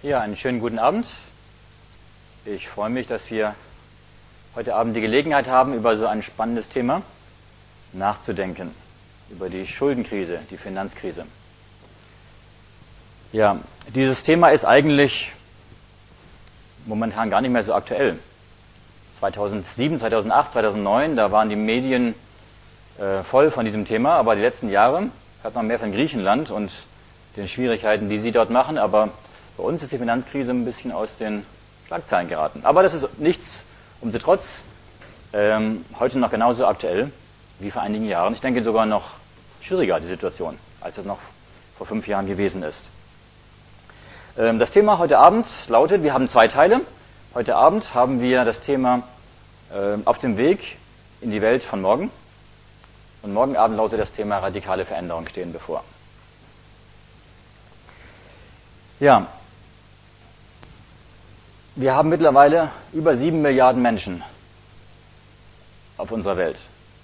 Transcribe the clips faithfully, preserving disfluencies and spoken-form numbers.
Ja, einen schönen guten Abend. Ich freue mich, dass wir heute Abend die Gelegenheit haben, über so ein spannendes Thema nachzudenken. Über die Schuldenkrise, die Finanzkrise. Ja, dieses Thema ist eigentlich momentan gar nicht mehr so aktuell. zweitausendsieben, zweitausendacht, zweitausendneun, da waren die Medien äh, voll von diesem Thema, aber die letzten Jahre hört man mehr von Griechenland und den Schwierigkeiten, die sie dort machen, aber bei uns ist die Finanzkrise ein bisschen aus den Schlagzeilen geraten. Aber das ist nichts, umsotrotz ähm, heute noch genauso aktuell wie vor einigen Jahren. Ich denke sogar noch schwieriger, die Situation, als es noch vor fünf Jahren gewesen ist. Ähm, das Thema heute Abend lautet, wir haben zwei Teile. Heute Abend haben wir das Thema äh, auf dem Weg in die Welt von morgen. Und morgen Abend lautet das Thema radikale Veränderungen stehen bevor. Ja, wir haben mittlerweile über sieben Milliarden Menschen auf unserer Welt.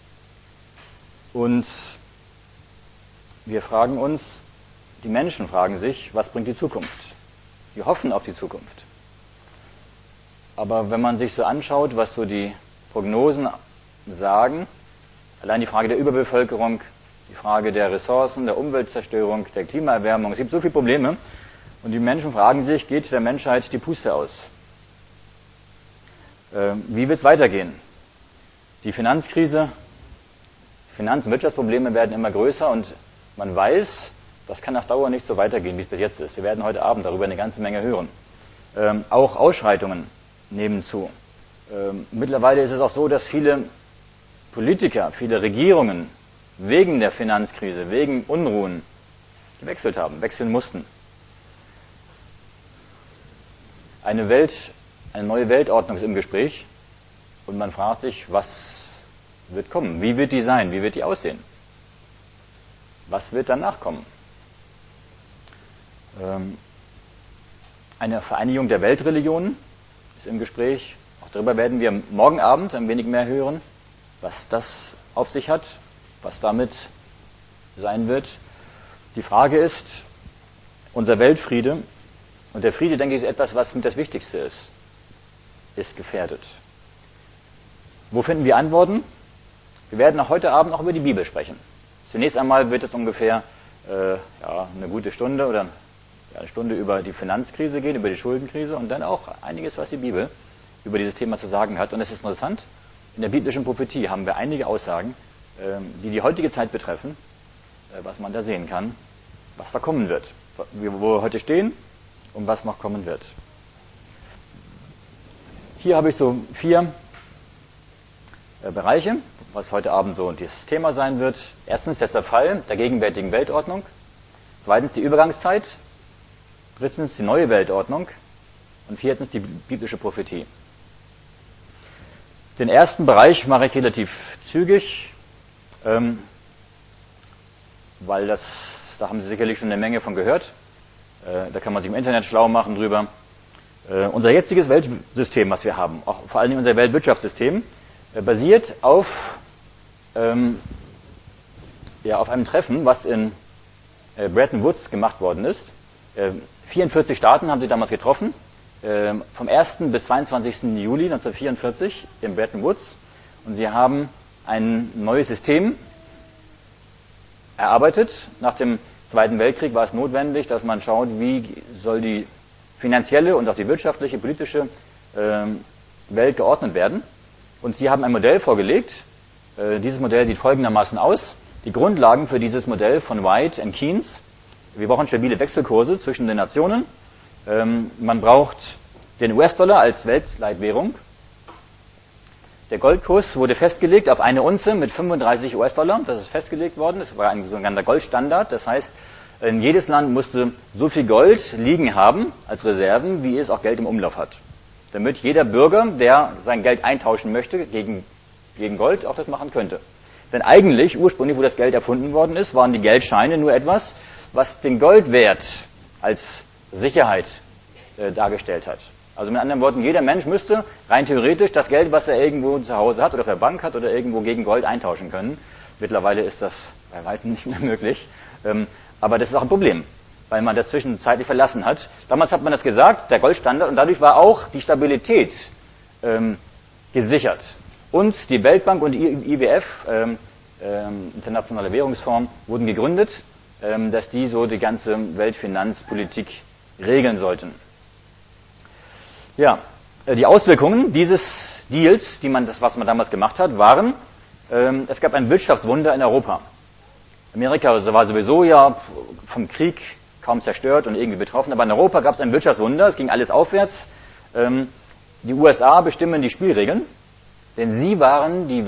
Und wir fragen uns, die Menschen fragen sich, was bringt die Zukunft? Sie hoffen auf die Zukunft. Aber wenn man sich so anschaut, was so die Prognosen sagen, allein die Frage der Überbevölkerung, die Frage der Ressourcen, der Umweltzerstörung, der Klimaerwärmung, es gibt so viele Probleme und die Menschen fragen sich, geht der Menschheit die Puste aus? Wie wird es weitergehen? Die Finanzkrise, Finanz- und Wirtschaftsprobleme werden immer größer und man weiß, das kann auf Dauer nicht so weitergehen, wie es bis jetzt ist. Wir werden heute Abend darüber eine ganze Menge hören. Ähm, auch Ausschreitungen nehmen zu. Ähm, mittlerweile ist es auch so, dass viele Politiker, viele Regierungen wegen der Finanzkrise, wegen Unruhen gewechselt haben, wechseln mussten. Eine Welt, eine neue Weltordnung ist im Gespräch und man fragt sich, was wird kommen? Wie wird die sein? Wie wird die aussehen? Was wird danach kommen? Ähm, eine Vereinigung der Weltreligionen ist im Gespräch. Auch darüber werden wir morgen Abend ein wenig mehr hören, was das auf sich hat, was damit sein wird. Die Frage ist, unser Weltfriede, und der Friede, denke ich, ist etwas, was mit das Wichtigste ist, ist gefährdet. Wo finden wir Antworten? Wir werden auch heute Abend noch über die Bibel sprechen. Zunächst einmal wird es ungefähr äh, ja, eine gute Stunde oder ja, eine Stunde über die Finanzkrise gehen, über die Schuldenkrise und dann auch einiges, was die Bibel über dieses Thema zu sagen hat. Und es ist interessant, in der biblischen Prophetie haben wir einige Aussagen, äh, die die heutige Zeit betreffen, äh, was man da sehen kann, was da kommen wird, wo wir heute stehen und was noch kommen wird. Hier habe ich so vier äh, Bereiche, was heute Abend so das Thema sein wird. Erstens der Zerfall der gegenwärtigen Weltordnung. Zweitens die Übergangszeit. Drittens die neue Weltordnung. Und viertens die biblische Prophetie. Den ersten Bereich mache ich relativ zügig, ähm, weil das, da haben Sie sicherlich schon eine Menge von gehört. Äh, da kann man sich im Internet schlau machen drüber. Äh, unser jetziges Weltsystem, was wir haben, auch vor allem unser Weltwirtschaftssystem, äh, basiert auf Ähm, ja, auf einem Treffen, was in äh, Bretton Woods gemacht worden ist. Äh, vierundvierzig Staaten haben sich damals getroffen, äh, vom ersten bis zweiundzwanzigsten Juli neunzehnhundertvierundvierzig in Bretton Woods. Und sie haben ein neues System erarbeitet. Nach dem Zweiten Weltkrieg war es notwendig, dass man schaut, wie soll die finanzielle und auch die wirtschaftliche, politische äh, Welt geordnet werden. Und sie haben ein Modell vorgelegt. Dieses Modell sieht folgendermaßen aus. Die Grundlagen für dieses Modell von White und Keynes. Wir brauchen stabile Wechselkurse zwischen den Nationen. Man braucht den U S-Dollar als Weltleitwährung. Der Goldkurs wurde festgelegt auf eine Unze mit fünfunddreißig U S-Dollar. Das ist festgelegt worden. Das war ein sogenannter Goldstandard. Das heißt, jedes Land musste so viel Gold liegen haben als Reserven, wie es auch Geld im Umlauf hat. Damit jeder Bürger, der sein Geld eintauschen möchte, gegen gegen Gold auch das machen könnte. Denn eigentlich, ursprünglich, wo das Geld erfunden worden ist, waren die Geldscheine nur etwas, was den Goldwert als Sicherheit äh, dargestellt hat. Also mit anderen Worten, jeder Mensch müsste rein theoretisch das Geld, was er irgendwo zu Hause hat oder auf der Bank hat oder irgendwo gegen Gold eintauschen können. Mittlerweile ist das bei weitem nicht mehr möglich. Ähm, aber das ist auch ein Problem. weil man das zwischenzeitlich verlassen hat. Damals hat man das gesagt, der Goldstandard, und dadurch war auch die Stabilität ähm, gesichert. Und die Weltbank und die I W F, ähm, ähm, Internationale Währungsfonds, wurden gegründet, ähm, dass die so die ganze Weltfinanzpolitik regeln sollten. Ja, äh, die Auswirkungen dieses Deals, die man, das, was man damals gemacht hat, waren, ähm, es gab ein Wirtschaftswunder in Europa. Amerika war sowieso ja vom Krieg kaum zerstört und irgendwie betroffen, aber in Europa gab es ein Wirtschaftswunder, es ging alles aufwärts. Ähm, die U S A bestimmen die Spielregeln, denn sie waren die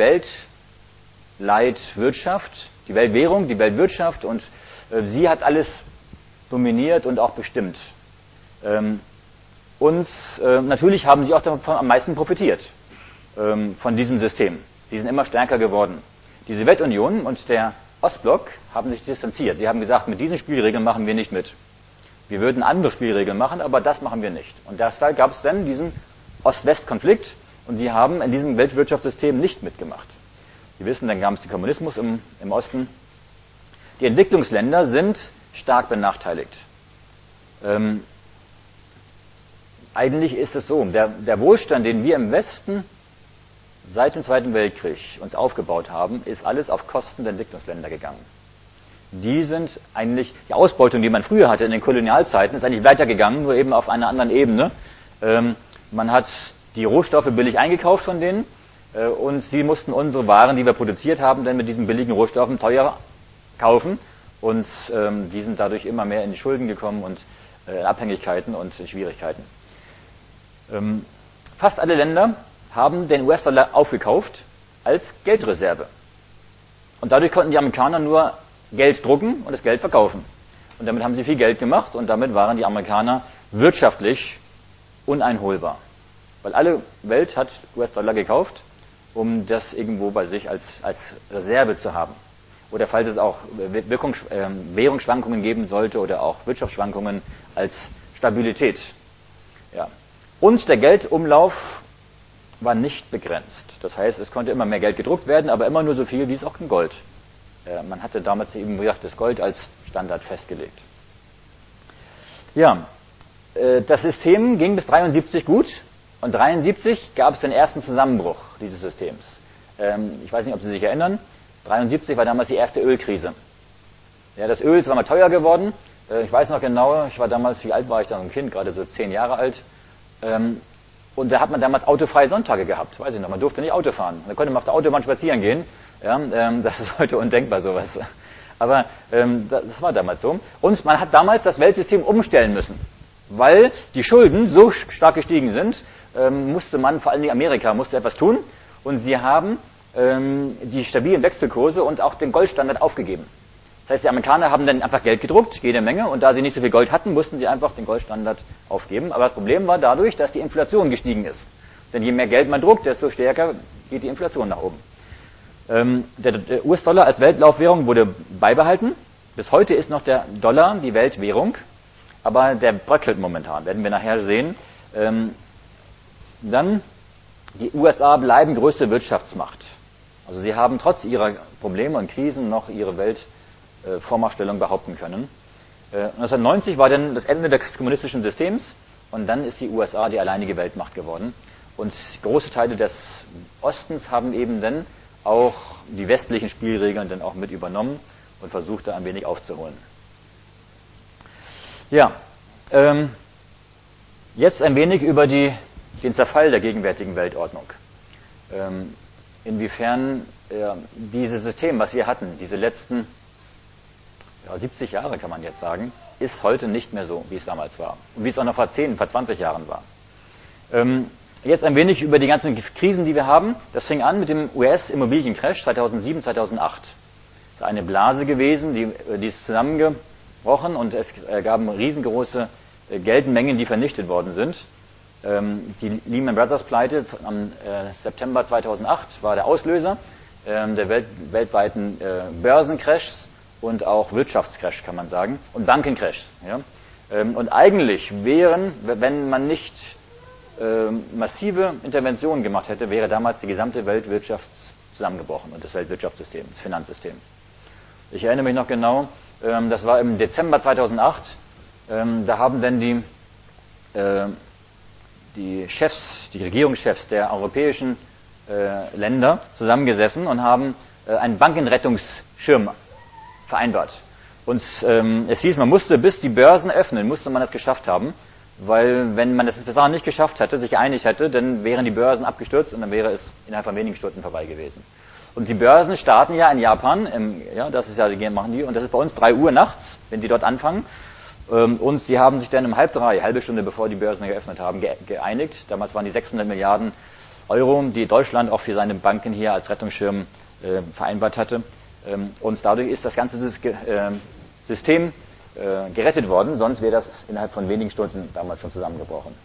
Weltleitwirtschaft, die Weltwährung, die Weltwirtschaft, und äh, sie hat alles dominiert und auch bestimmt. Ähm, und äh, natürlich haben sie auch davon am meisten profitiert, ähm, von diesem System. Sie sind immer stärker geworden. Die Sowjetunion und der Ostblock haben sich distanziert. Sie haben gesagt, mit diesen Spielregeln machen wir nicht mit. Wir würden andere Spielregeln machen, aber das machen wir nicht. Und deshalb gab es dann diesen Ost-West-Konflikt, und sie haben in diesem Weltwirtschaftssystem nicht mitgemacht. Sie wissen, dann gab es den Kommunismus im, im Osten. Die Entwicklungsländer sind stark benachteiligt. Ähm, eigentlich ist es so, der, der Wohlstand, den wir im Westen seit dem Zweiten Weltkrieg uns aufgebaut haben, ist alles auf Kosten der Entwicklungsländer gegangen. Die sind eigentlich, die Ausbeutung, die man früher hatte in den Kolonialzeiten, ist eigentlich weitergegangen, nur eben auf einer anderen Ebene. Ähm, man hat die Rohstoffe billig eingekauft von denen, äh, und sie mussten unsere Waren, die wir produziert haben, dann mit diesen billigen Rohstoffen teuer kaufen, und ähm, die sind dadurch immer mehr in die Schulden gekommen und äh, Abhängigkeiten und Schwierigkeiten. Ähm, fast alle Länder haben den U S-Dollar aufgekauft als Geldreserve. Und dadurch konnten die Amerikaner nur Geld drucken und das Geld verkaufen. Und damit haben sie viel Geld gemacht, und damit waren die Amerikaner wirtschaftlich uneinholbar. Weil alle Welt hat U S-Dollar gekauft, um das irgendwo bei sich als, als Reserve zu haben. Oder falls es auch Wirkungs, äh, Währungsschwankungen geben sollte oder auch Wirtschaftsschwankungen, als Stabilität. Ja. Und der Geldumlauf war nicht begrenzt. Das heißt, es konnte immer mehr Geld gedruckt werden, aber immer nur so viel, wie es auch in Gold. Äh, man hatte damals eben, wie gesagt, das Gold als Standard festgelegt. Ja, äh, das System ging bis dreiundsiebzig gut, und dreiundsiebzig gab es den ersten Zusammenbruch dieses Systems. Ähm, ich weiß nicht, ob Sie sich erinnern, dreiundsiebzig war damals die erste Ölkrise. Ja, das Öl ist mal teuer geworden. Äh, ich weiß noch genau, ich war damals, wie alt war ich da, ein Kind, gerade so zehn Jahre alt. Ähm, Und da hat man damals autofreie Sonntage gehabt, weiß ich noch, man durfte nicht Auto fahren. Da konnte man auf der Autobahn spazieren gehen. Ja, ähm, das ist heute undenkbar, sowas. Aber ähm, das war damals so. Und man hat damals das Weltsystem umstellen müssen. Weil die Schulden so stark gestiegen sind, ähm, musste man, vor allem Amerika, musste etwas tun. Und sie haben ähm, die stabilen Wechselkurse und auch den Goldstandard aufgegeben. Das heißt, die Amerikaner haben dann einfach Geld gedruckt, jede Menge, und da sie nicht so viel Gold hatten, mussten sie einfach den Goldstandard aufgeben. Aber das Problem war dadurch, dass die Inflation gestiegen ist. Denn je mehr Geld man druckt, desto stärker geht die Inflation nach oben. Ähm, der, der U S-Dollar als Weltlaufwährung wurde beibehalten. Bis heute ist noch der Dollar die Weltwährung, aber der bröckelt momentan, werden wir nachher sehen. Ähm, dann, die U S A bleiben größte Wirtschaftsmacht. Also sie haben trotz ihrer Probleme und Krisen noch ihre Welt Vormachtstellung behaupten können. neunzehnhundertneunzig war dann das Ende des kommunistischen Systems, und dann ist die U S A die alleinige Weltmacht geworden. Und große Teile des Ostens haben eben dann auch die westlichen Spielregeln dann auch mit übernommen und versucht, da ein wenig aufzuholen. Ja, ähm, jetzt ein wenig über die, den Zerfall der gegenwärtigen Weltordnung. Ähm, inwiefern äh, dieses System, was wir hatten, diese letzten ja, siebzig Jahre kann man jetzt sagen, ist heute nicht mehr so, wie es damals war. Und wie es auch noch vor zehn, vor zwanzig Jahren war. Ähm, jetzt ein wenig über die ganzen Krisen, die wir haben. Das fing an mit dem U S-Immobiliencrash zweitausendsieben, zweitausendacht. Das ist eine Blase gewesen, die, die ist zusammengebrochen, und es äh, gab riesengroße äh, Geldmengen, die vernichtet worden sind. Ähm, die Lehman Brothers Pleite am äh, September zweitausendacht war der Auslöser äh, der Welt, weltweiten äh, Börsencrashs und auch Wirtschaftscrash, kann man sagen, und Bankencrash. Ja? Und eigentlich wären, wenn man nicht äh, massive Interventionen gemacht hätte, wäre damals die gesamte Weltwirtschaft zusammengebrochen, und das Weltwirtschaftssystem, das Finanzsystem. Ich erinnere mich noch genau, äh, das war im Dezember zweitausendacht, Ähm, da haben dann die, äh, die Chefs, die Regierungschefs der europäischen äh, Länder zusammengesessen und haben äh, einen Bankenrettungsschirm vereinbart. Und ähm, es hieß, man musste bis die Börsen öffnen, musste man das geschafft haben, weil wenn man das bis dahin nicht geschafft hätte, sich geeinigt hätte, dann wären die Börsen abgestürzt und dann wäre es innerhalb von wenigen Stunden vorbei gewesen. Und die Börsen starten ja in Japan, im, ja, das ist ja, die machen die, und das ist bei uns drei Uhr nachts, wenn die dort anfangen. Ähm, und die haben sich dann um halb drei, halbe Stunde bevor die Börsen geöffnet haben, ge geeinigt. Damals waren die sechshundert Milliarden Euro, die Deutschland auch für seine Banken hier als Rettungsschirm äh, vereinbart hatte. Ähm, und dadurch ist das ganze System äh, gerettet worden, sonst wäre das innerhalb von wenigen Stunden damals schon zusammengebrochen.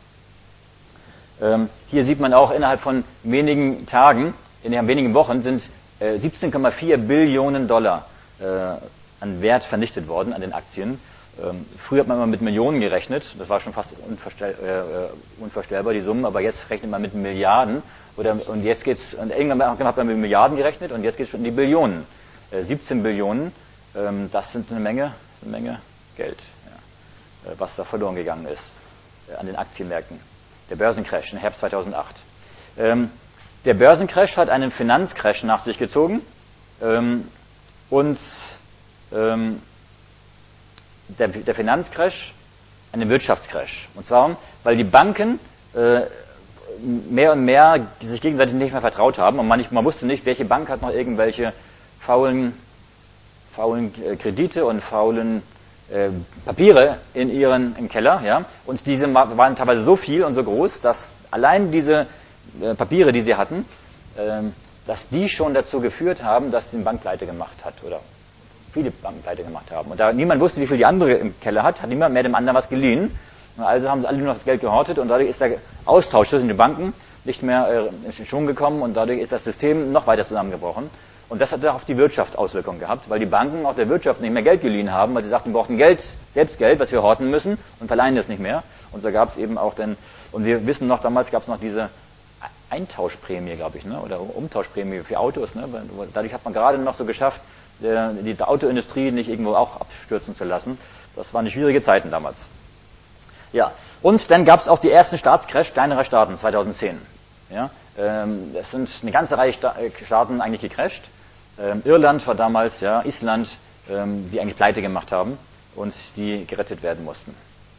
Ja. Ähm, hier sieht man auch innerhalb von wenigen Tagen, innerhalb wenigen Wochen sind äh, siebzehn Komma vier Billionen Dollar äh, an Wert vernichtet worden an den Aktien. Ähm, früher hat man immer mit Millionen gerechnet, das war schon fast unvorstell, äh, unvorstellbar, die Summen, aber jetzt rechnet man mit Milliarden. Oder, und jetzt geht's, und irgendwann hat man mit Milliarden gerechnet und jetzt geht es schon in die Billionen. Äh, siebzehn Billionen, ähm, das sind eine Menge, eine Menge Geld, ja, äh, was da verloren gegangen ist äh, an den Aktienmärkten. Der Börsencrash im Herbst zweitausendacht. Ähm, der Börsencrash hat einen Finanzcrash nach sich gezogen ähm, und ähm, der, der Finanzcrash einen Wirtschaftscrash. Und zwar, weil die Banken äh, mehr und mehr sich gegenseitig nicht mehr vertraut haben und man, nicht, man wusste nicht, welche Bank hat noch irgendwelche faulen, faulen äh, Kredite und faulen äh, Papiere in ihren im Keller, ja. Und diese waren teilweise so viel und so groß, dass allein diese äh, Papiere, die sie hatten, äh, dass die schon dazu geführt haben, dass die eine Bank pleite gemacht hat oder viele Banken pleite gemacht haben. Und da niemand wusste, wie viel die andere im Keller hat, hat niemand mehr dem anderen was geliehen. Und also haben sie alle nur noch das Geld gehortet und dadurch ist der Austausch zwischen den Banken nicht mehr äh, in Schwung gekommen und dadurch ist das System noch weiter zusammengebrochen. Und das hat auch auf die Wirtschaft Auswirkungen gehabt, weil die Banken auch der Wirtschaft nicht mehr Geld geliehen haben, weil sie sagten, wir brauchen Geld, selbst Geld, was wir horten müssen und verleihen das nicht mehr. Und so gab es eben auch dann, und wir wissen noch, damals gab es noch diese Eintauschprämie, glaube ich, ne? Oder Umtauschprämie für Autos. Ne? Dadurch hat man gerade noch so geschafft, die Autoindustrie nicht irgendwo auch abstürzen zu lassen. Das waren schwierige Zeiten damals. Ja, und dann gab es auch die ersten Staatscrash kleinerer Staaten zweitausendzehn. Ja, ähm, es sind eine ganze Reihe Staaten eigentlich gecrasht. Ähm, Irland war damals, ja, Island, ähm, die eigentlich pleite gemacht haben und die gerettet werden mussten.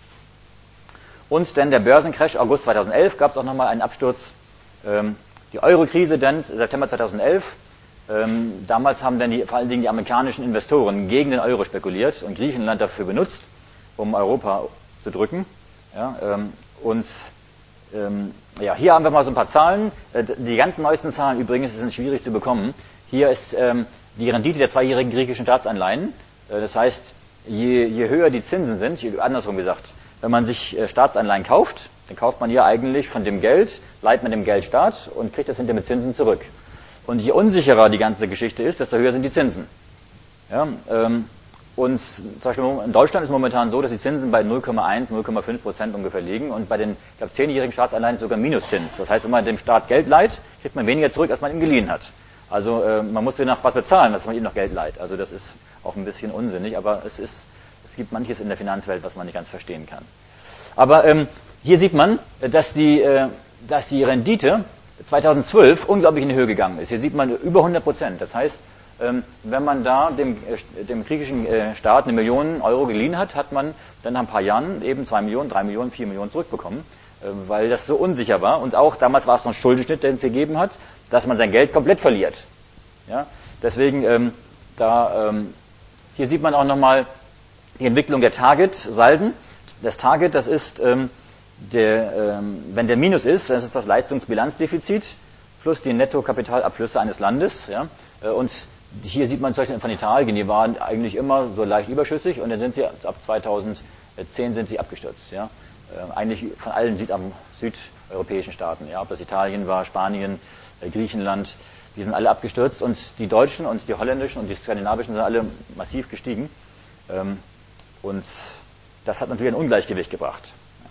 Und dann der Börsencrash August zweitausendelf gab es auch nochmal einen Absturz. Ähm, die Euro-Krise dann September zweitausendelf. Ähm, damals haben dann die, vor allen Dingen die amerikanischen Investoren gegen den Euro spekuliert und Griechenland dafür benutzt, um Europa zu drücken. Ja, ähm, und ähm, ja, hier haben wir mal so ein paar Zahlen. Äh, die ganz neuesten Zahlen übrigens sind schwierig zu bekommen. Hier ist ähm, die Rendite der zweijährigen griechischen Staatsanleihen. Äh, das heißt, je, je höher die Zinsen sind, je, andersrum gesagt, wenn man sich äh, Staatsanleihen kauft, dann kauft man hier eigentlich von dem Geld, leiht man dem Geld Staat und kriegt das hinterher mit Zinsen zurück. Und je unsicherer die ganze Geschichte ist, desto höher sind die Zinsen. Ja, ähm, und zum Beispiel in Deutschland ist momentan so, dass die Zinsen bei null Komma eins, null Komma fünf Prozent ungefähr liegen und bei den, ich glaube, zehnjährigen Staatsanleihen sogar Minuszins. Das heißt, wenn man dem Staat Geld leiht, kriegt man weniger zurück, als man ihm geliehen hat. Also äh, man muss nach was bezahlen, dass man ihm noch Geld leiht. Also das ist auch ein bisschen unsinnig, aber es ist, es gibt manches in der Finanzwelt, was man nicht ganz verstehen kann. Aber ähm, hier sieht man, dass die, äh, dass die Rendite zweitausendzwölf unglaublich in die Höhe gegangen ist. Hier sieht man über hundert Prozent. Das heißt, ähm, wenn man da dem, äh, dem griechischen äh, Staat eine Million Euro geliehen hat, hat man dann nach ein paar Jahren eben zwei Millionen, drei Millionen, vier Millionen zurückbekommen, äh, weil das so unsicher war. Und auch damals war es noch ein Schuldenschnitt, den es gegeben hat, dass man sein Geld komplett verliert. Ja? Deswegen, ähm, da, ähm, hier sieht man auch nochmal die Entwicklung der Target-Salden. Das Target, das ist ähm, Der, ähm, wenn der Minus ist, das ist das Leistungsbilanzdefizit plus die Nettokapitalabflüsse eines Landes. Ja, und hier sieht man zum Beispiel von Italien, die waren eigentlich immer so leicht überschüssig und dann sind sie ab zweitausendzehn sind sie abgestürzt. Ja, äh, eigentlich von allen Süd südeuropäischen Staaten. Ja, ob das Italien war, Spanien, äh, Griechenland, die sind alle abgestürzt und die Deutschen und die holländischen und die skandinavischen sind alle massiv gestiegen. Ähm, und das hat natürlich ein Ungleichgewicht gebracht.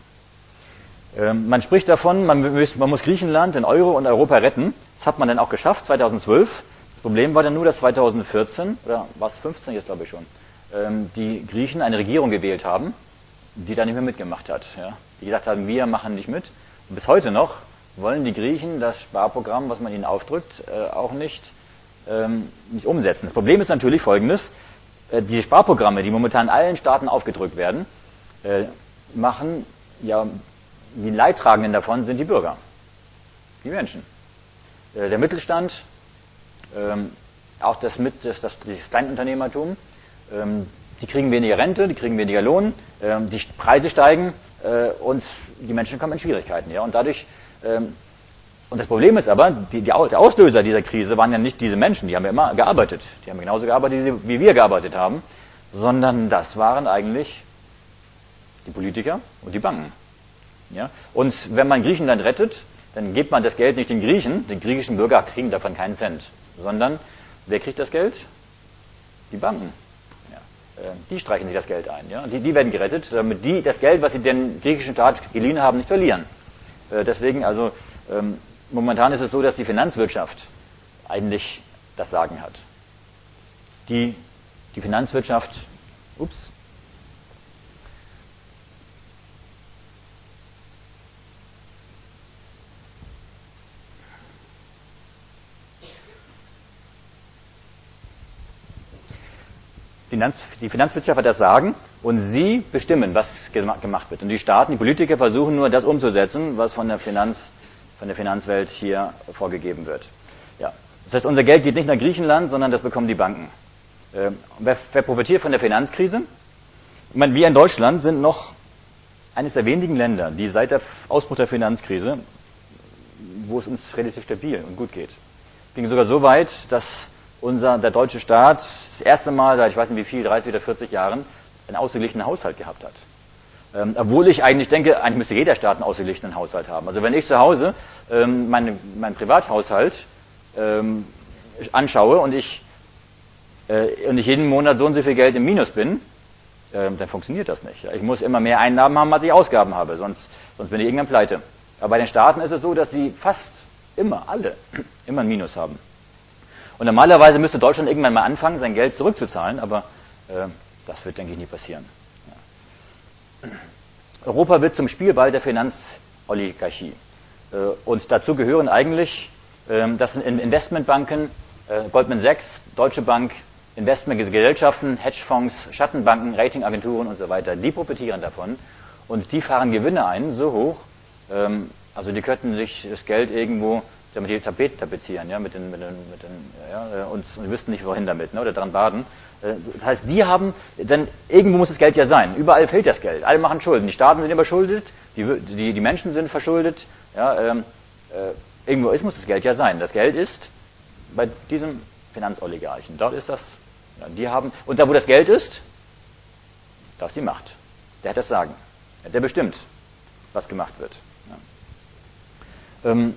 Man spricht davon, man muss, man muss Griechenland, den Euro und Europa retten. Das hat man dann auch geschafft, zweitausendzwölf. Das Problem war dann nur, dass zweitausendvierzehn, oder war es fünfzehn jetzt glaube ich schon, die Griechen eine Regierung gewählt haben, die da nicht mehr mitgemacht hat. Ja? Die gesagt haben, wir machen nicht mit. Und bis heute noch wollen die Griechen das Sparprogramm, was man ihnen aufdrückt, äh, auch nicht, ähm, nicht umsetzen. Das Problem ist natürlich folgendes: äh, Diese Sparprogramme, die momentan allen Staaten aufgedrückt werden, äh, machen ja, die Leidtragenden davon sind die Bürger, die Menschen. Äh, der Mittelstand, ähm, auch das, mit, das, das, das Kleinunternehmertum, ähm, die kriegen weniger Rente, die kriegen weniger Lohn, ähm, die Preise steigen äh, und die Menschen kommen in Schwierigkeiten. Ja? Und dadurch, ähm, und das Problem ist aber, die, die, der Auslöser dieser Krise waren ja nicht diese Menschen, die haben ja immer gearbeitet, die haben genauso gearbeitet, wie, sie, wie wir gearbeitet haben, sondern das waren eigentlich die Politiker und die Banken. Ja? Und wenn man Griechenland rettet, dann gibt man das Geld nicht den Griechen, die griechischen Bürger kriegen davon keinen Cent, sondern wer kriegt das Geld? Die Banken. Ja. Äh, die streichen sich das Geld ein. Ja? Die, die werden gerettet, damit die das Geld, was sie den griechischen Staat geliehen haben, nicht verlieren. Äh, deswegen also, ähm, momentan ist es so, dass die Finanzwirtschaft eigentlich das Sagen hat. Die, die Finanzwirtschaft, ups, die Finanzwirtschaft hat das Sagen und sie bestimmen, was gemacht wird. Und die Staaten, die Politiker versuchen nur, das umzusetzen, was von der, Finanz, von der Finanzwelt hier vorgegeben wird. Ja. Das heißt, unser Geld geht nicht nach Griechenland, sondern das bekommen die Banken. Äh, wer, wer profitiert von der Finanzkrise? Ich meine, wir in Deutschland sind noch eines der wenigen Länder, die seit dem Ausbruch der Finanzkrise, wo es uns relativ stabil und gut geht. Ging sogar so weit, dass unser, der deutsche Staat das erste Mal seit, ich weiß nicht wie viel, dreißig oder vierzig Jahren, einen ausgeglichenen Haushalt gehabt hat. Ähm, obwohl ich eigentlich denke, eigentlich müsste jeder Staat einen ausgeglichenen Haushalt haben. Also wenn ich zu Hause ähm, meine, meinen Privathaushalt ähm, anschaue und ich, äh, und ich jeden Monat so und so viel Geld im Minus bin, äh, dann funktioniert das nicht. Ich muss immer mehr Einnahmen haben, als ich Ausgaben habe, sonst, sonst bin ich irgendwann pleite. Aber bei den Staaten ist es so, dass sie fast immer, alle, immer ein Minus haben. Und normalerweise müsste Deutschland irgendwann mal anfangen, sein Geld zurückzuzahlen, aber äh, das wird, denke ich, nie passieren. Ja. Europa wird zum Spielball der Finanzoligarchie. Äh, und dazu gehören eigentlich, äh, das sind Investmentbanken, äh, Goldman Sachs, Deutsche Bank, Investmentgesellschaften, Hedgefonds, Schattenbanken, Ratingagenturen und so weiter. Die profitieren davon und die fahren Gewinne ein, so hoch, ähm, also die könnten sich das Geld irgendwo damit die Tapeten tapezieren, ja, mit den, mit den, mit den, ja, und, und wüssten nicht, wohin damit, ne, oder dran baden. Das heißt, die haben, denn irgendwo muss das Geld ja sein. Überall fehlt das Geld. Alle machen Schulden. Die Staaten sind überschuldet, die, die, die Menschen sind verschuldet, ja, ähm, äh, irgendwo ist, muss das Geld ja sein. Das Geld ist bei diesem Finanzoligarchen. Dort ist das, ja, die haben, und da wo das Geld ist, da ist die Macht. Der hat das Sagen. Der bestimmt, was gemacht wird. Ja. Ähm,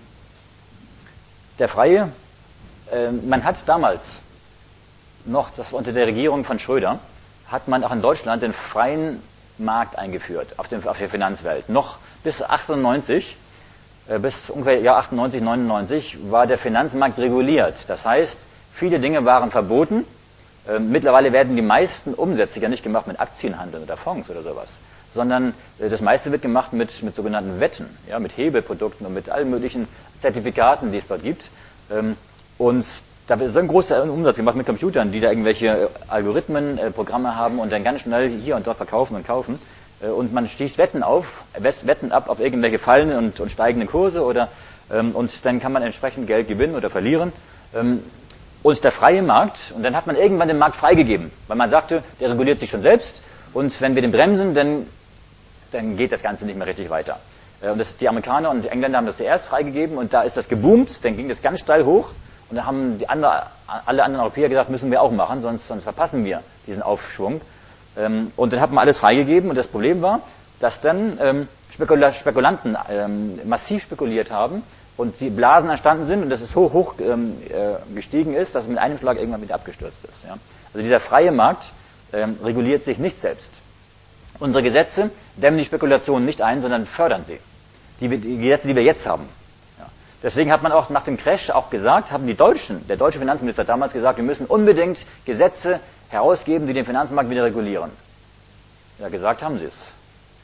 Der Freie, äh, man hat damals noch, das war unter der Regierung von Schröder, hat man auch in Deutschland den freien Markt eingeführt auf, den, auf der Finanzwelt. Noch bis achtundneunzig, äh, bis ungefähr Jahr achtundneunzig, neunundneunzig war der Finanzmarkt reguliert. Das heißt, viele Dinge waren verboten. Äh, mittlerweile werden die meisten Umsätze ja nicht gemacht mit Aktienhandel oder Fonds oder sowas, sondern äh, das meiste wird gemacht mit, mit sogenannten Wetten, ja, mit Hebelprodukten und mit allen möglichen Zertifikaten, die es dort gibt. Ähm, und da wird so ein großer Umsatz gemacht mit Computern, die da irgendwelche Algorithmen, äh, Programme haben und dann ganz schnell hier und dort verkaufen und kaufen. Äh, und man schließt Wetten auf, Wetten ab auf irgendwelche fallenden und, und steigenden Kurse oder, ähm, und dann kann man entsprechend Geld gewinnen oder verlieren. Ähm, und der freie Markt, und dann hat man irgendwann den Markt freigegeben, weil man sagte, der reguliert sich schon selbst und wenn wir den bremsen, dann, dann geht das Ganze nicht mehr richtig weiter. Und das, die Amerikaner und die Engländer haben das zuerst freigegeben und da ist das geboomt, dann ging das ganz steil hoch und da haben die andere, alle anderen Europäer gesagt, müssen wir auch machen, sonst, sonst verpassen wir diesen Aufschwung. Und dann hat man alles freigegeben und das Problem war, dass dann ähm, Spekulanten ähm, massiv spekuliert haben und die Blasen entstanden sind und dass es hoch, hoch ähm, äh, gestiegen ist, dass es mit einem Schlag irgendwann wieder abgestürzt ist. Ja? Also dieser freie Markt ähm, reguliert sich nicht selbst. Unsere Gesetze dämmen die Spekulation nicht ein, sondern fördern sie. Die, die Gesetze, die wir jetzt haben. Ja. Deswegen hat man auch nach dem Crash auch gesagt, haben die Deutschen, der deutsche Finanzminister hat damals gesagt, wir müssen unbedingt Gesetze herausgeben, die den Finanzmarkt wieder regulieren. Ja, gesagt haben sie es.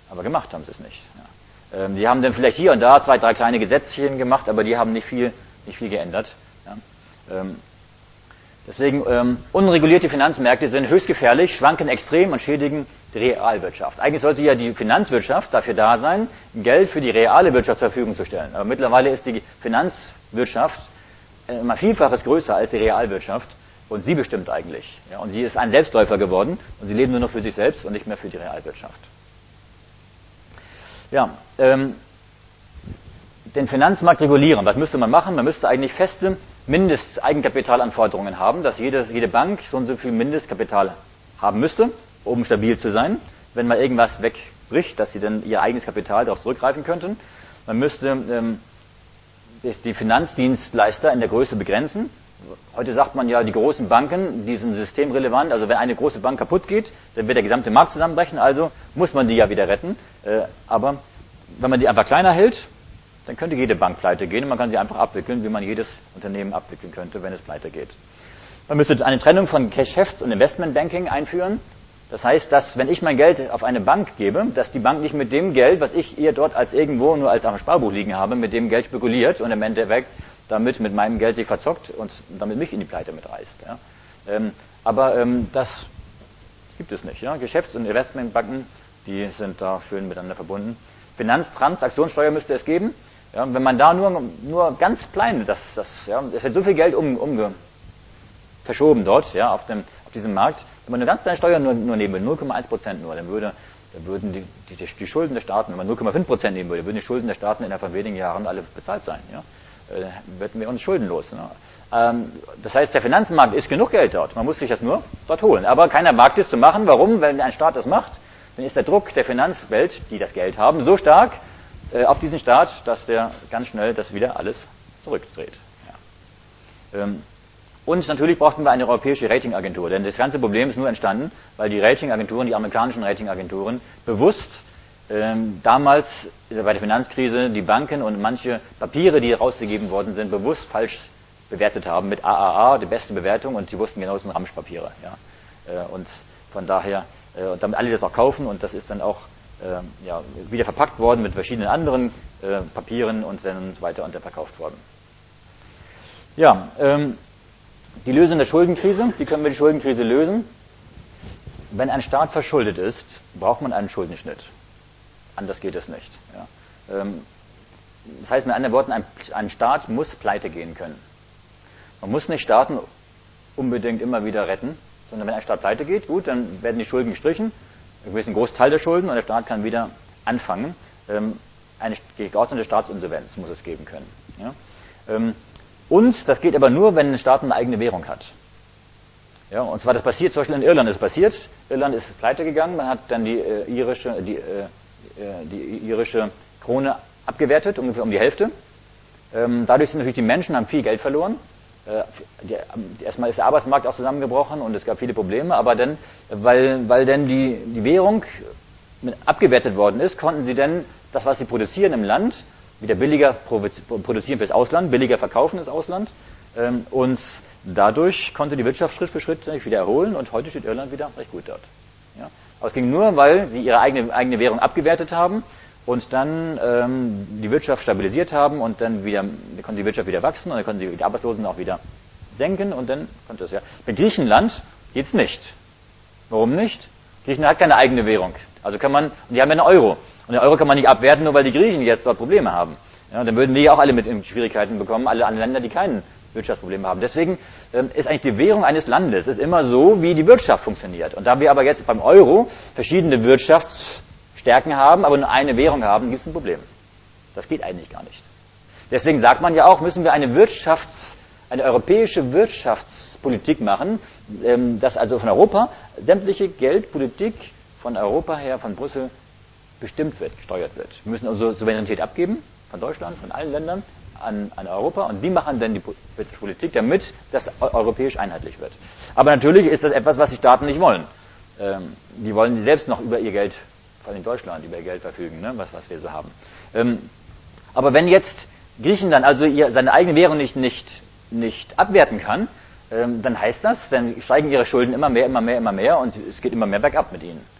Aber gemacht haben sie es nicht. Ja. Ähm, sie haben dann vielleicht hier und da zwei, drei kleine Gesetzchen gemacht, aber die haben nicht viel, nicht viel geändert. Ja. Ähm, deswegen, ähm, unregulierte Finanzmärkte sind höchst gefährlich, schwanken extrem und schädigen die Realwirtschaft. Eigentlich sollte ja die Finanzwirtschaft dafür da sein, Geld für die reale Wirtschaft zur Verfügung zu stellen. Aber mittlerweile ist die Finanzwirtschaft immer Vielfaches größer als die Realwirtschaft und sie bestimmt eigentlich. Ja, und sie ist ein Selbstläufer geworden und sie leben nur noch für sich selbst und nicht mehr für die Realwirtschaft. Ja, ähm, den Finanzmarkt regulieren. Was müsste man machen? Man müsste eigentlich feste Mindesteigenkapitalanforderungen haben, dass jede, jede Bank so und so viel Mindestkapital haben müsste, um stabil zu sein. Wenn mal irgendwas wegbricht, dass sie dann ihr eigenes Kapital darauf zurückgreifen könnten. Man müsste ähm, die Finanzdienstleister in der Größe begrenzen. Heute sagt man ja, die großen Banken, die sind systemrelevant. Also wenn eine große Bank kaputt geht, dann wird der gesamte Markt zusammenbrechen. Also muss man die ja wieder retten. Äh, aber wenn man die einfach kleiner hält, dann könnte jede Bank pleite gehen und man kann sie einfach abwickeln, wie man jedes Unternehmen abwickeln könnte, wenn es pleite geht. Man müsste eine Trennung von Geschäfts- und Investmentbanking einführen. Das heißt, dass wenn ich mein Geld auf eine Bank gebe, dass die Bank nicht mit dem Geld, was ich ihr dort als irgendwo nur als am Sparbuch liegen habe, mit dem Geld spekuliert und im Endeffekt damit mit meinem Geld sich verzockt und damit mich in die Pleite mitreißt. Ja. Ähm, aber ähm, das gibt es nicht. Ja. Geschäfts- und Investmentbanken, die sind da schön miteinander verbunden. Finanztransaktionssteuer müsste es geben. Ja, wenn man da nur, nur ganz klein, das, das, ja, es wird so viel Geld um, umge, verschoben dort, ja, auf, dem, auf diesem Markt. Wenn man eine ganz kleine Steuer nur, nur nehmen würde, null Komma eins Prozent nur, dann, würde, dann würden die, die, die Schulden der Staaten, wenn man null Komma fünf Prozent nehmen würde, würden die Schulden der Staaten innerhalb von wenigen Jahren alle bezahlt sein. Ja. Äh, würden wir uns schuldenlos. Ne. Ähm, das heißt, der Finanzmarkt ist genug Geld dort. Man muss sich das nur dort holen. Aber keiner mag das zu machen. Warum? Wenn ein Staat das macht, dann ist der Druck der Finanzwelt, die das Geld haben, so stark, auf diesen Staat, dass der ganz schnell das wieder alles zurückdreht. Ja. Ähm, und natürlich brauchten wir eine europäische Ratingagentur, denn das ganze Problem ist nur entstanden, weil die Ratingagenturen, die amerikanischen Ratingagenturen, bewusst ähm, damals bei der Finanzkrise die Banken und manche Papiere, die rausgegeben worden sind, bewusst falsch bewertet haben mit A A A, die beste Bewertung, und sie wussten genau, das sind Ramschpapiere. Ja. Äh, und von daher, äh, und damit alle das auch kaufen, und das ist dann auch Äh, ja, wieder verpackt worden mit verschiedenen anderen äh, Papieren und dann weiter unterverkauft worden. Ja, ähm, die Lösung der Schuldenkrise. Wie können wir die Schuldenkrise lösen? Wenn ein Staat verschuldet ist, braucht man einen Schuldenschnitt. Anders geht es nicht. Ja. Ähm, das heißt mit anderen Worten, ein, ein Staat muss pleite gehen können. Man muss nicht Staaten unbedingt immer wieder retten, sondern wenn ein Staat pleite geht, gut, dann werden die Schulden gestrichen, einen gewissen Großteil der Schulden, und der Staat kann wieder anfangen. Ähm, eine geordnete Staatsinsolvenz muss es geben können. Ja? Ähm, und das geht aber nur, wenn ein Staat eine eigene Währung hat. Ja, und zwar das passiert, zum Beispiel in Irland ist passiert. Irland ist pleite gegangen, man hat dann die äh, irische, die, äh, die irische Krone abgewertet, ungefähr um die Hälfte. Ähm, dadurch sind natürlich die Menschen, haben viel Geld verloren. Die, erstmal ist der Arbeitsmarkt auch zusammengebrochen und es gab viele Probleme, aber dann, weil, weil dann die, die Währung abgewertet worden ist, konnten sie dann das, was sie produzieren im Land, wieder billiger produzieren fürs Ausland, billiger verkaufen ins Ausland, und dadurch konnte die Wirtschaft Schritt für Schritt sich wieder erholen und heute steht Irland wieder recht gut dort. Ja? Aber es ging nur, weil sie ihre eigene, eigene Währung abgewertet haben und dann ähm, die Wirtschaft stabilisiert haben und dann wieder dann konnte die Wirtschaft wieder wachsen und dann konnten sie die Arbeitslosen auch wieder senken und dann konnte es ja. Bei Griechenland geht's nicht. Warum nicht? Griechenland hat keine eigene Währung. Also kann man, die haben ja einen Euro. Und den Euro kann man nicht abwerten, nur weil die Griechen jetzt dort Probleme haben. Ja, dann würden wir ja auch alle mit Schwierigkeiten bekommen, alle anderen Länder, die keine Wirtschaftsprobleme haben. Deswegen ähm, ist eigentlich die Währung eines Landes ist immer so, wie die Wirtschaft funktioniert. Und da wir aber jetzt beim Euro verschiedene Wirtschafts Stärken haben, aber nur eine Währung haben, gibt es ein Problem. Das geht eigentlich gar nicht. Deswegen sagt man ja auch, müssen wir eine Wirtschafts-, eine europäische Wirtschaftspolitik machen, ähm, dass also von Europa sämtliche Geldpolitik von Europa her, von Brüssel bestimmt wird, gesteuert wird. Wir müssen also Souveränität abgeben, von Deutschland, von allen Ländern, an, an Europa, und die machen dann die Politik, damit das europäisch einheitlich wird. Aber natürlich ist das etwas, was die Staaten nicht wollen. Ähm, die wollen selbst noch über ihr Geld, vor allem in Deutschland, über Geld verfügen, ne, was, was wir so haben. Ähm, aber wenn jetzt Griechenland also ihr, seine eigene Währung nicht, nicht, nicht abwerten kann, ähm, dann heißt das, dann steigen ihre Schulden immer mehr, immer mehr, immer mehr und es geht immer mehr bergab mit ihnen.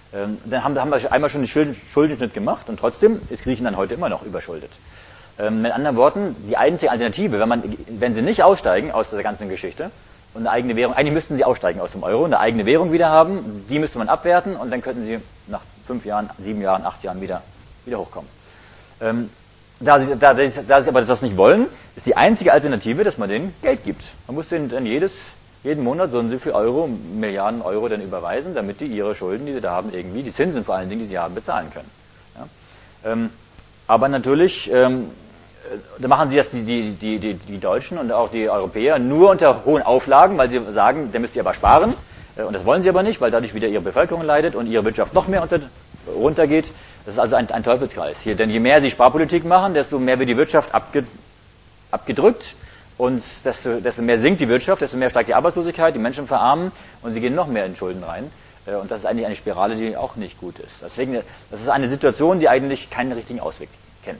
Ähm, dann haben, haben wir einmal schon den Schuldenschnitt gemacht und trotzdem ist Griechenland heute immer noch überschuldet. Ähm, mit anderen Worten, die einzige Alternative, wenn, man, wenn sie nicht aussteigen aus der ganzen Geschichte und eine eigene Währung, eigentlich müssten sie aussteigen aus dem Euro, eine eigene Währung wieder haben, die müsste man abwerten und dann könnten sie nach fünf Jahren, sieben Jahren, acht Jahren wieder, wieder hochkommen. Ähm, da, sie, da, sie, da sie aber das nicht wollen, ist die einzige Alternative, dass man denen Geld gibt. Man muss denen dann jedes, jeden Monat so und so viel Euro, Milliarden Euro dann überweisen, damit die ihre Schulden, die sie da haben, irgendwie, die Zinsen vor allen Dingen, die sie haben, bezahlen können. Ja? Ähm, aber natürlich, ähm, da machen sie das die, die, die, die, die Deutschen und auch die Europäer nur unter hohen Auflagen, weil sie sagen, der müsst ihr aber sparen. Und das wollen sie aber nicht, weil dadurch wieder ihre Bevölkerung leidet und ihre Wirtschaft noch mehr unter, runtergeht. Das ist also ein, ein Teufelskreis hier. Denn je mehr sie Sparpolitik machen, desto mehr wird die Wirtschaft abge, abgedrückt und desto, desto mehr sinkt die Wirtschaft, desto mehr steigt die Arbeitslosigkeit, die Menschen verarmen und sie gehen noch mehr in Schulden rein. Und das ist eigentlich eine Spirale, die auch nicht gut ist. Deswegen, das ist eine Situation, die eigentlich keinen richtigen Ausweg kennt.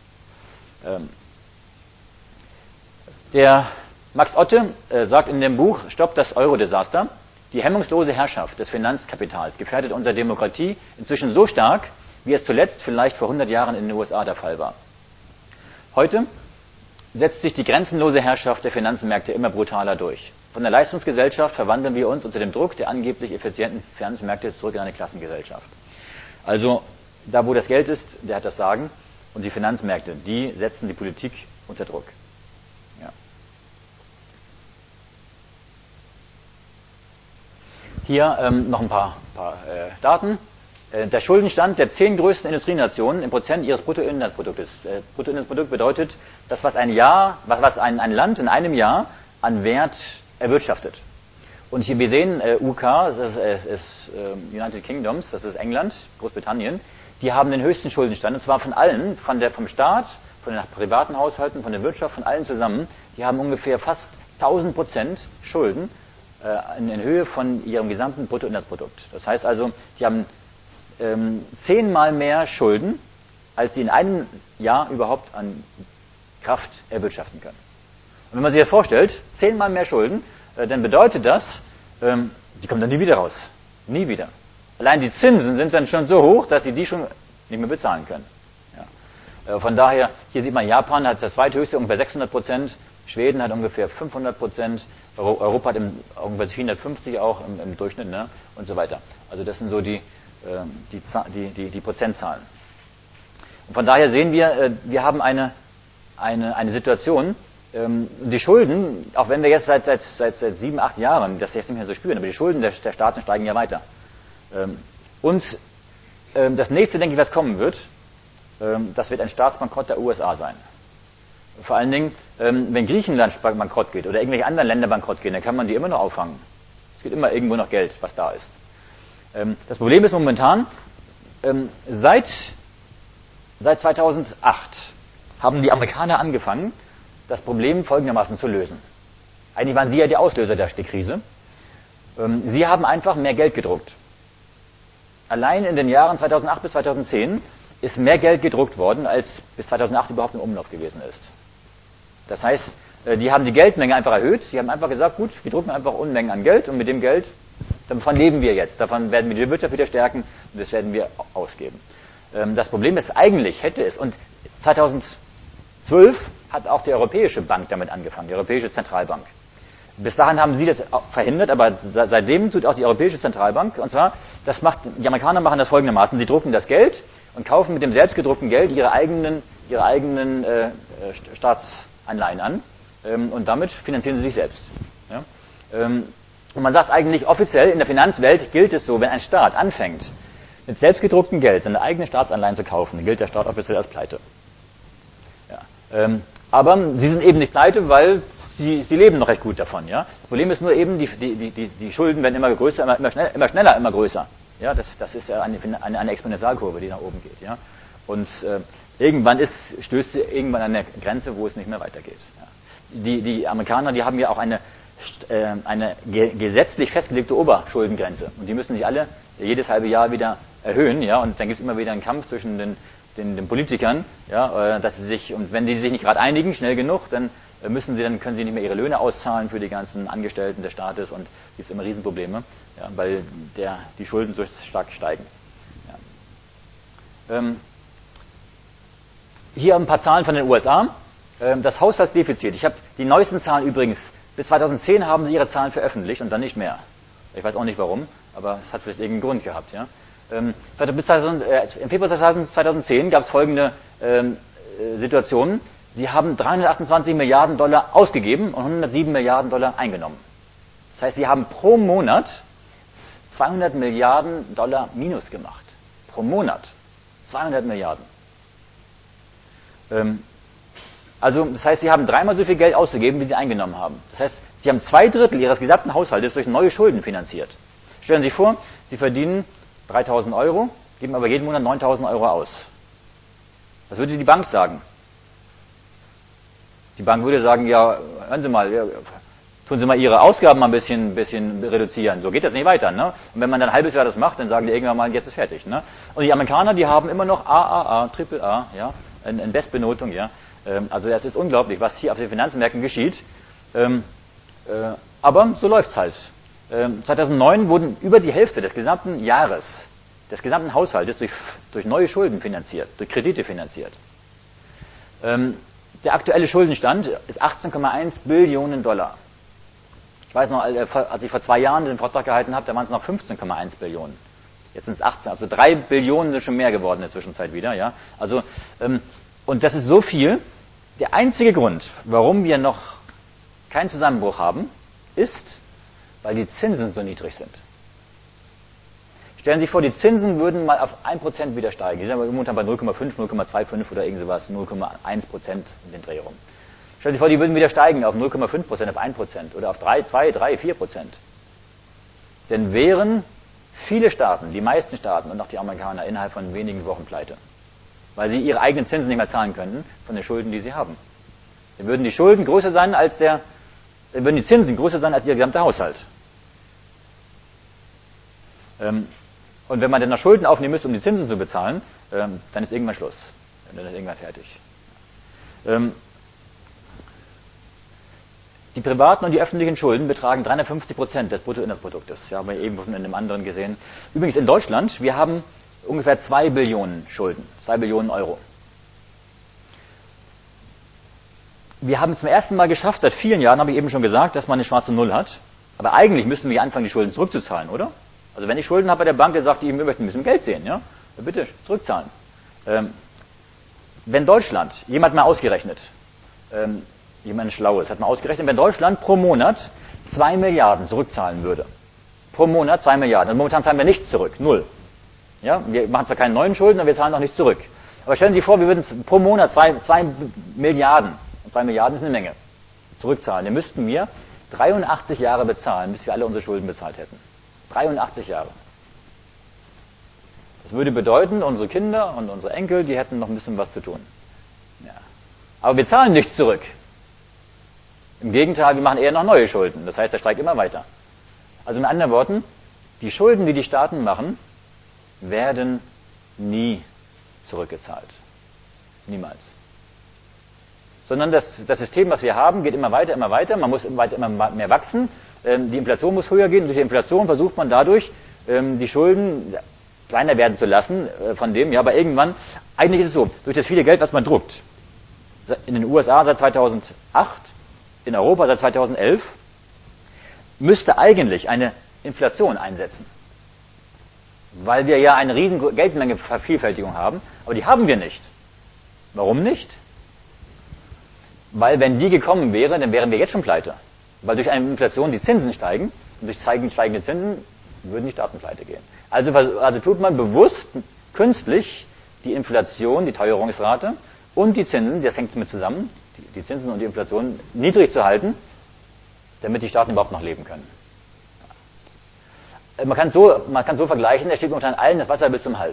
Der Max Otte äh, sagt in dem Buch Stopp das Euro-Desaster, die hemmungslose Herrschaft des Finanzkapitals gefährdet unsere Demokratie inzwischen so stark, wie es zuletzt vielleicht vor hundert Jahren in den U S A der Fall war. Heute setzt sich die grenzenlose Herrschaft der Finanzmärkte immer brutaler durch. Von der Leistungsgesellschaft verwandeln wir uns unter dem Druck der angeblich effizienten Finanzmärkte zurück in eine Klassengesellschaft. Also da, wo das Geld ist, der hat das Sagen. Und die Finanzmärkte, die setzen die Politik unter Druck. Ja. Hier ähm, noch ein paar, paar äh, Daten. Äh, der Schuldenstand der zehn größten Industrienationen im Prozent ihres Bruttoinlandsproduktes. Äh, Bruttoinlandsprodukt bedeutet, das, was ein Jahr, was, was ein, ein Land in einem Jahr an Wert erwirtschaftet. Und hier, wir sehen, äh, U K, das ist, äh, ist äh, United Kingdoms, das ist England, Großbritannien, die haben den höchsten Schuldenstand, und zwar von allen, von der, vom Staat, von den privaten Haushalten, von der Wirtschaft, von allen zusammen. Die haben ungefähr fast tausend Prozent Schulden äh, in, in Höhe von ihrem gesamten Bruttoinlandsprodukt. Das heißt also, die haben ähm, zehnmal mehr Schulden, als sie in einem Jahr überhaupt an Kraft erwirtschaften können. Und wenn man sich das vorstellt, zehnmal mehr Schulden, äh, dann bedeutet das, ähm, die kommen dann nie wieder raus. Nie wieder. Allein die Zinsen sind dann schon so hoch, dass sie die schon nicht mehr bezahlen können. Ja. Von daher, hier sieht man, Japan hat das zweithöchste, ungefähr sechshundert Prozent, Schweden hat ungefähr fünfhundert Prozent, Europa hat im, ungefähr vierhundertfünfzig auch im, im Durchschnitt, ne, und so weiter. Also das sind so die, die, die, die, die Prozentzahlen. Und von daher sehen wir, wir haben eine, eine, eine Situation, die Schulden, auch wenn wir jetzt seit, seit, seit, seit sieben, acht Jahren das jetzt nicht mehr so spüren, aber die Schulden der, der Staaten steigen ja weiter. Ähm, und ähm, das nächste, denke ich, was kommen wird, ähm, das wird ein Staatsbankrott der U S A sein. Vor allen Dingen, ähm, wenn Griechenland bankrott geht oder irgendwelche anderen Länder bankrott gehen, dann kann man die immer noch auffangen. Es gibt immer irgendwo noch Geld, was da ist. Ähm, das Problem ist momentan, ähm, seit, seit zweitausendacht haben die Amerikaner angefangen, das Problem folgendermaßen zu lösen. Eigentlich waren sie ja die Auslöser der Krise. Ähm, sie haben einfach mehr Geld gedruckt. Allein in den Jahren zweitausendacht bis zweitausendzehn ist mehr Geld gedruckt worden, als bis zweitausendacht überhaupt im Umlauf gewesen ist. Das heißt, die haben die Geldmenge einfach erhöht. Sie haben einfach gesagt, gut, wir drucken einfach Unmengen an Geld und mit dem Geld, davon leben wir jetzt. Davon werden wir die Wirtschaft wieder stärken und das werden wir ausgeben. Das Problem ist, eigentlich hätte es, und zweitausendzwölf hat auch die Europäische Bank damit angefangen, die Europäische Zentralbank. Bis dahin haben sie das verhindert, aber seitdem tut auch die Europäische Zentralbank, und zwar, das macht, die Amerikaner machen das folgendermaßen, sie drucken das Geld und kaufen mit dem selbstgedruckten Geld ihre eigenen, ihre eigenen äh, Staatsanleihen an, ähm, und damit finanzieren sie sich selbst. Ja? Ähm, und man sagt eigentlich offiziell, in der Finanzwelt gilt es so, wenn ein Staat anfängt, mit selbstgedrucktem Geld seine eigenen Staatsanleihen zu kaufen, dann gilt der Staat offiziell als Pleite. Ja. Ähm, aber sie sind eben nicht pleite, weil Sie, sie leben noch recht gut davon, ja. Das Problem ist nur eben, die, die, die, die Schulden werden immer größer, immer, immer, schneller, immer schneller, immer größer. Ja, das, das ist ja eine, eine, eine Exponentialkurve, die nach oben geht, ja. Und äh, irgendwann ist, stößt sie irgendwann an eine Grenze, wo es nicht mehr weitergeht. Ja. Die, die Amerikaner, die haben ja auch eine, äh, eine ge gesetzlich festgelegte Oberschuldengrenze. Und die müssen sich alle jedes halbe Jahr wieder erhöhen, ja. Und dann gibt es immer wieder einen Kampf zwischen den, den, den Politikern, ja, äh, dass sie sich, und wenn die sich nicht gerade einigen, schnell genug, dann müssen sie dann, können sie nicht mehr ihre Löhne auszahlen für die ganzen Angestellten des Staates und gibt es immer Riesenprobleme, ja, weil der, die Schulden so stark steigen. Ja. Ähm, hier ein paar Zahlen von den U S A. Ähm, das Haushaltsdefizit, ich habe die neuesten Zahlen übrigens, bis zweitausendzehn haben sie ihre Zahlen veröffentlicht und dann nicht mehr. Ich weiß auch nicht warum, aber es hat vielleicht irgendeinen Grund gehabt. Ja. Ähm, bis zweitausend, äh, Im Februar zweitausendzehn gab es folgende ähm, äh, Situationen. Sie haben dreihundertachtundzwanzig Milliarden Dollar ausgegeben und hundertsieben Milliarden Dollar eingenommen. Das heißt, sie haben pro Monat zweihundert Milliarden Dollar Minus gemacht. Pro Monat. zweihundert Milliarden. Ähm, also, das heißt, sie haben dreimal so viel Geld ausgegeben, wie sie eingenommen haben. Das heißt, sie haben zwei Drittel ihres gesamten Haushaltes durch neue Schulden finanziert. Stellen Sie sich vor, Sie verdienen dreitausend Euro, geben aber jeden Monat neuntausend Euro aus. Was würde die Bank sagen? Die Bank würde sagen, ja, hören Sie mal, ja, tun Sie mal Ihre Ausgaben mal ein bisschen, bisschen reduzieren. So geht das nicht weiter. Ne? Und wenn man dann ein halbes Jahr das macht, dann sagen die irgendwann mal, jetzt ist fertig. Ne? Und die Amerikaner, die haben immer noch A A A, Triple A, ja, eine Bestbenotung. Ja? Also das ist unglaublich, was hier auf den Finanzmärkten geschieht. Ähm, äh, aber so läuft's halt. Ähm, zweitausendneun wurden über die Hälfte des gesamten Jahres, des gesamten Haushaltes durch, durch neue Schulden finanziert, durch Kredite finanziert. Ähm, Der aktuelle Schuldenstand ist achtzehn Komma eins Billionen Dollar. Ich weiß noch, als ich vor zwei Jahren den Vortrag gehalten habe, da waren es noch fünfzehn Komma eins Billionen. Jetzt sind es achtzehn, also drei Billionen sind schon mehr geworden in der Zwischenzeit wieder. Ja? Also, ähm, und das ist so viel. Der einzige Grund, warum wir noch keinen Zusammenbruch haben, ist, weil die Zinsen so niedrig sind. Stellen Sie sich vor, die Zinsen würden mal auf ein Prozent wieder steigen. Die sind momentan bei null Komma fünf, null Komma fünfundzwanzig oder irgend sowas, null Komma eins Prozent in den Dreh rum. Stellen Sie sich vor, die würden wieder steigen auf null Komma fünf Prozent, auf ein Prozent oder auf drei, zwei, drei, vier Prozent. Dann wären viele Staaten, die meisten Staaten und auch die Amerikaner innerhalb von wenigen Wochen pleite. Weil sie ihre eigenen Zinsen nicht mehr zahlen könnten von den Schulden, die sie haben. Dann würden die Schulden größer sein als der, dann würden die Zinsen größer sein als ihr gesamter Haushalt. Ähm, Und wenn man dann noch Schulden aufnehmen müsste, um die Zinsen zu bezahlen, ähm, dann ist irgendwann Schluss. Dann ist irgendwann fertig. Ähm, die privaten und die öffentlichen Schulden betragen dreihundertfünfzig Prozent des Bruttoinlandsproduktes. Ja, haben wir eben schon in einem anderen gesehen. Übrigens in Deutschland, wir haben ungefähr zwei Billionen Schulden, zwei Billionen Euro. Wir haben es zum ersten Mal geschafft, seit vielen Jahren, habe ich eben schon gesagt, dass man eine schwarze Null hat. Aber eigentlich müssen wir anfangen, die Schulden zurückzuzahlen, oder? Also wenn ich Schulden habe bei der Bank, der sagt, wir möchten ein bisschen Geld sehen, ja, dann bitte zurückzahlen. Ähm, wenn Deutschland, jemand mal ausgerechnet, ähm, jemand Schlaues hat mal ausgerechnet, wenn Deutschland pro Monat zwei Milliarden zurückzahlen würde, pro Monat zwei Milliarden, und momentan zahlen wir nichts zurück, null. Ja, wir machen zwar keine neuen Schulden, aber wir zahlen noch nichts zurück. Aber stellen Sie sich vor, wir würden pro Monat zwei, zwei Milliarden, und zwei Milliarden ist eine Menge, zurückzahlen. Dann müssten wir dreiundachtzig Jahre bezahlen, bis wir alle unsere Schulden bezahlt hätten. dreiundachtzig Jahre. Das würde bedeuten, unsere Kinder und unsere Enkel, die hätten noch ein bisschen was zu tun. Ja. Aber wir zahlen nichts zurück. Im Gegenteil, wir machen eher noch neue Schulden. Das heißt, er steigt immer weiter. Also mit anderen Worten, die Schulden, die die Staaten machen, werden nie zurückgezahlt. Niemals. Sondern das, das System, was wir haben, geht immer weiter, immer weiter. Man muss immer, weiter, immer mehr wachsen. Die Inflation muss höher gehen. Durch die Inflation versucht man dadurch, die Schulden kleiner werden zu lassen von dem. Ja, aber irgendwann, eigentlich ist es so, durch das viele Geld, was man druckt, in den U S A seit zweitausendacht, in Europa seit zweitausendelf, müsste eigentlich eine Inflation einsetzen. Weil wir ja eine riesen Geldmengevervielfältigung haben, aber die haben wir nicht. Warum nicht? Weil wenn die gekommen wäre, dann wären wir jetzt schon pleite. Weil durch eine Inflation die Zinsen steigen und durch steigende Zinsen würden die Staaten pleite gehen. Also, also tut man bewusst, künstlich die Inflation, die Teuerungsrate und die Zinsen, das hängt mit zusammen, die, die Zinsen und die Inflation niedrig zu halten, damit die Staaten überhaupt noch leben können. Man kann so, man kann so vergleichen, da steht unter allen das Wasser bis zum Hals.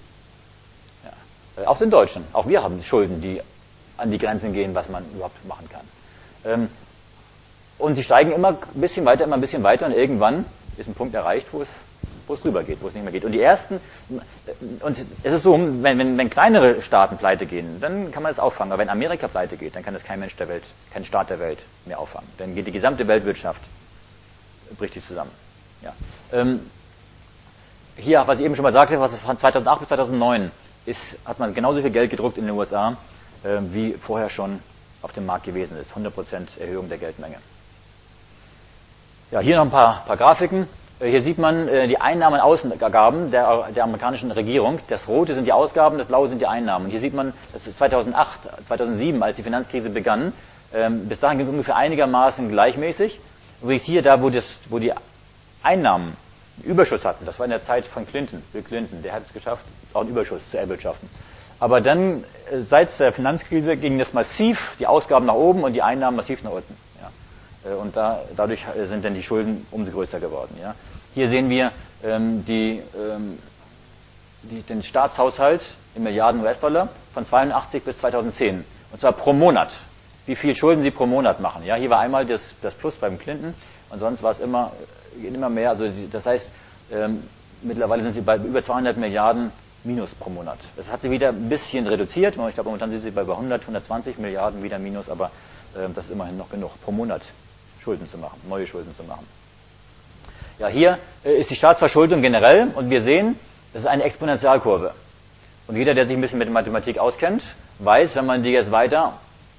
Ja. Auch den Deutschen, auch wir haben Schulden, die an die Grenzen gehen, was man überhaupt machen kann. Ähm, und sie steigen immer ein bisschen weiter, immer ein bisschen weiter und irgendwann ist ein Punkt erreicht, wo es wo es drüber geht, wo es nicht mehr geht. Und die ersten, und es ist so, wenn, wenn, wenn kleinere Staaten pleite gehen, dann kann man das auffangen. Aber wenn Amerika pleite geht, dann kann das kein Mensch der Welt, kein Staat der Welt mehr auffangen. Dann geht die gesamte Weltwirtschaft, bricht die zusammen. Ja. Ähm, hier, was ich eben schon mal sagte, was von zweitausendacht bis zweitausendneun ist, hat man genauso viel Geld gedruckt in den U S A, äh, wie vorher schon auf dem Markt gewesen ist. hundert Prozent Erhöhung der Geldmenge. Ja, hier noch ein paar, paar Grafiken. Hier sieht man äh, die Einnahmen und Ausgaben der, der amerikanischen Regierung. Das Rote sind die Ausgaben, das Blaue sind die Einnahmen. Und hier sieht man, dass zweitausendacht, zweitausendsieben, als die Finanzkrise begann, ähm, bis dahin ging es ungefähr einigermaßen gleichmäßig. Übrigens hier, da wo, das, wo die Einnahmen einen Überschuss hatten, das war in der Zeit von Clinton, Bill Clinton, der hat es geschafft, auch einen Überschuss zu erwirtschaften. Aber dann, äh, seit der Finanzkrise, ging das massiv, die Ausgaben nach oben und die Einnahmen massiv nach unten. Ja. Äh, und da, dadurch sind dann die Schulden umso größer geworden. Ja. Hier sehen wir ähm, die, ähm, die, den Staatshaushalt in Milliarden U S-Dollar von zweiundachtzig bis zweitausendzehn. Und zwar pro Monat. Wie viel Schulden sie pro Monat machen. Ja, hier war einmal das, das Plus beim Clinton und sonst war es immer, immer mehr. Also die, das heißt, ähm, mittlerweile sind sie bei über zweihundert Milliarden Minus pro Monat. Das hat sie wieder ein bisschen reduziert. Ich glaube, momentan sind sie bei hundert, hundertzwanzig Milliarden wieder Minus, aber äh, das ist immerhin noch genug, pro Monat Schulden zu machen, neue Schulden zu machen. Ja, hier äh, ist die Staatsverschuldung generell und wir sehen, das ist eine Exponentialkurve. Und jeder, der sich ein bisschen mit Mathematik auskennt, weiß, wenn man die jetzt weiter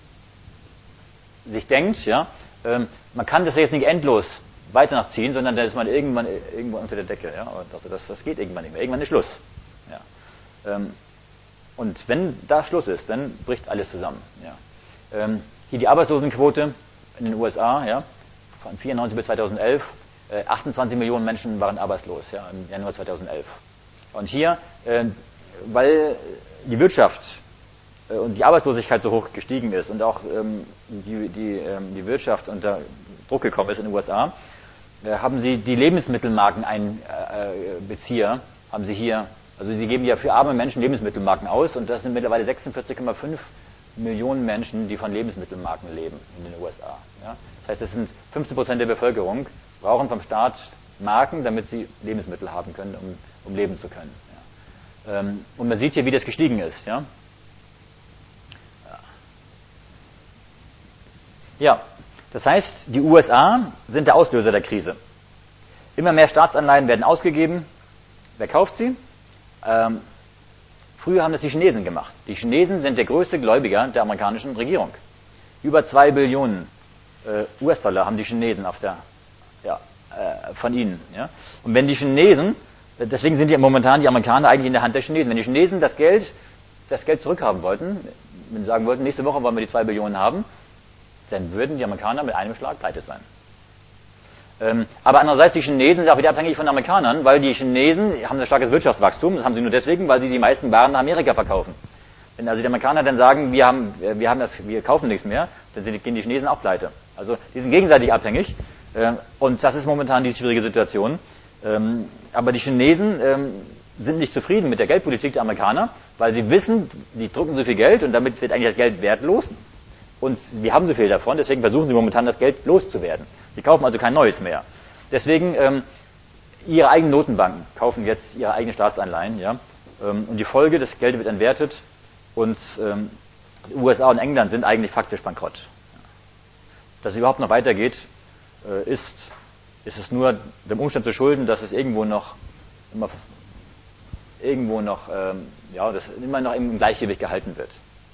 sich denkt, ja, ähm, man kann das jetzt nicht endlos weiter nachziehen, sondern dann ist man irgendwann irgendwo unter der Decke. Ja, und das, das geht irgendwann nicht mehr. Irgendwann ist Schluss. Ja. Ähm, und wenn da Schluss ist, dann bricht alles zusammen. Ja. Ähm, hier die Arbeitslosenquote in den U S A, ja, von vierundneunzig bis zweitausendelf, äh, achtundzwanzig Millionen Menschen waren arbeitslos, ja, im Januar zweitausendelf. Und hier, äh, weil die Wirtschaft und die Arbeitslosigkeit so hoch gestiegen ist und auch ähm, die, die, ähm, die Wirtschaft unter Druck gekommen ist in den U S A, äh, haben sie die Lebensmittelmarkenbezieher, äh, haben sie hier, also sie geben ja für arme Menschen Lebensmittelmarken aus und das sind mittlerweile sechsundvierzig Komma fünf Millionen Menschen, die von Lebensmittelmarken leben in den U S A. Ja? Das heißt, es sind fünfzehn Prozent der Bevölkerung, brauchen vom Staat Marken, damit sie Lebensmittel haben können, um, um leben zu können. Ja? Ähm, und man sieht hier, wie das gestiegen ist. Ja? Ja, das heißt, die U S A sind der Auslöser der Krise. Immer mehr Staatsanleihen werden ausgegeben. Wer kauft sie? Ähm, früher haben das die Chinesen gemacht. Die Chinesen sind der größte Gläubiger der amerikanischen Regierung. Über zwei Billionen äh, U S-Dollar haben die Chinesen auf der, ja, äh, von ihnen. Ja? Und wenn die Chinesen, deswegen sind ja momentan die Amerikaner eigentlich in der Hand der Chinesen. Wenn die Chinesen das Geld, das Geld zurückhaben wollten, wenn sie sagen wollten, nächste Woche wollen wir die zwei Billionen haben, dann würden die Amerikaner mit einem Schlag pleite sein. Ähm, aber andererseits, die Chinesen sind auch wieder abhängig von den Amerikanern, weil die Chinesen haben ein starkes Wirtschaftswachstum, das haben sie nur deswegen, weil sie die meisten Waren nach Amerika verkaufen. Wenn also die Amerikaner dann sagen, wir haben, wir haben das, wir kaufen nichts mehr, dann sind, gehen die Chinesen auch pleite. Also die sind gegenseitig abhängig äh, und das ist momentan die schwierige Situation. Ähm, aber die Chinesen ähm, sind nicht zufrieden mit der Geldpolitik der Amerikaner, weil sie wissen, die drucken so viel Geld und damit wird eigentlich das Geld wertlos. Und wir haben so viel davon, deswegen versuchen sie momentan das Geld loszuwerden. Sie kaufen also kein neues mehr. Deswegen ähm, ihre eigenen Notenbanken kaufen jetzt ihre eigenen Staatsanleihen. Ja? Ähm, und die Folge, das Geld wird entwertet und ähm, die U S A und England sind eigentlich faktisch bankrott. Dass es überhaupt noch weitergeht, äh, ist, ist es nur dem Umstand zu schulden, dass es irgendwo noch immer, irgendwo noch, ähm, ja, das immer noch im Gleichgewicht gehalten wird.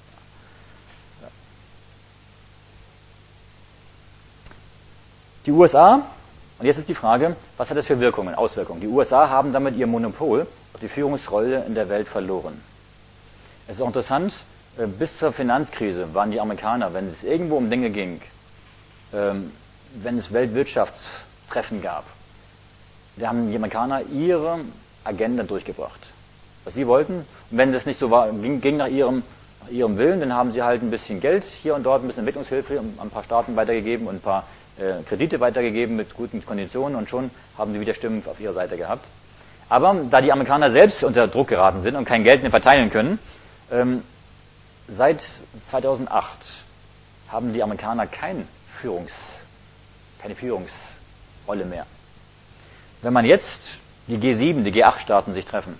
Die U S A, und jetzt ist die Frage, was hat das für Wirkungen, Auswirkungen? Die U S A haben damit ihr Monopol auf die Führungsrolle in der Welt verloren. Es ist auch interessant, bis zur Finanzkrise waren die Amerikaner, wenn es irgendwo um Dinge ging, wenn es Weltwirtschaftstreffen gab, da haben die Amerikaner ihre Agenda durchgebracht. Was sie wollten, und wenn das nicht so war, ging, ging nach ihrem nach ihrem Willen, dann haben sie halt ein bisschen Geld hier und dort, ein bisschen Entwicklungshilfe an ein paar Staaten weitergegeben und ein paar äh, Kredite weitergegeben mit guten Konditionen und schon haben sie wieder Stimmen auf ihrer Seite gehabt. Aber da die Amerikaner selbst unter Druck geraten sind und kein Geld mehr verteilen können, ähm, seit zweitausendacht haben die Amerikaner kein Führungs, keine Führungsrolle mehr. Wenn man jetzt die G sieben, die G acht Staaten sich treffen.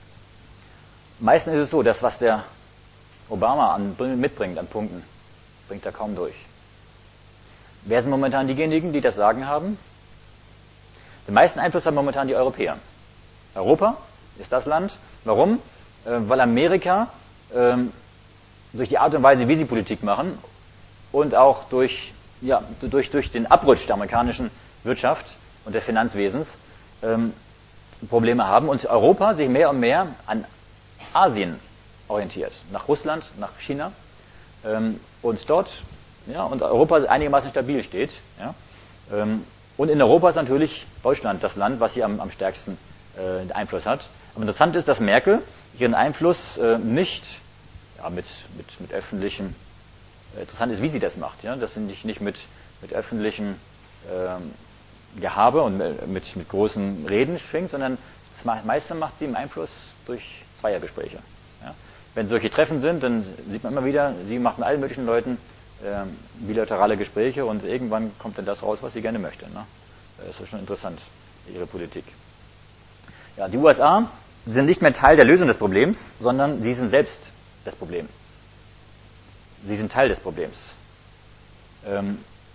Meistens ist es so, dass was der Obama an, mitbringt an Punkten, bringt er kaum durch. Wer sind momentan diejenigen, die das Sagen haben? Den meisten Einfluss haben momentan die Europäer. Europa ist das Land. Warum? Äh, weil Amerika ähm, durch die Art und Weise, wie sie Politik machen und auch durch, ja, durch, durch den Abrutsch der amerikanischen Wirtschaft und des Finanzwesens ähm, Probleme haben und Europa sich mehr und mehr an Asien orientiert, nach Russland, nach China ähm, und dort, ja, und Europa einigermaßen stabil steht. Ja, ähm, und in Europa ist natürlich Deutschland das Land, was hier am, am stärksten äh, Einfluss hat. Aber interessant ist, dass Merkel ihren Einfluss äh, nicht ja, mit, mit, mit öffentlichen, äh, interessant ist, wie sie das macht. Ja, das sind nicht, nicht mit, mit öffentlichen ähm, Gehabe und mit, mit großen Reden schwingt, sondern das meiste macht sie im Einfluss durch Zweiergespräche. Ja. Wenn solche Treffen sind, dann sieht man immer wieder, sie macht mit allen möglichen Leuten ähm, bilaterale Gespräche und irgendwann kommt dann das raus, was sie gerne möchte. Ne? Das ist schon interessant, ihre Politik. Ja, die U S A sind nicht mehr Teil der Lösung des Problems, sondern sie sind selbst das Problem. Sie sind Teil des Problems. Ähm,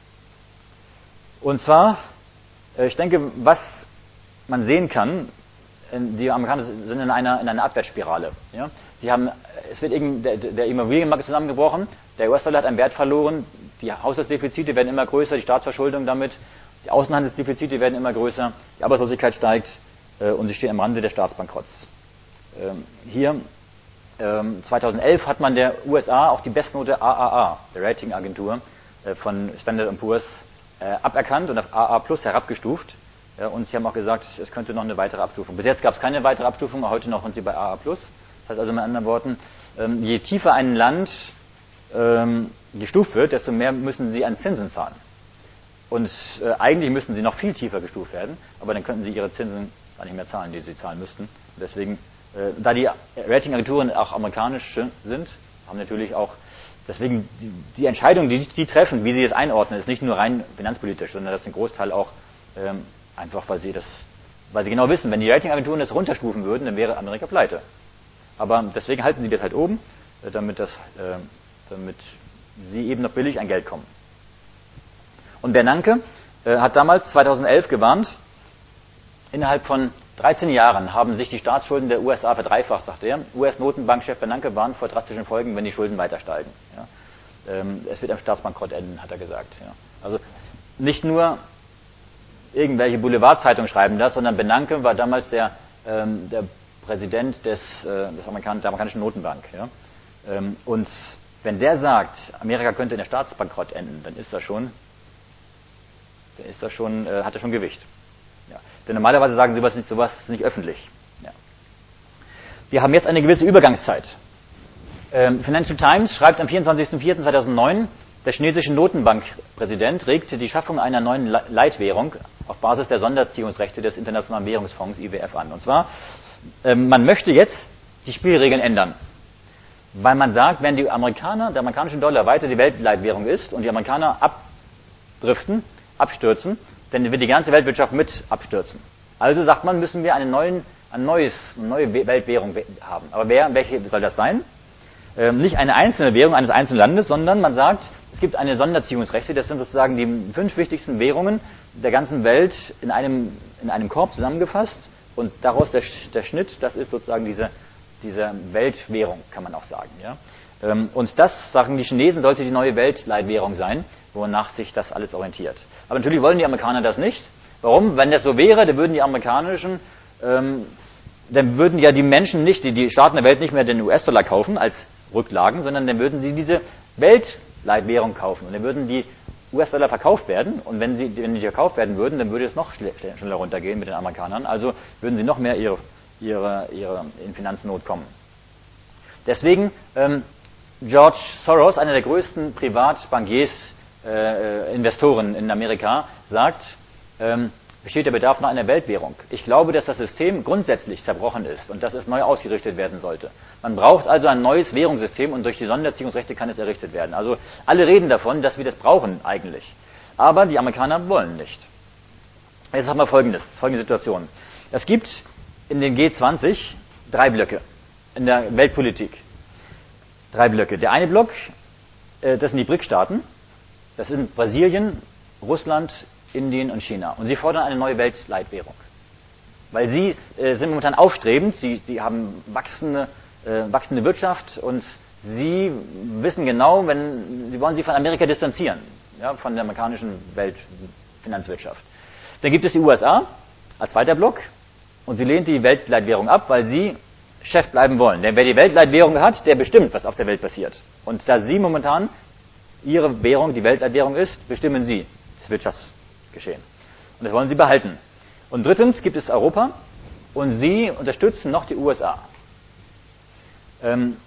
und zwar, äh, ich denke, was man sehen kann, die Amerikaner sind in einer, in einer Abwärtsspirale. Ja? Sie haben, es wird irgend, der, der Immobilienmarkt ist zusammengebrochen, der U S-Dollar hat einen Wert verloren, die Haushaltsdefizite werden immer größer, die Staatsverschuldung damit, die Außenhandelsdefizite werden immer größer, die Arbeitslosigkeit steigt äh, und sie stehen am Rande des Staatsbankrotts. Ähm, hier, ähm, zweitausendelf hat man der U S A auch die Bestnote A A A, der Ratingagentur äh, von Standard and Poor's, äh, aberkannt und auf A A plus herabgestuft. Ja, und sie haben auch gesagt, es könnte noch eine weitere Abstufung. Bis jetzt gab es keine weitere Abstufung, aber heute noch sind sie bei A A plus. Das heißt also mit anderen Worten, ähm, je tiefer ein Land ähm, gestuft wird, desto mehr müssen sie an Zinsen zahlen. Und äh, eigentlich müssten sie noch viel tiefer gestuft werden, aber dann könnten sie ihre Zinsen gar nicht mehr zahlen, die sie zahlen müssten. Und deswegen, äh, da die Ratingagenturen auch amerikanisch sind, haben natürlich auch, deswegen die, die Entscheidung, die die treffen, wie sie es einordnen, ist nicht nur rein finanzpolitisch, sondern das ist ein Großteil auch ähm, einfach, weil sie das, weil sie genau wissen, wenn die Ratingagenturen das runterstufen würden, dann wäre Amerika pleite. Aber deswegen halten sie das halt oben, damit, das, äh, damit sie eben noch billig an Geld kommen. Und Bernanke äh, hat damals zweitausendelf gewarnt, innerhalb von dreizehn Jahren haben sich die Staatsschulden der U S A verdreifacht, sagt er. U S-Notenbankchef Bernanke warnt vor drastischen Folgen, wenn die Schulden weiter steigen. Ja. Ähm, es wird am Staatsbankrott enden, hat er gesagt. Ja. Also nicht nur irgendwelche Boulevardzeitungen schreiben das, sondern Bernanke war damals der, ähm, der Präsident des, äh, des Amerikan der amerikanischen Notenbank. Ja? Ähm, und wenn der sagt, Amerika könnte in der Staatsbankrott enden, dann ist das schon, dann ist das schon, äh, hat das schon Gewicht. Ja. Denn normalerweise sagen sie sowas nicht, sowas nicht öffentlich. Ja. Wir haben jetzt eine gewisse Übergangszeit. Ähm, Financial Times schreibt am vierundzwanzigsten vierten zweitausendneun, der chinesische Notenbankpräsident regte die Schaffung einer neuen Leitwährung auf Basis der Sonderziehungsrechte des Internationalen Währungsfonds I W F an. Und zwar, ähm, man möchte jetzt die Spielregeln ändern. Weil man sagt, wenn die Amerikaner, der amerikanische Dollar weiter die Weltleitwährung ist und die Amerikaner abdriften, abstürzen, dann wird die ganze Weltwirtschaft mit abstürzen. Also sagt man, müssen wir eine, neuen, ein neues, eine neue Weltwährung haben. Aber wer, welche soll das sein? Ähm, nicht eine einzelne Währung eines einzelnen Landes, sondern man sagt, es gibt eine Sonderziehungsrechte, das sind sozusagen die fünf wichtigsten Währungen der ganzen Welt in einem, in einem Korb zusammengefasst und daraus der, der Schnitt, das ist sozusagen diese, diese Weltwährung, kann man auch sagen. Ja? Ähm, und das, sagen die Chinesen, sollte die neue Weltleitwährung sein, wonach sich das alles orientiert. Aber natürlich wollen die Amerikaner das nicht. Warum? Wenn das so wäre, dann würden die amerikanischen ähm, dann würden ja die Menschen nicht, die, die Staaten der Welt nicht mehr den U S-Dollar kaufen als Rücklagen, sondern dann würden sie diese Weltleitwährung kaufen und dann würden die U S-Dollar verkauft werden und wenn sie wenn die verkauft werden würden, dann würde es noch schneller runtergehen mit den Amerikanern, also würden sie noch mehr ihre, ihre, ihre in Finanznot kommen. Deswegen ähm, George Soros, einer der größten Privatbankiers, äh, Investoren in Amerika, sagt, ähm, besteht der Bedarf nach einer Weltwährung. Ich glaube, dass das System grundsätzlich zerbrochen ist und dass es neu ausgerichtet werden sollte. Man braucht also ein neues Währungssystem und durch die Sonderziehungsrechte kann es errichtet werden. Also alle reden davon, dass wir das brauchen eigentlich. Aber die Amerikaner wollen nicht. Jetzt haben wir folgendes, folgende Situation. Es gibt in den G zwanzig drei Blöcke in der Weltpolitik. Drei Blöcke. Der eine Block, äh, das sind die B R I C-Staaten. Das sind Brasilien, Russland, Indien und China. Und sie fordern eine neue Weltleitwährung. Weil sie äh, sind momentan aufstrebend, sie, sie haben wachsende, äh, wachsende Wirtschaft und sie wissen genau, wenn, sie wollen sich von Amerika distanzieren, ja, von der amerikanischen Weltfinanzwirtschaft. Dann gibt es die U S A als zweiter Block und sie lehnt die Weltleitwährung ab, weil sie Chef bleiben wollen. Denn wer die Weltleitwährung hat, der bestimmt, was auf der Welt passiert. Und da sie momentan ihre Währung, die Weltleitwährung ist, bestimmen sie das Wirtschaftsgeschehen. Und das wollen sie behalten. Und drittens gibt es Europa und sie unterstützen noch die U S A. Ähm,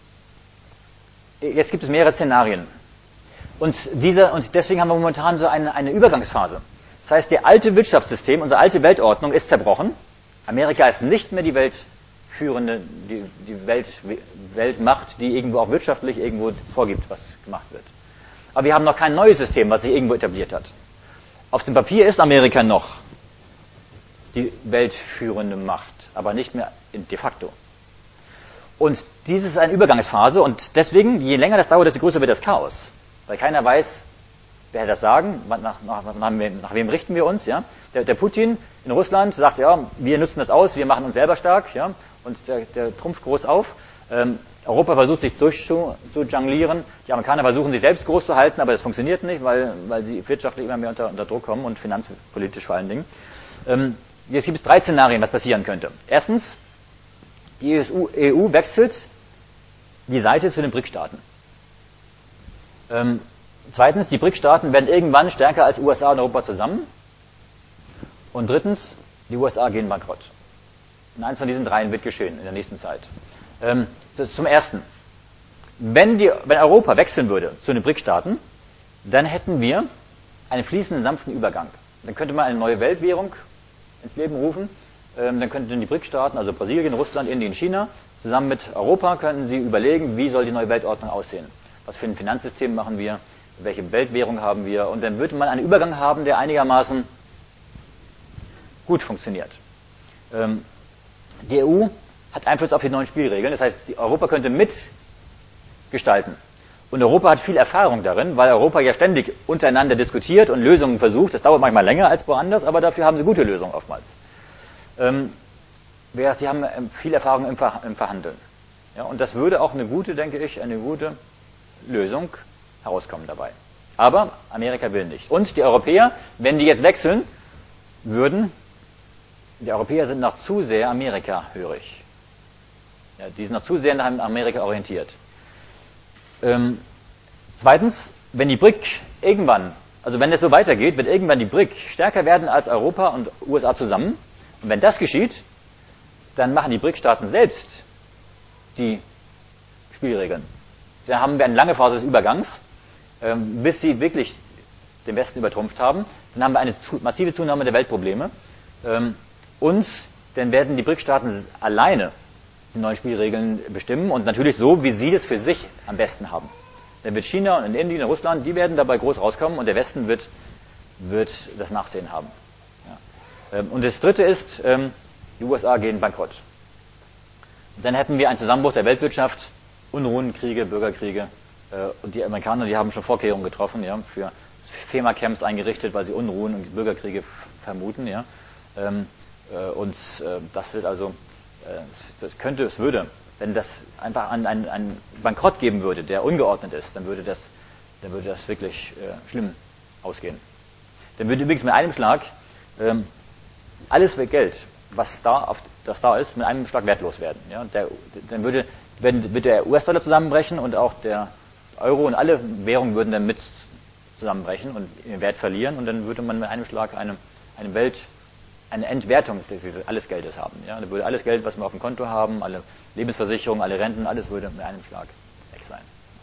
jetzt gibt es mehrere Szenarien. Und, diese, und deswegen haben wir momentan so eine, eine Übergangsphase. Das heißt, das alte Wirtschaftssystem, unsere alte Weltordnung ist zerbrochen. Amerika ist nicht mehr die Weltführende, die, die Welt, Weltmacht, die irgendwo auch wirtschaftlich irgendwo vorgibt, was gemacht wird. Aber wir haben noch kein neues System, was sich irgendwo etabliert hat. Auf dem Papier ist Amerika noch die weltführende Macht, aber nicht mehr de facto. Und dies ist eine Übergangsphase und deswegen, je länger das dauert, desto größer wird das Chaos. Weil keiner weiß, wer hat das Sagen, nach, nach, nach, nach wem richten wir uns. Ja? Der, der Putin in Russland sagt, ja, wir nutzen das aus, wir machen uns selber stark, ja? Und der, der trumpft groß auf. Ähm, Europa versucht sich durchzujonglieren, die Amerikaner versuchen sich selbst groß zu halten, aber das funktioniert nicht, weil, weil sie wirtschaftlich immer mehr unter, unter Druck kommen und finanzpolitisch vor allen Dingen. Ähm, jetzt gibt es drei Szenarien, was passieren könnte. Erstens, die E U wechselt die Seite zu den B R I C-Staaten. Ähm, zweitens, die B R I C-Staaten werden irgendwann stärker als U S A und Europa zusammen. Und drittens, die U S A gehen bankrott. Und eins von diesen dreien wird geschehen in der nächsten Zeit. Ähm, das ist zum Ersten. Wenn, die, wenn Europa wechseln würde zu den B R I C-Staaten, dann hätten wir einen fließenden, sanften Übergang. Dann könnte man eine neue Weltwährung ins Leben rufen. Ähm, dann könnten die B R I C-Staaten, also Brasilien, Russland, Indien, China, zusammen mit Europa könnten sie überlegen, wie soll die neue Weltordnung aussehen. Was für ein Finanzsystem machen wir, welche Weltwährung haben wir. Und dann würde man einen Übergang haben, der einigermaßen gut funktioniert. Ähm, die E U hat Einfluss auf die neuen Spielregeln. Das heißt, die Europa könnte mitgestalten. Und Europa hat viel Erfahrung darin, weil Europa ja ständig untereinander diskutiert und Lösungen versucht. Das dauert manchmal länger als woanders, aber dafür haben sie gute Lösungen oftmals. Ähm, sie haben viel Erfahrung im, Ver im Verhandeln. Ja, und das würde auch eine gute, denke ich, eine gute Lösung herauskommen dabei. Aber Amerika will nicht. Und die Europäer, wenn die jetzt wechseln würden, die Europäer sind noch zu sehr Amerika-hörig. Ja, die sind noch zu sehr nach Amerika orientiert. Ähm, zweitens, wenn die B R I C irgendwann, also wenn es so weitergeht, wird irgendwann die B R I C stärker werden als Europa und U S A zusammen. Und wenn das geschieht, dann machen die B R I C-Staaten selbst die Spielregeln. Dann haben wir eine lange Phase des Übergangs, ähm, bis sie wirklich den Westen übertrumpft haben. Dann haben wir eine zu, massive Zunahme der Weltprobleme. Ähm, und dann werden die B R I C-Staaten alleine die neuen Spielregeln bestimmen und natürlich so, wie sie das für sich am besten haben. Dann wird China und Indien und Russland, die werden dabei groß rauskommen und der Westen wird, wird das Nachsehen haben. Ja. Ähm, und das Dritte ist, ähm, die U S A gehen bankrott. Dann hätten wir einen Zusammenbruch der Weltwirtschaft, Unruhen, Kriege, Bürgerkriege. Äh, und die Amerikaner, die haben schon Vorkehrungen getroffen, ja, für FEMA-Camps eingerichtet, weil sie Unruhen und Bürgerkriege vermuten. Ja. Ähm, äh, und äh, das wird also, äh, das könnte, es würde, wenn das einfach einen, einen, einen Bankrott geben würde, der ungeordnet ist, dann würde das, dann würde das wirklich äh, schlimm ausgehen. Dann würde übrigens mit einem Schlag ähm, alles Geld, was da, auf, das da ist, mit einem Schlag wertlos werden. Ja? Der, dann würde, wenn, würde der U S-Dollar zusammenbrechen und auch der Euro und alle Währungen würden dann mit zusammenbrechen und ihren Wert verlieren und dann würde man mit einem Schlag eine, eine Welt, eine Entwertung dieses alles Geldes haben. Ja? Dann würde alles Geld, was wir auf dem Konto haben, alle Lebensversicherungen, alle Renten, alles würde mit einem Schlag weg sein.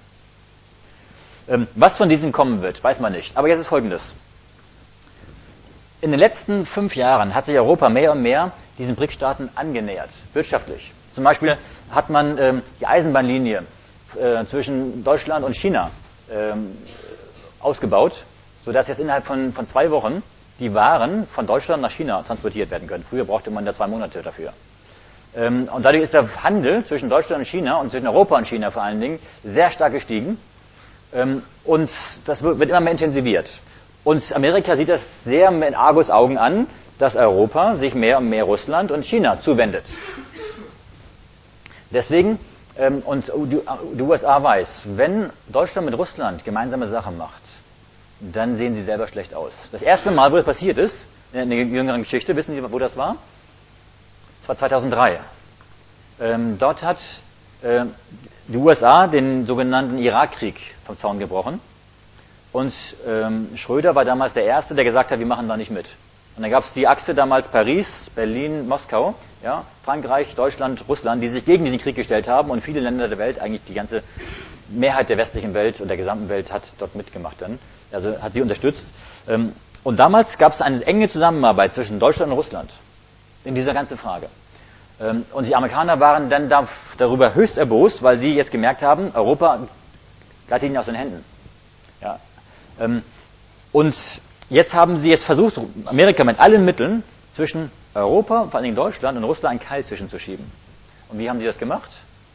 Ähm, was von diesen kommen wird, weiß man nicht. Aber jetzt ist Folgendes. In den letzten fünf Jahren hat sich Europa mehr und mehr diesen B R I C-Staaten angenähert, wirtschaftlich. Zum Beispiel hat man ähm, die Eisenbahnlinie äh, zwischen Deutschland und China ähm, ausgebaut, sodass jetzt innerhalb von, von zwei Wochen die Waren von Deutschland nach China transportiert werden können. Früher brauchte man da zwei Monate dafür. Ähm, und dadurch ist der Handel zwischen Deutschland und China und zwischen Europa und China vor allen Dingen sehr stark gestiegen. Ähm, und das wird immer mehr intensiviert. Und Amerika sieht das sehr mit Argusaugen an, dass Europa sich mehr und mehr Russland und China zuwendet. Deswegen, ähm, und die, die U S A weiß, wenn Deutschland mit Russland gemeinsame Sache macht, dann sehen sie selber schlecht aus. Das erste Mal, wo das passiert ist, in der jüngeren Geschichte, wissen Sie, wo das war? Das war zweitausenddrei. Ähm, dort hat äh, die U S A den sogenannten Irakkrieg vom Zaun gebrochen. Und ähm, Schröder war damals der Erste, der gesagt hat, wir machen da nicht mit. Und dann gab es die Achse damals Paris, Berlin, Moskau, ja, Frankreich, Deutschland, Russland, die sich gegen diesen Krieg gestellt haben. Und viele Länder der Welt, eigentlich die ganze Mehrheit der westlichen Welt und der gesamten Welt hat dort mitgemacht dann. Also hat sie unterstützt. Ähm, und damals gab es eine enge Zusammenarbeit zwischen Deutschland und Russland in dieser ganzen Frage. Ähm, und die Amerikaner waren dann da, darüber höchst erbost, weil sie jetzt gemerkt haben, Europa gleitet ihnen aus den Händen. Ja. Ähm, und jetzt haben sie jetzt versucht, Amerika mit allen Mitteln zwischen Europa, vor allen Dingen Deutschland und Russland einen Keil zwischenzuschieben. Und wie haben sie das gemacht?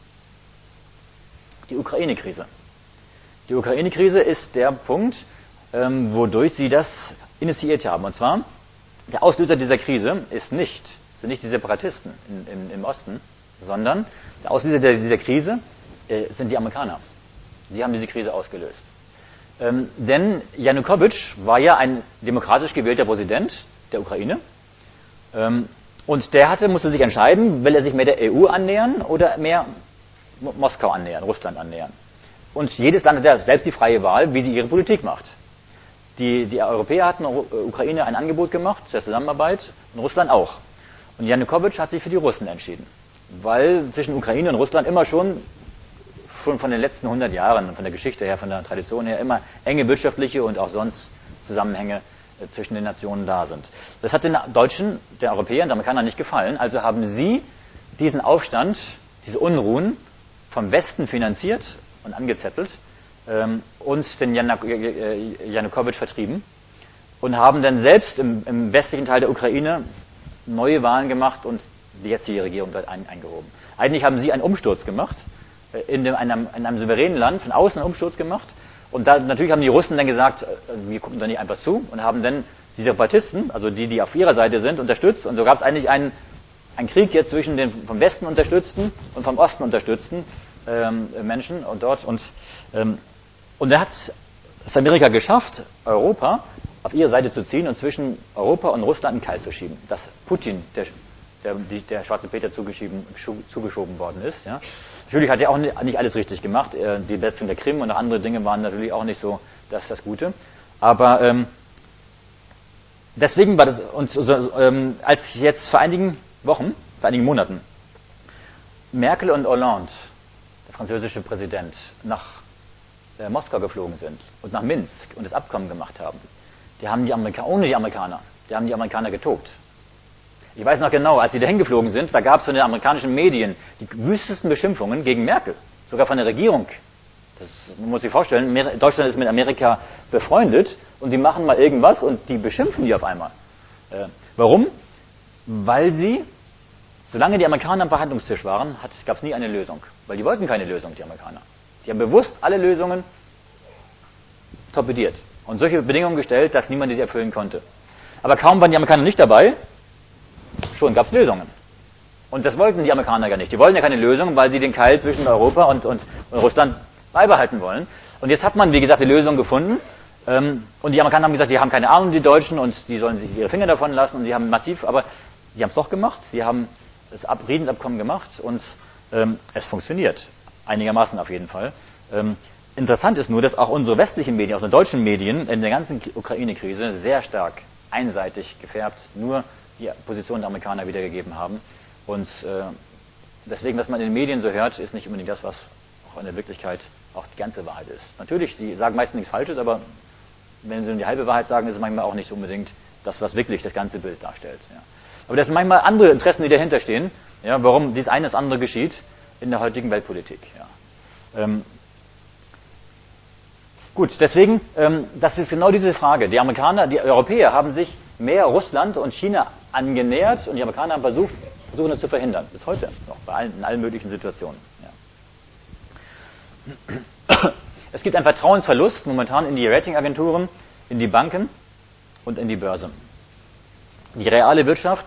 Die Ukraine-Krise. Die Ukraine-Krise ist der Punkt, ähm, wodurch sie das initiiert haben. Und zwar, der Auslöser dieser Krise ist nicht, sind nicht die Separatisten in, in, im Osten, sondern der Auslöser der, dieser Krise äh, sind die Amerikaner. Sie haben diese Krise ausgelöst. Ähm, denn Janukowitsch war ja ein demokratisch gewählter Präsident der Ukraine. Ähm, und der hatte, musste sich entscheiden, will er sich mehr der E U annähern oder mehr Moskau annähern, Russland annähern. Und jedes Land hat ja selbst die freie Wahl, wie sie ihre Politik macht. Die, die Europäer hatten Ukraine ein Angebot gemacht zur Zusammenarbeit und Russland auch. Und Janukowitsch hat sich für die Russen entschieden. Weil zwischen Ukraine und Russland immer schon, schon von den letzten hundert Jahren, von der Geschichte her, von der Tradition her, immer enge wirtschaftliche und auch sonst Zusammenhänge zwischen den Nationen da sind. Das hat den Deutschen, den Europäern, den Amerikanern nicht gefallen. Also haben sie diesen Aufstand, diese Unruhen vom Westen finanziert und angezettelt ähm, und den Janukowitsch vertrieben und haben dann selbst im, im westlichen Teil der Ukraine neue Wahlen gemacht und die jetzige Regierung dort ein, eingehoben. Eigentlich haben sie einen Umsturz gemacht, äh, in, dem, einem, in einem souveränen Land, von außen einen Umsturz gemacht. Und da, natürlich haben die Russen dann gesagt, äh, wir gucken da nicht einfach zu und haben dann die Separatisten, also die, die auf ihrer Seite sind, unterstützt. Und so gab es eigentlich einen, einen Krieg jetzt zwischen den vom Westen unterstützten und vom Osten unterstützten ähm, Menschen und dort. Und, ähm, und da hat es Amerika geschafft, Europa auf ihre Seite zu ziehen und zwischen Europa und Russland einen Keil zu schieben. Dass Putin, der, der, der schwarze Peter zugeschoben worden ist. Ja. Natürlich hat er auch nicht alles richtig gemacht. Die Besetzung der Krim und andere Dinge waren natürlich auch nicht so das, das Gute. Aber ähm, deswegen war das uns, ähm, als jetzt vor einigen Wochen, vor einigen Monaten, Merkel und Hollande, der französische Präsident, nach äh, Moskau geflogen sind und nach Minsk und das Abkommen gemacht haben, die haben die Amerikaner, ohne die Amerikaner, die haben die Amerikaner getobt. Ich weiß noch genau, als sie dahin geflogen sind, da gab es von den amerikanischen Medien die wüstesten Beschimpfungen gegen Merkel, sogar von der Regierung. Das man muss sich vorstellen, Deutschland ist mit Amerika befreundet und die machen mal irgendwas und die beschimpfen die auf einmal. Äh, warum? Weil sie, solange die Amerikaner am Verhandlungstisch waren, gab es nie eine Lösung. Weil die wollten keine Lösung, die Amerikaner. Die haben bewusst alle Lösungen torpediert und solche Bedingungen gestellt, dass niemand sie erfüllen konnte. Aber kaum waren die Amerikaner nicht dabei, schon gab es Lösungen. Und das wollten die Amerikaner gar nicht. Die wollten ja keine Lösung, weil sie den Keil zwischen Europa und, und, und Russland beibehalten wollen. Und jetzt hat man, wie gesagt, die Lösung gefunden. Ähm, und die Amerikaner haben gesagt, die haben keine Ahnung, die Deutschen, und die sollen sich ihre Finger davon lassen. Und die haben massiv, aber die haben es doch gemacht. Sie haben das Ab- Friedensabkommen gemacht und ähm, es funktioniert. Einigermaßen auf jeden Fall. Ähm, interessant ist nur, dass auch unsere westlichen Medien, auch unsere deutschen Medien in der ganzen Ukraine-Krise sehr stark einseitig gefärbt, nur die Position der Amerikaner wiedergegeben haben. Und äh, deswegen, was man in den Medien so hört, ist nicht unbedingt das, was auch in der Wirklichkeit auch die ganze Wahrheit ist. Natürlich, sie sagen meistens nichts Falsches, aber wenn sie nur die halbe Wahrheit sagen, ist es manchmal auch nicht unbedingt das, was wirklich das ganze Bild darstellt. Ja. Aber das sind manchmal andere Interessen, die dahinter stehen, ja, warum dies eine das andere geschieht in der heutigen Weltpolitik. Ja. Ähm, gut, deswegen, ähm, das ist genau diese Frage. Die Amerikaner, die Europäer haben sich mehr Russland und China angenähert und die Amerikaner haben versucht, versuchen das zu verhindern. Bis heute noch, bei allen, in allen möglichen Situationen. Ja. Es gibt einen Vertrauensverlust momentan in die Ratingagenturen, in die Banken und in die Börse. Die reale Wirtschaft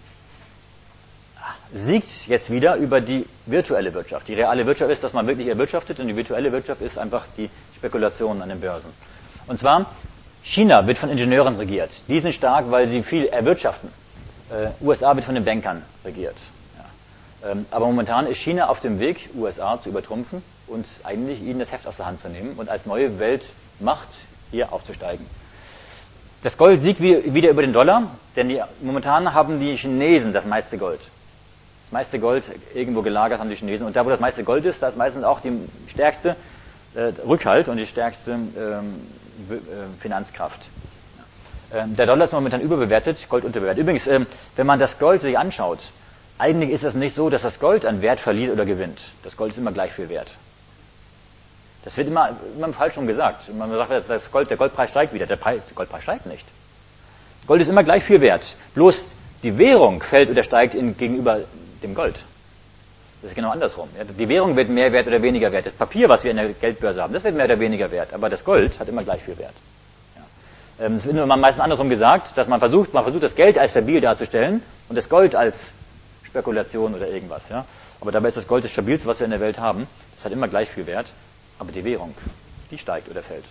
siegt jetzt wieder über die virtuelle Wirtschaft. Die reale Wirtschaft ist, dass man wirklich erwirtschaftet und die virtuelle Wirtschaft ist einfach die Spekulation an den Börsen. Und zwar, China wird von Ingenieuren regiert. Die sind stark, weil sie viel erwirtschaften. Äh, U S A wird von den Bankern regiert. Ja. Ähm, aber momentan ist China auf dem Weg, U S A zu übertrumpfen und eigentlich ihnen das Heft aus der Hand zu nehmen und als neue Weltmacht hier aufzusteigen. Das Gold siegt wieder über den Dollar, denn die, momentan haben die Chinesen das meiste Gold. Das meiste Gold irgendwo gelagert haben die Chinesen. Und da, wo das meiste Gold ist, da ist meistens auch die stärkste äh, Rückhalt und die stärkste ähm, äh, Finanzkraft. Ja. Ähm, der Dollar ist momentan überbewertet, Gold unterbewertet. Übrigens, ähm, wenn man das Gold sich anschaut, eigentlich ist es nicht so, dass das Gold an Wert verliert oder gewinnt. Das Gold ist immer gleich viel wert. Das wird immer, immer falsch rum gesagt. Man sagt, das Gold, der Goldpreis steigt wieder. Der, Preis, der Goldpreis steigt nicht. Gold ist immer gleich viel wert. Bloß die Währung fällt oder steigt in, gegenüber dem Gold. Das ist genau andersrum. Die Währung wird mehr wert oder weniger wert. Das Papier, was wir in der Geldbörse haben, das wird mehr oder weniger wert. Aber das Gold hat immer gleich viel Wert. Ja. Es wird immer meistens andersrum gesagt, dass man versucht, man versucht, das Geld als stabil darzustellen und das Gold als Spekulation oder irgendwas. Ja. Aber dabei ist das Gold das stabilste, was wir in der Welt haben. Das hat immer gleich viel Wert. Aber die Währung, die steigt oder fällt.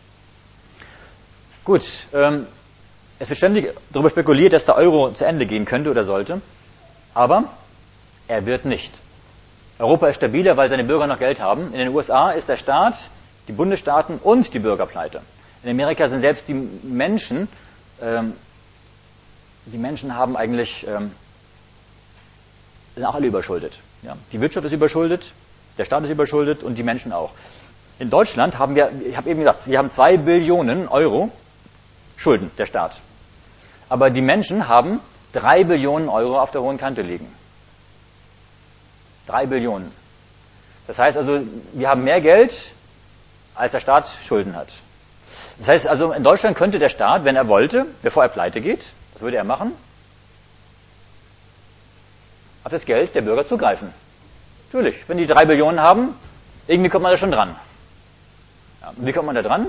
Gut, ähm, es wird ständig darüber spekuliert, dass der Euro zu Ende gehen könnte oder sollte. Aber er wird nicht. Europa ist stabiler, weil seine Bürger noch Geld haben. In den U S A ist der Staat, die Bundesstaaten und die Bürger pleite. In Amerika sind selbst die Menschen, ähm, die Menschen haben eigentlich, ähm, sind auch alle überschuldet. Ja? Die Wirtschaft ist überschuldet, der Staat ist überschuldet und die Menschen auch. In Deutschland haben wir, ich habe eben gesagt, wir haben zwei Billionen Euro Schulden, der Staat. Aber die Menschen haben drei Billionen Euro auf der hohen Kante liegen. Drei Billionen. Das heißt also, wir haben mehr Geld, als der Staat Schulden hat. Das heißt also, in Deutschland könnte der Staat, wenn er wollte, bevor er pleite geht, was würde er machen? Auf das Geld der Bürger zugreifen. Natürlich, wenn die drei Billionen haben, irgendwie kommt man da schon dran. Ja, wie kommt man da dran?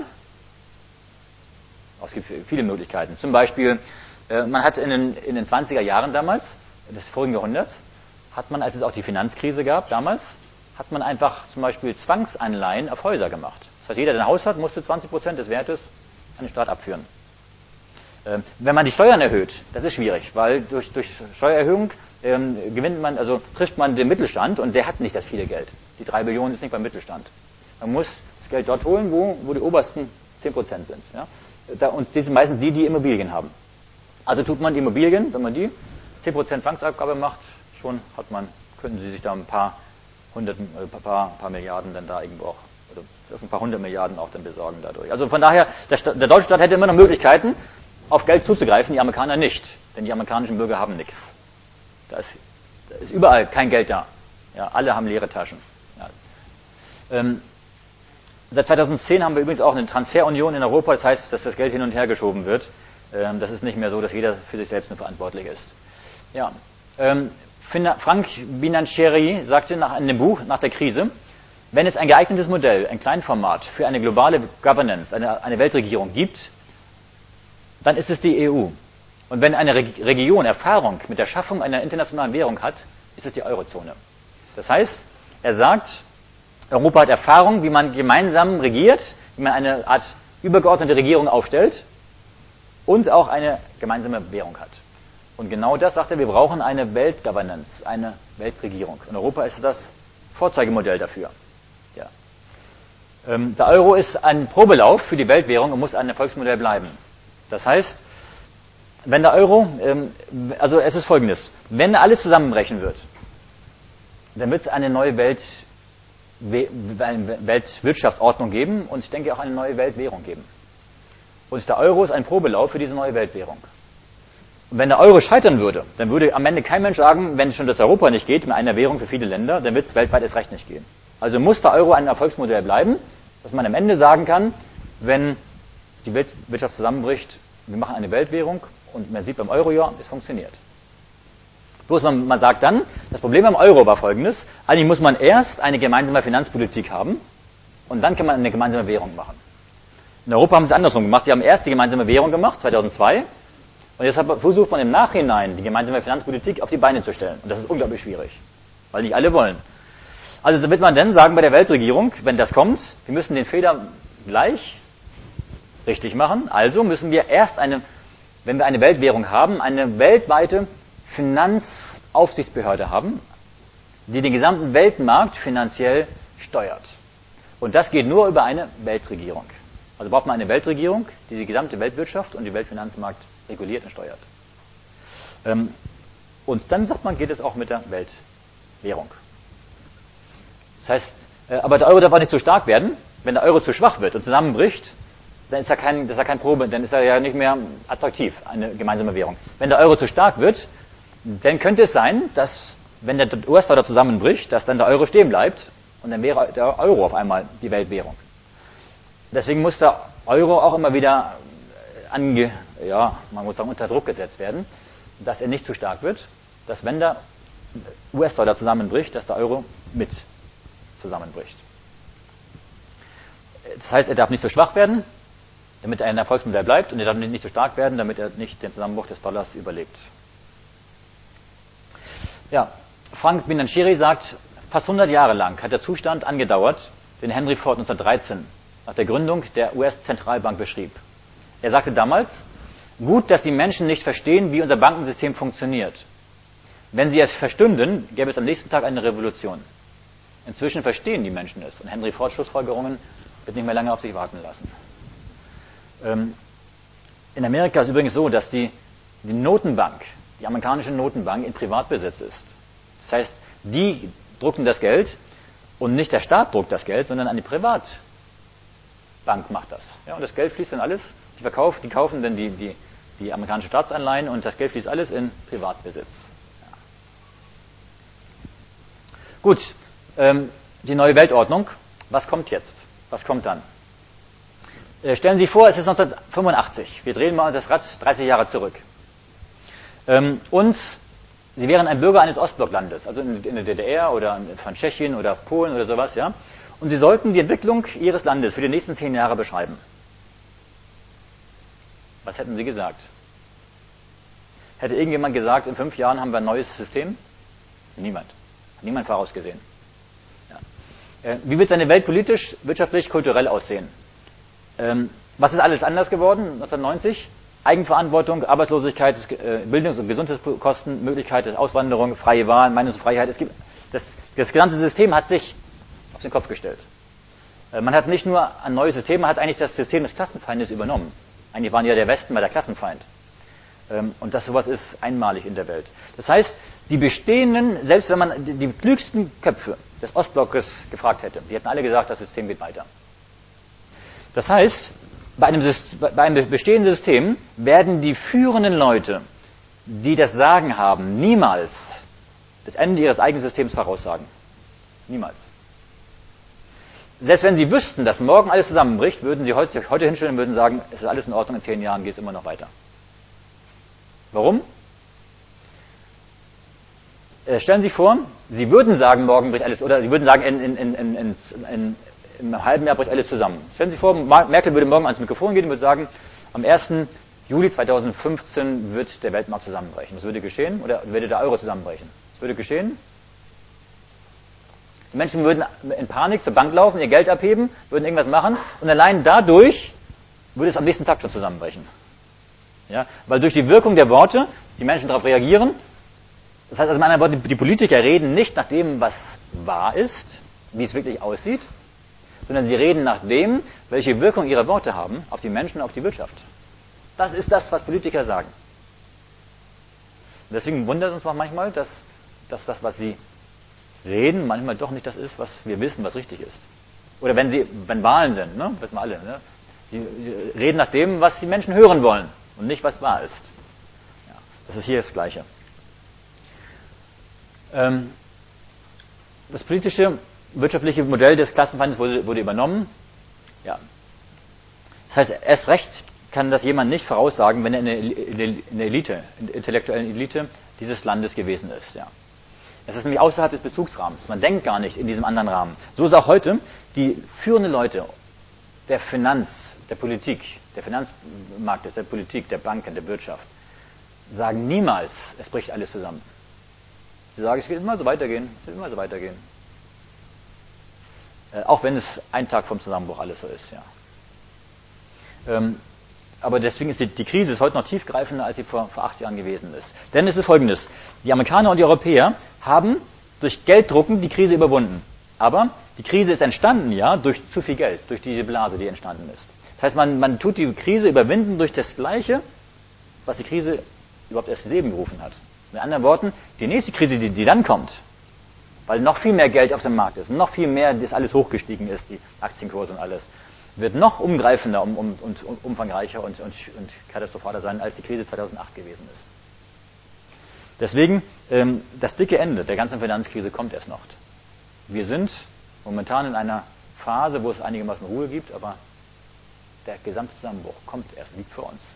Oh, es gibt viele Möglichkeiten. Zum Beispiel, äh, man hat in den, in den zwanziger Jahren damals, des vorigen Jahrhunderts, hat man, als es auch die Finanzkrise gab, damals, hat man einfach zum Beispiel Zwangsanleihen auf Häuser gemacht. Das heißt, jeder, der ein Haus hat, musste zwanzig Prozent des Wertes an den Staat abführen. Ähm, wenn man die Steuern erhöht, das ist schwierig, weil durch, durch Steuererhöhung ähm, gewinnt man, also trifft man den Mittelstand und der hat nicht das viele Geld. Die drei Billionen ist nicht beim Mittelstand. Man muss das Geld dort holen, wo, wo die obersten zehn Prozent sind. Ja? Da, und das sind meistens die, die Immobilien haben. Also tut man die Immobilien, wenn man die zehn Prozent Zwangsabgabe macht, schon hat man, könnten Sie sich da ein paar hundert, ein paar, paar Milliarden dann da irgendwo auch, oder ein paar hundert Milliarden auch dann besorgen dadurch. Also von daher, der, Staat, der deutsche Staat hätte immer noch Möglichkeiten, auf Geld zuzugreifen, die Amerikaner nicht. Denn die amerikanischen Bürger haben nichts. Da ist, da ist überall kein Geld da. Ja, alle haben leere Taschen. Ja. Ähm, seit zweitausendzehn haben wir übrigens auch eine Transferunion in Europa. Das heißt, dass das Geld hin und her geschoben wird. Ähm, das ist nicht mehr so, dass jeder für sich selbst nur verantwortlich ist. Ja. Ähm, Frank Binancheri sagte nach, in dem Buch nach der Krise, wenn es ein geeignetes Modell, ein Kleinformat für eine globale Governance, eine, eine Weltregierung gibt, dann ist es die E U. Und wenn eine Region Erfahrung mit der Schaffung einer internationalen Währung hat, ist es die Eurozone. Das heißt, er sagt, Europa hat Erfahrung, wie man gemeinsam regiert, wie man eine Art übergeordnete Regierung aufstellt und auch eine gemeinsame Währung hat. Und genau das sagt er, wir brauchen eine Weltgovernance, eine Weltregierung. In Europa ist das Vorzeigemodell dafür. Ja. Ähm, der Euro ist ein Probelauf für die Weltwährung und muss ein Erfolgsmodell bleiben. Das heißt, wenn der Euro, ähm, also es ist Folgendes, wenn alles zusammenbrechen wird, dann wird es eine neue Welt, eine Weltwirtschaftsordnung geben und ich denke auch eine neue Weltwährung geben. Und der Euro ist ein Probelauf für diese neue Weltwährung. Und wenn der Euro scheitern würde, dann würde am Ende kein Mensch sagen, wenn schon das Europa nicht geht, mit einer Währung für viele Länder, dann wird es weltweit erst recht nicht gehen. Also muss der Euro ein Erfolgsmodell bleiben, dass man am Ende sagen kann, wenn die Weltwirtschaft zusammenbricht, wir machen eine Weltwährung Und man sieht beim Euro, ja, es funktioniert. Bloß man, man sagt dann, das Problem beim Euro war folgendes: Eigentlich muss man erst eine gemeinsame Finanzpolitik haben und dann kann man eine gemeinsame Währung machen. In Europa haben sie es andersrum gemacht. Sie haben erst die gemeinsame Währung gemacht, zweitausendzwei, und deshalb versucht man im Nachhinein, die gemeinsame Finanzpolitik auf die Beine zu stellen. Und das ist unglaublich schwierig, weil nicht alle wollen. Also wird man dann sagen bei der Weltregierung, wenn das kommt, wir müssen den Fehler gleich richtig machen. Also müssen wir erst eine, wenn wir eine Weltwährung haben, eine weltweite Finanzaufsichtsbehörde haben, die den gesamten Weltmarkt finanziell steuert. Und das geht nur über eine Weltregierung. Also braucht man eine Weltregierung, die die gesamte Weltwirtschaft und den Weltfinanzmarkt reguliert und steuert. Ähm, und dann, sagt man, geht es auch mit der Weltwährung. Das heißt, äh, aber der Euro darf auch nicht zu stark werden. Wenn der Euro zu schwach wird und zusammenbricht, dann ist er kein, das ist er kein Probe, dann ist er ja nicht mehr attraktiv, eine gemeinsame Währung. Wenn der Euro zu stark wird, dann könnte es sein, dass, wenn der U S-Dollar zusammenbricht, dass dann der Euro stehen bleibt und dann wäre der Euro auf einmal die Weltwährung. Deswegen muss der Euro auch immer wieder ange, ja, man muss sagen, unter Druck gesetzt werden, dass er nicht zu stark wird, dass wenn der U S-Dollar zusammenbricht, dass der Euro mit zusammenbricht. Das heißt, er darf nicht zu schwach werden, damit er ein Erfolgsmodell bleibt, und er darf nicht zu stark werden, damit er nicht den Zusammenbruch des Dollars überlebt. Ja, Frank Binancheri sagt, fast hundert Jahre lang hat der Zustand angedauert, den Henry Ford neunzehnhundertdreizehn nach der Gründung der U S-Zentralbank beschrieb. Er sagte damals: Gut, dass die Menschen nicht verstehen, wie unser Bankensystem funktioniert. Wenn sie es verstünden, gäbe es am nächsten Tag eine Revolution. Inzwischen verstehen die Menschen es, und Henry Fords Schlussfolgerungen wird nicht mehr lange auf sich warten lassen. Ähm, in Amerika ist es übrigens so, dass die, die Notenbank, die amerikanische Notenbank, in Privatbesitz ist. Das heißt, die drucken das Geld und nicht der Staat druckt das Geld, sondern eine Privatbank macht das. Ja, und das Geld fließt dann alles, die, verkaufen, die kaufen dann die, die, die amerikanischen Staatsanleihen, und das Geld fließt alles in Privatbesitz. Ja. Gut, ähm, die neue Weltordnung, was kommt jetzt? Was kommt dann? Äh, stellen Sie sich vor, es ist neunzehnhundertfünfundachtzig. Wir drehen mal das Rad dreißig Jahre zurück. Ähm, und Sie wären ein Bürger eines Ostblocklandes, also in, in der D D R oder von Tschechien oder Polen oder sowas, ja. Und Sie sollten die Entwicklung Ihres Landes für die nächsten zehn Jahre beschreiben. Was hätten Sie gesagt? Hätte irgendjemand gesagt, in fünf Jahren haben wir ein neues System? Niemand. Hat niemand vorausgesehen. Ja. Äh, wie wird seine Welt politisch, wirtschaftlich, kulturell aussehen? Ähm, was ist alles anders geworden neunzehnhundertneunzig? Eigenverantwortung, Arbeitslosigkeit, Bildungs- und Gesundheitskosten, Möglichkeit der Auswanderung, freie Wahl, Meinungsfreiheit. Es gibt, das, das gesamte System hat sich auf den Kopf gestellt. Man hat nicht nur ein neues System, man hat eigentlich das System des Klassenfeindes übernommen. Eigentlich waren ja der Westen mal der Klassenfeind. Und das sowas ist einmalig in der Welt. Das heißt, die bestehenden, selbst wenn man die, die klügsten Köpfe des Ostblockes gefragt hätte, die hätten alle gesagt, das System geht weiter. Das heißt, bei einem, bei einem bestehenden System werden die führenden Leute, die das Sagen haben, niemals das Ende ihres eigenen Systems voraussagen. Niemals. Selbst wenn sie wüssten, dass morgen alles zusammenbricht, würden sie heute, heute hinstellen und würden sagen, es ist alles in Ordnung, in zehn Jahren geht es immer noch weiter. Warum? Äh, stellen Sie sich vor, Sie würden sagen, morgen bricht alles, oder Sie würden sagen, in, in, in, in, in, in im halben Jahr bricht alles zusammen. Stellen Sie sich vor, Merkel würde morgen ans Mikrofon gehen und würde sagen, am ersten Juli zweitausendfünfzehn wird der Weltmarkt zusammenbrechen. Was würde geschehen? Oder würde der Euro zusammenbrechen? Was würde geschehen? Die Menschen würden in Panik zur Bank laufen, ihr Geld abheben, würden irgendwas machen, und allein dadurch würde es am nächsten Tag schon zusammenbrechen. Ja? Weil durch die Wirkung der Worte die Menschen darauf reagieren. Das heißt also, in anderen Worten, die Politiker reden nicht nach dem, was wahr ist, wie es wirklich aussieht, sondern sie reden nach dem, welche Wirkung ihre Worte haben auf die Menschen und auf die Wirtschaft. Das ist das, was Politiker sagen. Und deswegen wundert uns manchmal, dass, dass das, was sie reden, manchmal doch nicht das ist, was wir wissen, was richtig ist. Oder wenn sie, wenn Wahlen sind, ne, wissen wir alle, ne, die, die reden nach dem, was die Menschen hören wollen und nicht, was wahr ist. Ja, das ist hier das Gleiche. Ähm, das politische wirtschaftliche Modell des Klassenfeindes wurde, wurde übernommen. Ja. Das heißt, erst recht kann das jemand nicht voraussagen, wenn er in der, in der Elite, in der intellektuellen Elite dieses Landes gewesen ist. Ja. Es ist nämlich außerhalb des Bezugsrahmens. Man denkt gar nicht in diesem anderen Rahmen. So ist auch heute, die führenden Leute der Finanz, der Politik, der Finanzmarktes, der Politik, der Banken, der Wirtschaft, sagen niemals, es bricht alles zusammen. Sie sagen, es wird immer so weitergehen, es wird immer so weitergehen. Äh, auch wenn es ein Tag vom Zusammenbruch alles so ist. Ja. Ähm, aber deswegen ist die, die Krise ist heute noch tiefgreifender, als sie vor, vor acht Jahren gewesen ist. Denn es ist Folgendes. Die Amerikaner und die Europäer haben durch Gelddrucken die Krise überwunden. Aber die Krise ist entstanden ja durch zu viel Geld, durch diese Blase, die entstanden ist. Das heißt, man, man tut die Krise überwinden durch das Gleiche, was die Krise überhaupt erst ins Leben gerufen hat. Mit anderen Worten, die nächste Krise, die, die dann kommt, weil noch viel mehr Geld auf dem Markt ist, noch viel mehr, das alles hochgestiegen ist, die Aktienkurse und alles, wird noch umgreifender um, um, und umfangreicher und, und, und katastrophaler sein, als die Krise zweitausendacht gewesen ist. Deswegen, ähm, das dicke Ende der ganzen Finanzkrise kommt erst noch. Wir sind momentan in einer Phase, wo es einigermaßen Ruhe gibt, aber der gesamte Zusammenbruch kommt erst, liegt vor uns.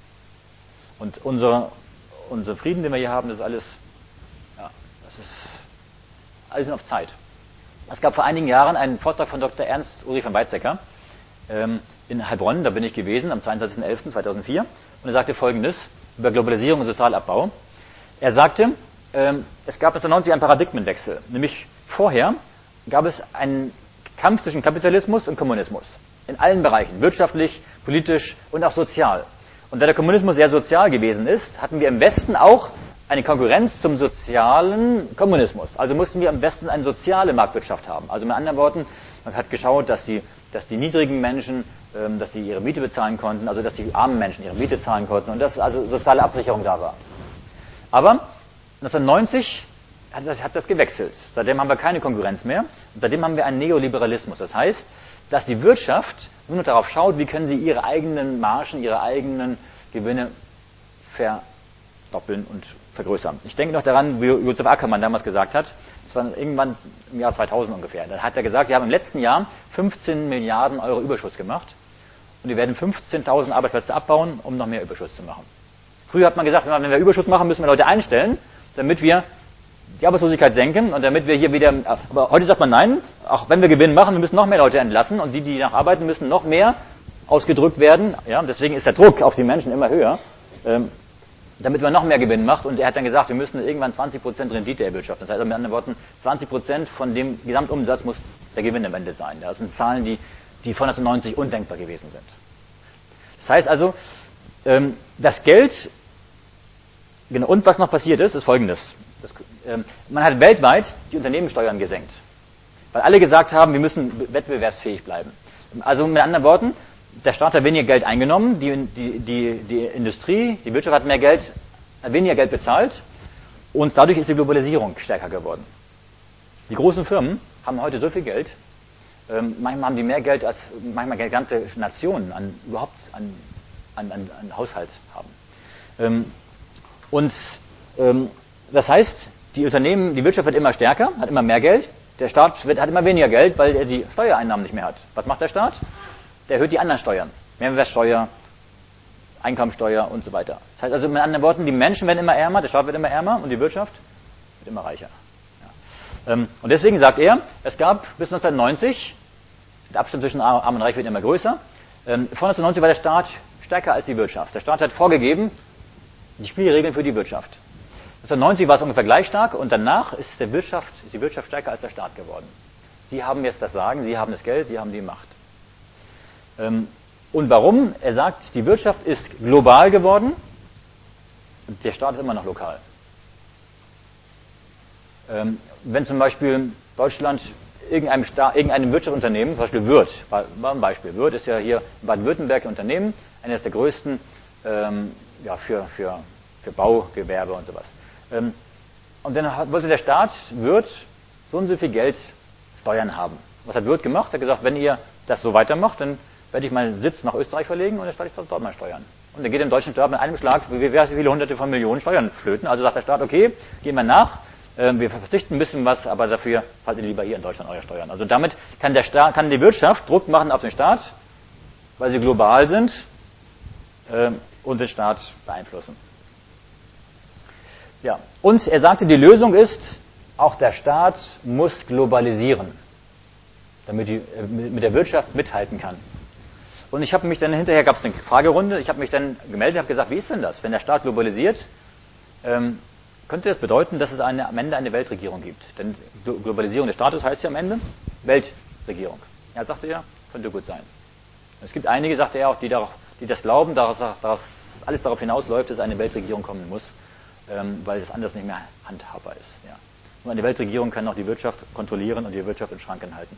Und unser, unser Frieden, den wir hier haben, das ist alles, ja, das ist alles nur auf Zeit. Es gab vor einigen Jahren einen Vortrag von Doktor Ernst Ulrich von Weizsäcker ähm, in Heilbronn, da bin ich gewesen, am zweiundzwanzigsten elften zweitausendvier, und er sagte Folgendes über Globalisierung und Sozialabbau. Er sagte, ähm, es gab neunzehnhundertneunzig einen Paradigmenwechsel, nämlich vorher gab es einen Kampf zwischen Kapitalismus und Kommunismus. In allen Bereichen, wirtschaftlich, politisch und auch sozial. Und da der Kommunismus sehr sozial gewesen ist, hatten wir im Westen auch eine Konkurrenz zum sozialen Kommunismus. Also mussten wir im Westen eine soziale Marktwirtschaft haben. Also mit anderen Worten, man hat geschaut, dass die, dass die niedrigen Menschen, ähm, dass sie ihre Miete bezahlen konnten, also dass die armen Menschen ihre Miete zahlen konnten und dass also soziale Absicherung da war. Aber neunzehnhundertneunzig hat das, hat das gewechselt. Seitdem haben wir keine Konkurrenz mehr. Und seitdem haben wir einen Neoliberalismus. Das heißt, dass die Wirtschaft nur noch darauf schaut, wie können sie ihre eigenen Margen, ihre eigenen Gewinne verdoppeln und vergrößern. Ich denke noch daran, wie Josef Ackermann damals gesagt hat, das war irgendwann im Jahr zweitausend ungefähr. Da hat er gesagt, wir haben im letzten Jahr fünfzehn Milliarden Euro Überschuss gemacht und wir werden fünfzehntausend Arbeitsplätze abbauen, um noch mehr Überschuss zu machen. Früher hat man gesagt, wenn wir Überschuss machen, müssen wir Leute einstellen, damit wir die Arbeitslosigkeit senken und damit wir hier wieder, aber heute sagt man nein, auch wenn wir Gewinn machen, wir müssen noch mehr Leute entlassen und die, die noch arbeiten, müssen noch mehr ausgedrückt werden. Ja, und deswegen ist der Druck auf die Menschen immer höher, ähm, damit man noch mehr Gewinn macht. Und er hat dann gesagt, wir müssen irgendwann zwanzig Prozent Rendite erwirtschaften. Das heißt mit anderen Worten, zwanzig Prozent von dem Gesamtumsatz muss der Gewinn am Ende sein. Das sind Zahlen, die, die vor neunzehnhundertneunzig undenkbar gewesen sind. Das heißt also, ähm, das Geld, genau, und was noch passiert ist, ist Folgendes. Das, ähm, man hat weltweit die Unternehmenssteuern gesenkt, weil alle gesagt haben, wir müssen wettbewerbsfähig bleiben. Also mit anderen Worten, der Staat hat weniger Geld eingenommen, die, die, die, die Industrie, die Wirtschaft hat mehr Geld, hat weniger Geld bezahlt und dadurch ist die Globalisierung stärker geworden. Die großen Firmen haben heute so viel Geld, ähm, manchmal haben die mehr Geld als manchmal ganze Nationen an, überhaupt an, an, an, an Haushalt haben. Ähm, und ähm, das heißt, die Unternehmen, die Wirtschaft wird immer stärker, hat immer mehr Geld. Der Staat wird, hat immer weniger Geld, weil er die Steuereinnahmen nicht mehr hat. Was macht der Staat? Der erhöht die anderen Steuern. Mehrwertsteuer, Einkommensteuer und so weiter. Das heißt also mit anderen Worten, die Menschen werden immer ärmer, der Staat wird immer ärmer und die Wirtschaft wird immer reicher. Ja. Und deswegen sagt er, es gab bis neunzehnhundertneunzig, der Abstand zwischen Arm und Reich wird immer größer. Vor neunzehnhundertneunzig war der Staat stärker als die Wirtschaft. Der Staat hat vorgegeben, die Spielregeln für die Wirtschaft. neunzehnhundertneunzig war es ungefähr gleich stark und danach ist, der Wirtschaft, ist die Wirtschaft stärker als der Staat geworden. Sie haben jetzt das Sagen, Sie haben das Geld, Sie haben die Macht. Und warum? Er sagt, die Wirtschaft ist global geworden und der Staat ist immer noch lokal. Wenn zum Beispiel Deutschland irgendeinem, Staat, irgendeinem Wirtschaftsunternehmen, zum Beispiel Würth, war ein Beispiel, Würth ist ja hier in Baden-Württemberg ein Unternehmen, eines der größten ähm, ja, für, für, für Baugewerbe und sowas. Ähm, und dann wollte der Staat, Würth, so und so viel Geld Steuern haben. Was hat Würth gemacht? Er hat gesagt, wenn ihr das so weitermacht, dann werde ich meinen Sitz nach Österreich verlegen und dann starte ich dort mal Steuern. Und dann geht dem deutschen Staat mit einem Schlag wie viele hunderte von Millionen Steuern flöten. Also sagt der Staat, okay, gehen wir nach, äh, wir verzichten ein bisschen was, aber dafür zahlt ihr lieber hier in Deutschland eure Steuern. Also damit kann, der Staat, kann die Wirtschaft Druck machen auf den Staat, weil sie global sind äh, unseren Staat beeinflussen. Ja. Und er sagte, die Lösung ist, auch der Staat muss globalisieren, damit die, äh, mit der Wirtschaft mithalten kann. Und ich habe mich dann, hinterher gab es eine Fragerunde, ich habe mich dann gemeldet, habe gesagt, wie ist denn das, wenn der Staat globalisiert, ähm, könnte das bedeuten, dass es eine, am Ende eine Weltregierung gibt? Denn Globalisierung des Staates heißt ja am Ende Weltregierung. Ja, sagte er, könnte gut sein. Es gibt einige, sagte er auch, die, darauf, die das glauben, dass, dass alles darauf hinausläuft, dass eine Weltregierung kommen muss, ähm, weil es anders nicht mehr handhabbar ist. Ja. Nur eine Weltregierung kann auch die Wirtschaft kontrollieren und die Wirtschaft in Schranken halten.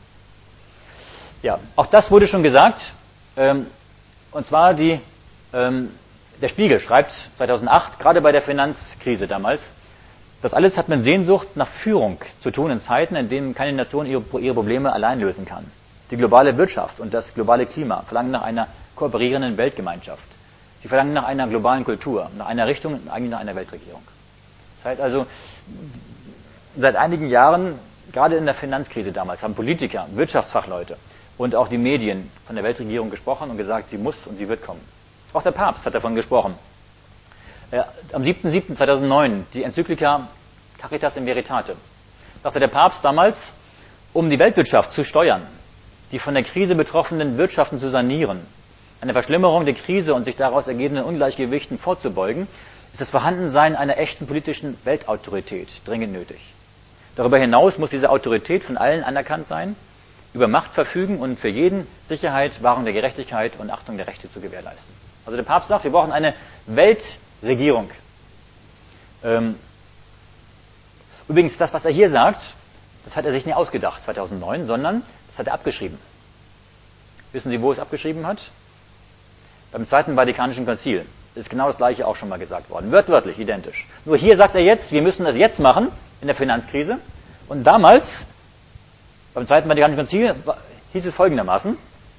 Ja, auch das wurde schon gesagt. Ähm, und zwar die, ähm, der Spiegel schreibt zweitausendacht, gerade bei der Finanzkrise damals, das alles hat mit Sehnsucht nach Führung zu tun in Zeiten, in denen keine Nation ihre, ihre Probleme allein lösen kann. Die globale Wirtschaft und das globale Klima verlangen nach einer kooperierenden Weltgemeinschaft. Sie verlangen nach einer globalen Kultur, nach einer Richtung und eigentlich nach einer Weltregierung. Das heißt also, seit einigen Jahren, gerade in der Finanzkrise damals, haben Politiker, Wirtschaftsfachleute und auch die Medien von der Weltregierung gesprochen und gesagt, sie muss und sie wird kommen. Auch der Papst hat davon gesprochen. Äh, am siebten siebten zweitausendneun, die Enzyklika Caritas in Veritate, sagte der Papst damals, um die Weltwirtschaft zu steuern, die von der Krise betroffenen Wirtschaften zu sanieren, eine Verschlimmerung der Krise und sich daraus ergebenden Ungleichgewichten vorzubeugen, ist das Vorhandensein einer echten politischen Weltautorität dringend nötig. Darüber hinaus muss diese Autorität von allen anerkannt sein, über Macht verfügen und für jeden Sicherheit, Wahrung der Gerechtigkeit und Achtung der Rechte zu gewährleisten. Also der Papst sagt, wir brauchen eine Weltregierung. Ähm, übrigens, das, was er hier sagt, das hat er sich nicht ausgedacht zweitausendneun, sondern das hat er abgeschrieben. Wissen Sie, wo er es abgeschrieben hat? Beim Zweiten Vatikanischen Konzil. Ist genau das Gleiche auch schon mal gesagt worden. Wörtwörtlich, identisch. Nur hier sagt er jetzt, wir müssen das jetzt machen, in der Finanzkrise. Und damals, beim Zweiten Vatikanischen Konzil, hieß es folgendermaßen: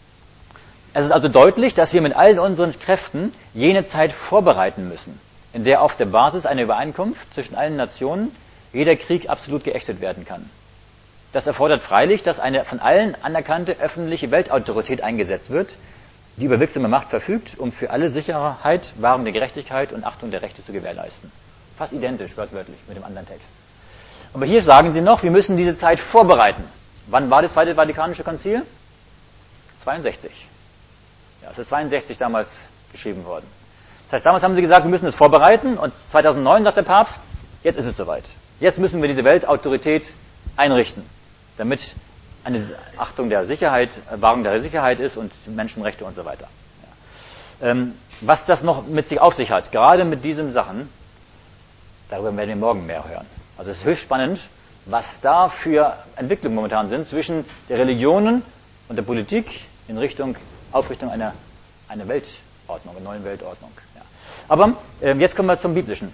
Es ist also deutlich, dass wir mit allen unseren Kräften jene Zeit vorbereiten müssen, in der auf der Basis einer Übereinkunft zwischen allen Nationen jeder Krieg absolut geächtet werden kann. Das erfordert freilich, dass eine von allen anerkannte öffentliche Weltautorität eingesetzt wird, die über wirksame Macht verfügt, um für alle Sicherheit, Wahrung der Gerechtigkeit und Achtung der Rechte zu gewährleisten. Fast identisch, wörtwörtlich, mit dem anderen Text. Aber hier sagen sie noch, wir müssen diese Zeit vorbereiten. Wann war das Zweite Vatikanische Konzil? zweiundsechzig. Ja, es ist zweiundsechzig damals geschrieben worden. Das heißt, damals haben sie gesagt, wir müssen es vorbereiten, und zweitausendneun sagt der Papst, jetzt ist es soweit. Jetzt müssen wir diese Weltautorität einrichten, damit eine Achtung der Sicherheit, Wahrung der Sicherheit ist und Menschenrechte und so weiter. Ja. Ähm, was das noch mit sich auf sich hat, gerade mit diesen Sachen, darüber werden wir morgen mehr hören. Also es ist höchst spannend, was da für Entwicklungen momentan sind zwischen der Religionen und der Politik in Richtung Aufrichtung einer, einer Weltordnung, einer neuen Weltordnung. Ja. Aber äh, jetzt kommen wir zum biblischen,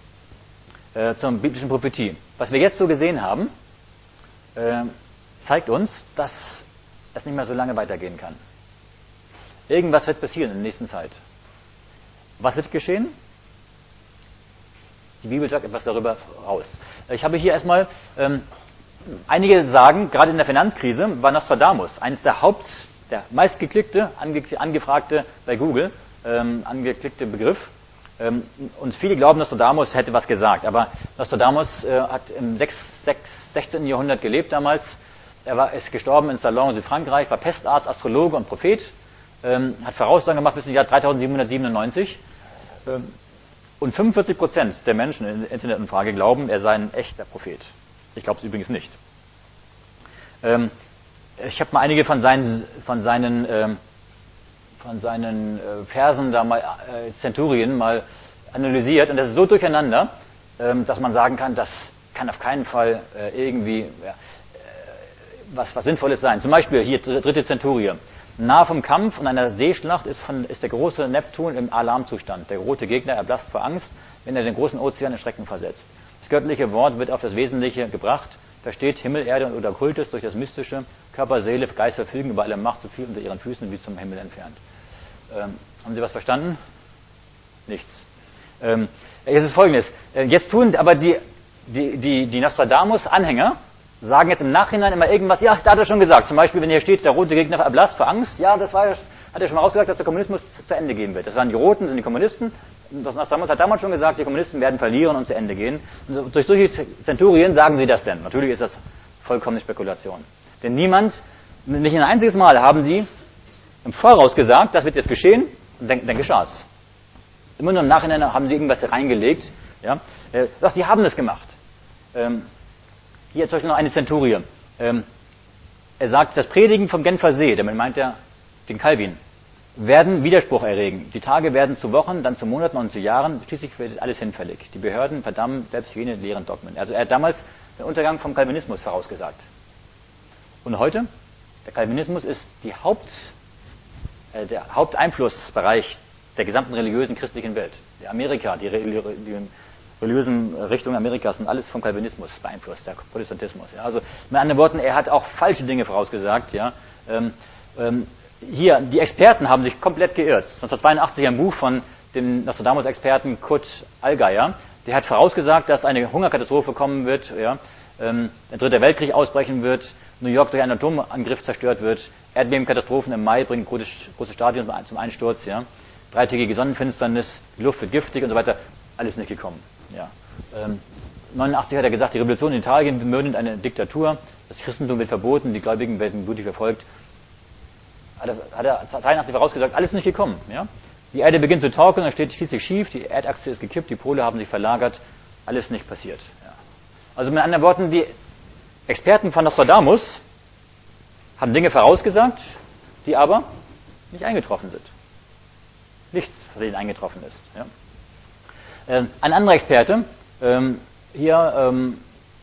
äh, zur biblischen Prophetie. Was wir jetzt so gesehen haben, äh, zeigt uns, dass es nicht mehr so lange weitergehen kann. Irgendwas wird passieren in der nächsten Zeit. Was wird geschehen? Die Bibel sagt etwas darüber raus. Ich habe hier erstmal, ähm, einige sagen, gerade in der Finanzkrise war Nostradamus eines der Haupt, der meistgeklickte, ange, angefragte bei Google, ähm, angeklickte Begriff. Ähm, und viele glauben, Nostradamus hätte was gesagt. Aber Nostradamus äh, hat im sechzehnten Jahrhundert gelebt damals. Er war, ist gestorben in Salon in Frankreich, war Pestarzt, Astrologe und Prophet, ähm, hat Voraussagen gemacht bis zum Jahr dreitausendsiebenhundertsiebenundneunzig. Ähm, und fünfundvierzig Prozent der Menschen in der Internetumfrage glauben, er sei ein echter Prophet. Ich glaube es übrigens nicht. Ähm, ich habe mal einige von seinen, von seinen, ähm, von seinen äh, Versen da mal, äh, Zenturien mal analysiert, und das ist so durcheinander, ähm, dass man sagen kann, das kann auf keinen Fall äh, irgendwie ja, Was, was Sinnvolles sein. Zum Beispiel hier dritte Zenturie. Nahe vom Kampf und einer Seeschlacht ist, von, ist der große Neptun im Alarmzustand. Der rote Gegner erblasst vor Angst, wenn er den großen Ozean in Schrecken versetzt. Das göttliche Wort wird auf das Wesentliche gebracht. Versteht Himmel, Erde oder Kultus durch das Mystische. Körper, Seele, Geist verfügen über alle Macht, so viel unter ihren Füßen wie zum Himmel entfernt. Ähm, haben Sie was verstanden? Nichts. Ähm, es ist Folgendes. Jetzt tun aber die, die, die, die Nostradamus-Anhänger, sagen jetzt im Nachhinein immer irgendwas, ja, da hat er schon gesagt. Zum Beispiel, wenn hier steht, der rote Gegner erblasst vor Angst, ja, das war, hat er schon vorausgesagt, dass der Kommunismus zu Ende gehen wird. Das waren die Roten, sind die Kommunisten. Nostradamus hat damals schon gesagt, die Kommunisten werden verlieren und zu Ende gehen. Und durch solche Zenturien sagen sie das denn. Natürlich ist das vollkommene Spekulation. Denn niemand, nicht ein einziges Mal haben sie im Voraus gesagt, das wird jetzt geschehen, und dann, dann geschah es. Immer nur im Nachhinein haben sie irgendwas reingelegt. Ja? Äh, doch, die haben das gemacht. Ähm, hier zum Beispiel noch eine Zenturie. Ähm, er sagt, das Predigen vom Genfer See, damit meint er den Calvin, werden Widerspruch erregen. Die Tage werden zu Wochen, dann zu Monaten und zu Jahren. Schließlich wird alles hinfällig. Die Behörden verdammen selbst jene leeren Dogmen. Also er hat damals den Untergang vom Calvinismus vorausgesagt. Und heute? Der Calvinismus ist die Haupt, äh, der Haupteinflussbereich der gesamten religiösen christlichen Welt. Die Amerika, die, die religiösen Richtungen Amerikas sind alles vom Calvinismus beeinflusst, der Protestantismus. Ja. Also mit anderen Worten, er hat auch falsche Dinge vorausgesagt. Ja. Ähm, ähm, hier, die Experten haben sich komplett geirrt. neunzehnhundertzweiundachtzig ein Buch von dem Nostradamus-Experten Kurt Allgeier, der hat vorausgesagt, dass eine Hungerkatastrophe kommen wird, ja, ähm, der dritte Weltkrieg ausbrechen wird, New York durch einen Atomangriff zerstört wird, Erdbebenkatastrophen im Mai bringen große, große Stadien zum Einsturz, ja, dreitägige Sonnenfinsternis, die Luft wird giftig und so weiter, alles nicht gekommen. Ja. Ähm, neunundachtzig hat er gesagt, die Revolution in Italien mündet eine Diktatur, das Christentum wird verboten, die Gläubigen werden blutig verfolgt. Hat er, hat er zweiundachtzig vorausgesagt, alles nicht gekommen. Ja? Die Erde beginnt zu torkeln, dann steht schließlich schief, die Erdachse ist gekippt, die Pole haben sich verlagert, alles nicht passiert. Ja. Also mit anderen Worten, die Experten von Nostradamus haben Dinge vorausgesagt, die aber nicht eingetroffen sind. Nichts von denen eingetroffen ist. Ja. Ähm, ein anderer Experte, ähm, hier ähm,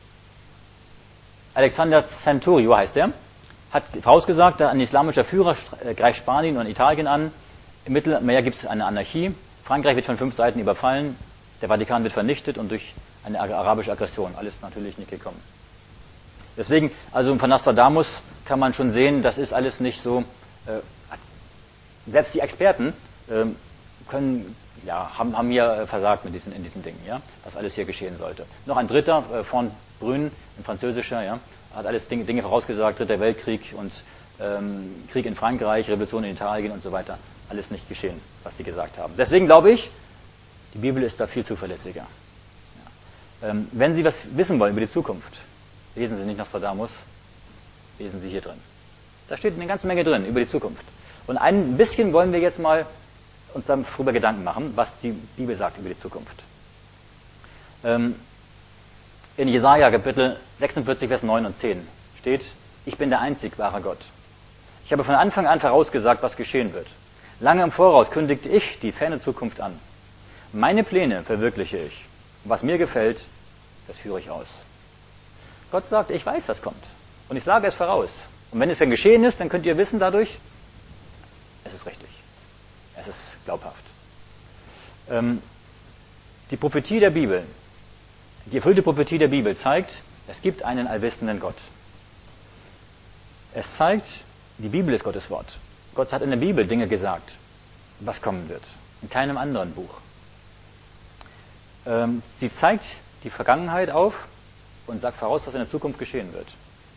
Alexander Centurio heißt er, hat vorausgesagt, ein islamischer Führer greift Spanien und Italien an. Im Mittelmeer gibt es eine Anarchie. Frankreich wird von fünf Seiten überfallen. Der Vatikan wird vernichtet und durch eine arabische Aggression. Alles natürlich nicht gekommen. Deswegen, also von Nostradamus kann man schon sehen, das ist alles nicht so. Äh, selbst die Experten äh, können, ja, haben, haben hier versagt mit diesen, in diesen Dingen, ja, was alles hier geschehen sollte. Noch ein dritter, äh, von Brünn, ein französischer, ja, hat alles Dinge, Dinge vorausgesagt, Dritter Weltkrieg und ähm, Krieg in Frankreich, Revolution in Italien und so weiter. Alles nicht geschehen, was sie gesagt haben. Deswegen glaube ich, die Bibel ist da viel zuverlässiger. Ja. Ähm, wenn Sie was wissen wollen über die Zukunft, lesen Sie nicht Nostradamus, lesen Sie hier drin. Da steht eine ganze Menge drin über die Zukunft. Und ein bisschen wollen wir jetzt mal uns darüber Gedanken machen, was die Bibel sagt über die Zukunft. Ähm, in Jesaja Kapitel sechsundvierzig, Vers neun und zehn steht, ich bin der einzig wahre Gott. Ich habe von Anfang an vorausgesagt, was geschehen wird. Lange im Voraus kündigte ich die ferne Zukunft an. Meine Pläne verwirkliche ich. Und was mir gefällt, das führe ich aus. Gott sagt, ich weiß, was kommt. Und ich sage es voraus. Und wenn es dann geschehen ist, dann könnt ihr wissen dadurch, es ist richtig. Es ist glaubhaft. Ähm, die Prophetie der Bibel, die erfüllte Prophetie der Bibel zeigt, es gibt einen allwissenden Gott. Es zeigt, die Bibel ist Gottes Wort. Gott hat in der Bibel Dinge gesagt, was kommen wird. In keinem anderen Buch. Ähm, sie zeigt die Vergangenheit auf und sagt voraus, was in der Zukunft geschehen wird.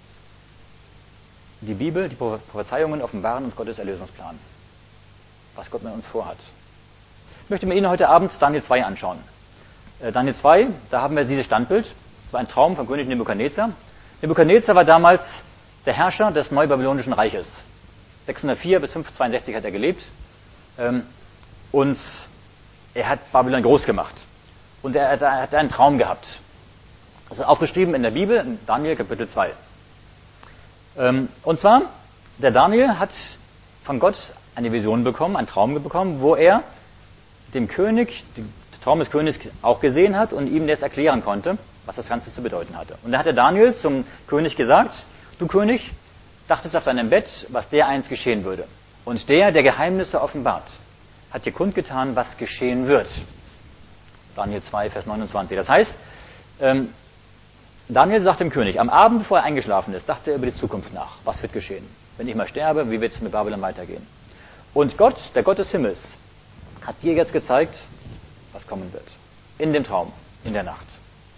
Die Bibel, die Prophezeiungen offenbaren uns Gottes Erlösungsplan. Was Gott mit uns vorhat. Ich möchte mir Ihnen heute Abend Daniel zwei anschauen. Äh, Daniel zwei, da haben wir dieses Standbild. Das war ein Traum vom König Nebukadnezar. Nebukadnezar war damals der Herrscher des Neubabylonischen Reiches. sechshundertvier bis fünfhundertzweiundsechzig hat er gelebt. Ähm, und er hat Babylon groß gemacht. Und er hat, er hat einen Traum gehabt. Das ist aufgeschrieben in der Bibel, in Daniel Kapitel zwei. Ähm, und zwar, der Daniel hat von Gott eine Vision bekommen, einen Traum bekommen, wo er dem König, den Traum des Königs auch gesehen hat und ihm das erklären konnte, was das Ganze zu bedeuten hatte. Und da hat der Daniel zum König gesagt, du König, dachtest auf deinem Bett, was der einst geschehen würde. Und der, der Geheimnisse offenbart, hat dir kundgetan, was geschehen wird. Daniel zwei, Vers neunundzwanzig. Das heißt, ähm, Daniel sagt dem König, am Abend, bevor er eingeschlafen ist, dachte er über die Zukunft nach. Was wird geschehen? Wenn ich mal sterbe, wie wird es mit Babylon weitergehen? Und Gott, der Gott des Himmels, hat dir jetzt gezeigt, was kommen wird. In dem Traum, in der Nacht.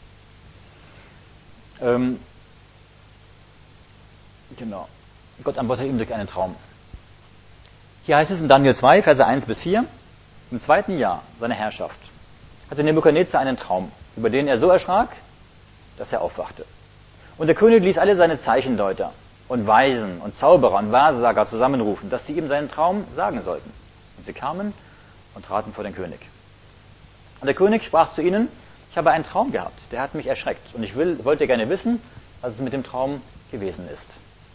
Ähm, genau. Gott antwortet ihm durch einen Traum. Hier heißt es in Daniel zwei, Verse eins bis vier, im zweiten Jahr seiner Herrschaft hatte Nebukadnezar einen Traum, über den er so erschrak, dass er aufwachte. Und der König ließ alle seine Zeichendeuter und Weisen und Zauberer und Wahrsager zusammenrufen, dass sie ihm seinen Traum sagen sollten. Und sie kamen und traten vor den König. Und der König sprach zu ihnen: Ich habe einen Traum gehabt, der hat mich erschreckt. Und ich will, wollte gerne wissen, was es mit dem Traum gewesen ist.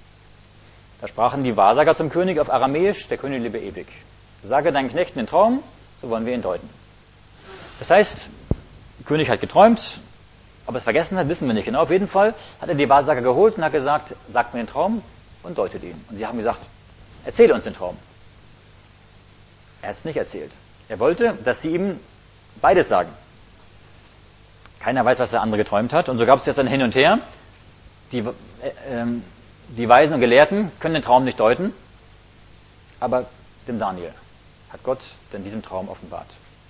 Da sprachen die Wahrsager zum König auf Aramäisch: Der König lebe ewig. Sage deinen Knechten den Traum, so wollen wir ihn deuten. Das heißt, der König hat geträumt, ob er es vergessen hat, wissen wir nicht genau. Auf jeden Fall hat er die Wahrsager geholt und hat gesagt: Sagt mir den Traum und deutet ihn. Und sie haben gesagt: Erzähle uns den Traum. Er hat es nicht erzählt. Er wollte, dass sie ihm beides sagen. Keiner weiß, was der andere geträumt hat. Und so gab es jetzt ein Hin und Her. Die, äh, ähm, die Weisen und Gelehrten können den Traum nicht deuten, aber dem Daniel hat Gott denn diesen Traum offenbart.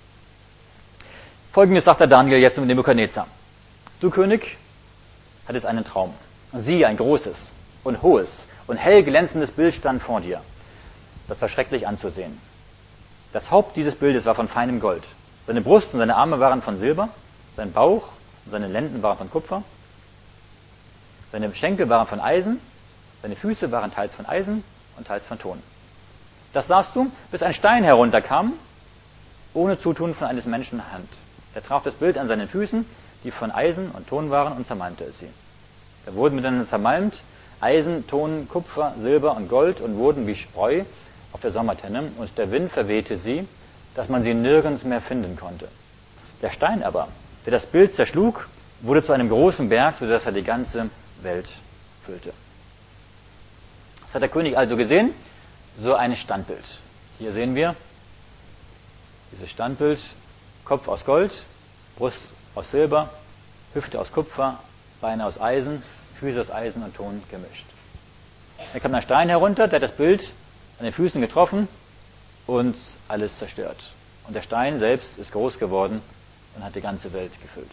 Folgendes sagt der Daniel jetzt mit Nebukadnezar: Du König hattest einen Traum, und siehe, ein großes und hohes und hell glänzendes Bild stand vor dir. Das war schrecklich anzusehen. Das Haupt dieses Bildes war von feinem Gold. Seine Brust und seine Arme waren von Silber, sein Bauch und seine Lenden waren von Kupfer, seine Schenkel waren von Eisen, seine Füße waren teils von Eisen und teils von Ton. Das sahst du, bis ein Stein herunterkam, ohne Zutun von eines Menschen Hand. Er traf das Bild an seinen Füßen, die von Eisen und Ton waren, und zermalmte es sie. Da wurden miteinander zermalmt Eisen, Ton, Kupfer, Silber und Gold und wurden wie Spreu auf der Sommertenne, und der Wind verwehte sie, dass man sie nirgends mehr finden konnte. Der Stein aber, der das Bild zerschlug, wurde zu einem großen Berg, sodass er die ganze Welt füllte. Das hat der König also gesehen, so ein Standbild. Hier sehen wir dieses Standbild: Kopf aus Gold, Brust aus Silber, Hüfte aus Kupfer, Beine aus Eisen, Füße aus Eisen und Ton gemischt. Da kam ein Stein herunter, der hat das Bild an den Füßen getroffen und alles zerstört. Und der Stein selbst ist groß geworden und hat die ganze Welt gefüllt.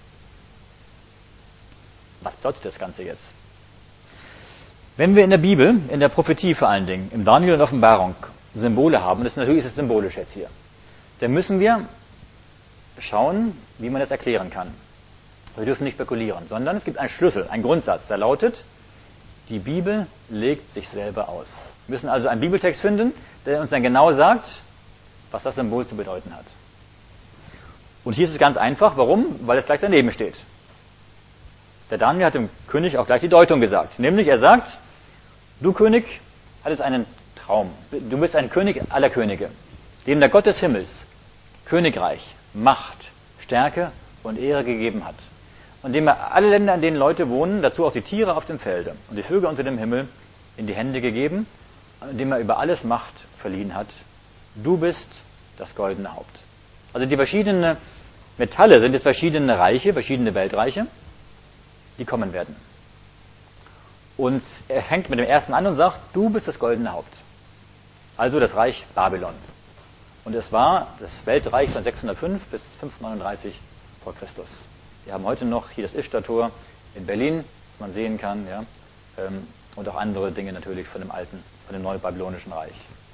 Was bedeutet das Ganze jetzt? Wenn wir in der Bibel, in der Prophetie vor allen Dingen, im Daniel und Offenbarung Symbole haben, das ist natürlich ist es symbolisch jetzt hier, dann müssen wir schauen, wie man das erklären kann. Wir dürfen nicht spekulieren, sondern es gibt einen Schlüssel, einen Grundsatz, der lautet: Die Bibel legt sich selber aus. Wir müssen also einen Bibeltext finden, der uns dann genau sagt, was das Symbol zu bedeuten hat. Und hier ist es ganz einfach. Warum? Weil es gleich daneben steht. Der Daniel hat dem König auch gleich die Deutung gesagt. Nämlich, er sagt: Du König hattest einen Traum. Du bist ein König aller Könige, dem der Gott des Himmels Königreich, Macht, Stärke und Ehre gegeben hat. Und dem er alle Länder, in denen Leute wohnen, dazu auch die Tiere auf dem Felde und die Vögel unter dem Himmel, in die Hände gegeben, und dem er über alles Macht verliehen hat. Du bist das goldene Haupt. Also die verschiedenen Metalle sind jetzt verschiedene Reiche, verschiedene Weltreiche, die kommen werden. Und er fängt mit dem ersten an und sagt: Du bist das goldene Haupt. Also das Reich Babylon. Und es war das Weltreich von sechshundertfünf bis fünfhundertneununddreißig vor Christus. Wir haben heute noch hier das Ischtar-Tor in Berlin, das man sehen kann, ja, und auch andere Dinge natürlich von dem alten, von dem neubabylonischen Reich.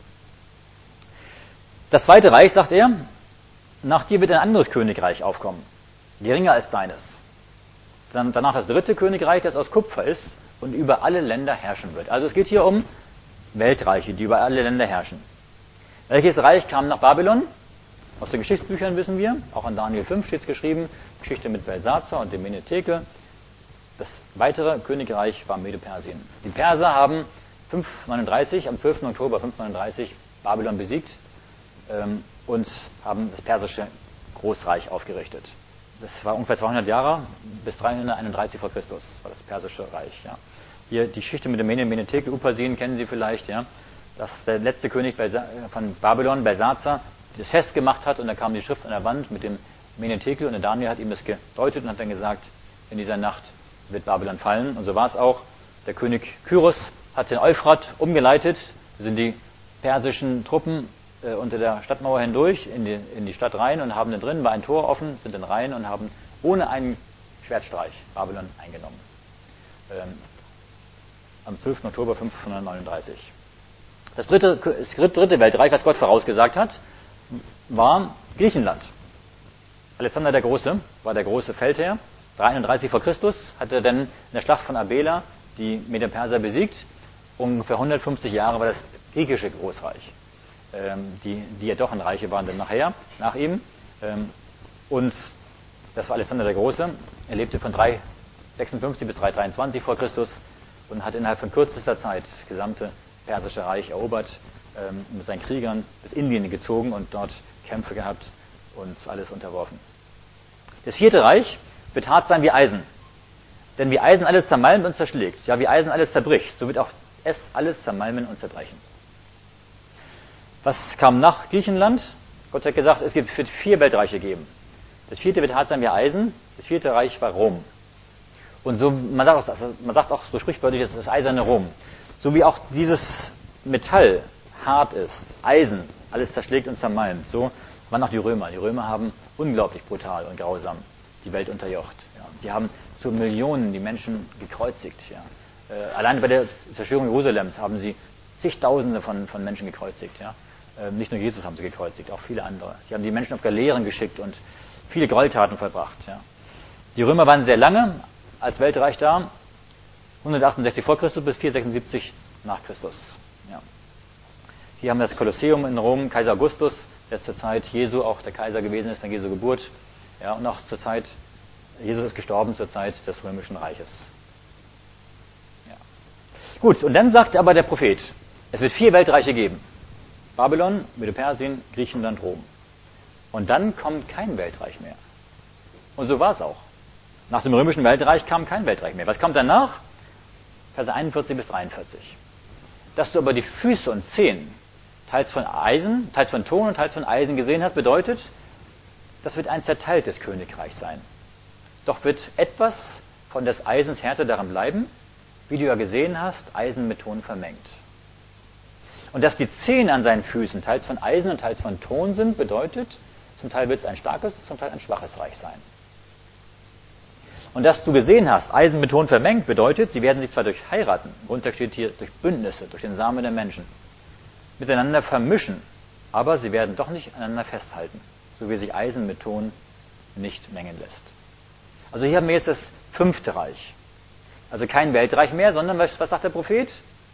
Das zweite Reich, sagt er, nach dir wird ein anderes Königreich aufkommen, geringer als deines. Dann, danach das dritte Königreich, das aus Kupfer ist und über alle Länder herrschen wird. Also es geht hier um Weltreiche, die über alle Länder herrschen. Welches Reich kam nach Babylon? Aus den Geschichtsbüchern wissen wir, auch in Daniel fünf steht es geschrieben, Geschichte mit Belsazar und dem Menetekel. Das weitere Königreich war Medo-Persien. Die Perser haben fünfhundertneununddreißig, am zwölften Oktober fünfhundertneununddreißig Babylon besiegt ähm, und haben das persische Großreich aufgerichtet. Das war ungefähr zweihundert Jahre, bis dreihunderteinunddreißig vor Christus war das persische Reich. Ja. Hier die Geschichte mit dem Menetekel, Upasien kennen Sie vielleicht, ja. Das ist der letzte König von Babylon, Belsazar, das festgemacht hat, und da kam die Schrift an der Wand mit dem Menetekel, und der Daniel hat ihm das gedeutet und hat dann gesagt: In dieser Nacht wird Babylon fallen. Und so war es auch. Der König Kyros hat den Euphrat umgeleitet, sind die persischen Truppen äh, unter der Stadtmauer hindurch in die, in die Stadt rein und haben dann drin, war ein Tor offen, sind dann rein und haben ohne einen Schwertstreich Babylon eingenommen. Ähm, am zwölften Oktober fünfhundertneununddreißig. Das dritte, das dritte Weltreich, was Gott vorausgesagt hat, war Griechenland. Alexander der Große war der große Feldherr. dreiunddreißig vor Christus hat er dann in der Schlacht von Abela die Medo-Perser besiegt. Ungefähr hundertfünfzig Jahre war das griechische Großreich, ähm, die, die ja doch ein Reiche waren dann nachher, nach ihm. Ähm, und das war Alexander der Große. Er lebte von dreihundertsechsundfünfzig bis dreihundertdreiundzwanzig vor Christus und hat innerhalb von kürzester Zeit das gesamte persische Reich erobert, ähm, mit seinen Kriegern bis Indien gezogen und dort Kämpfe gehabt und alles unterworfen. Das vierte Reich wird hart sein wie Eisen. Denn wie Eisen alles zermalmt und zerschlägt, ja wie Eisen alles zerbricht, so wird auch es alles zermalmen und zerbrechen. Was kam nach Griechenland? Gott hat gesagt, es wird vier Weltreiche geben. Das vierte wird hart sein wie Eisen, das vierte Reich war Rom. Und so, man sagt auch, man sagt auch so sprichwörtlich, das ist das eiserne Rom. So wie auch dieses Metall hart ist, Eisen, alles zerschlägt und zermalmt, so waren auch die Römer. Die Römer haben unglaublich brutal und grausam die Welt unterjocht. Ja. Sie haben zu Millionen die Menschen gekreuzigt. Ja. Äh, allein bei der Zerstörung Jerusalems haben sie zigtausende von, von Menschen gekreuzigt. Ja. Äh, nicht nur Jesus haben sie gekreuzigt, auch viele andere. Sie haben die Menschen auf Galeeren geschickt und viele Gräueltaten vollbracht. Ja. Die Römer waren sehr lange als Weltreich da, hundertachtundsechzig vor Christus bis vierhundertsechsundsiebzig nach Christus. Ja. Hier haben wir das Kolosseum in Rom, Kaiser Augustus, der zur Zeit Jesu auch der Kaiser gewesen ist, bei Jesu Geburt. Ja, und auch zur Zeit, Jesus ist gestorben zur Zeit des Römischen Reiches. Ja. Gut, und dann sagt aber der Prophet, es wird vier Weltreiche geben. Babylon, Medo-Persien, Griechenland, Rom. Und dann kommt kein Weltreich mehr. Und so war es auch. Nach dem Römischen Weltreich kam kein Weltreich mehr. Was kommt danach? Verse einundvierzig bis dreiundvierzig. Dass du aber die Füße und Zehen teils von Eisen, teils von Ton und teils von Eisen gesehen hast, bedeutet, das wird ein zerteiltes Königreich sein. Doch wird etwas von des Eisens Härte daran bleiben, wie du ja gesehen hast, Eisen mit Ton vermengt. Und dass die Zehen an seinen Füßen teils von Eisen und teils von Ton sind, bedeutet, zum Teil wird es ein starkes, zum Teil ein schwaches Reich sein. Und dass du gesehen hast, Eisen mit Ton vermengt, bedeutet, sie werden sich zwar durch Heiraten, im Grundtext steht hier durch Bündnisse, durch den Samen der Menschen, miteinander vermischen, aber sie werden doch nicht aneinander festhalten, so wie sich Eisen mit Ton nicht mengen lässt. Also hier haben wir jetzt das fünfte Reich. Also kein Weltreich mehr, sondern, was, was sagt der Prophet?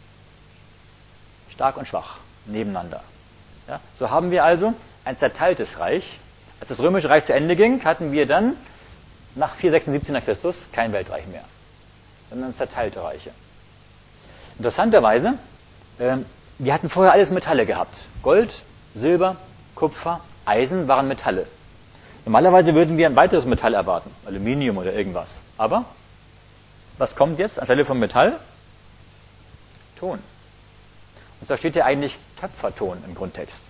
Stark und schwach, nebeneinander. Ja, so haben wir also ein zerteiltes Reich. Als das Römische Reich zu Ende ging, hatten wir dann nach vierhundertsechsundsiebzig nach Christus kein Weltreich mehr, sondern zerteilte Reiche. Interessanterweise, äh, wir hatten vorher alles Metalle gehabt. Gold, Silber, Kupfer, Eisen waren Metalle. Normalerweise würden wir ein weiteres Metall erwarten, Aluminium oder irgendwas. Aber was kommt jetzt anstelle von Metall? Ton. Und da steht ja eigentlich Töpferton im Grundtext.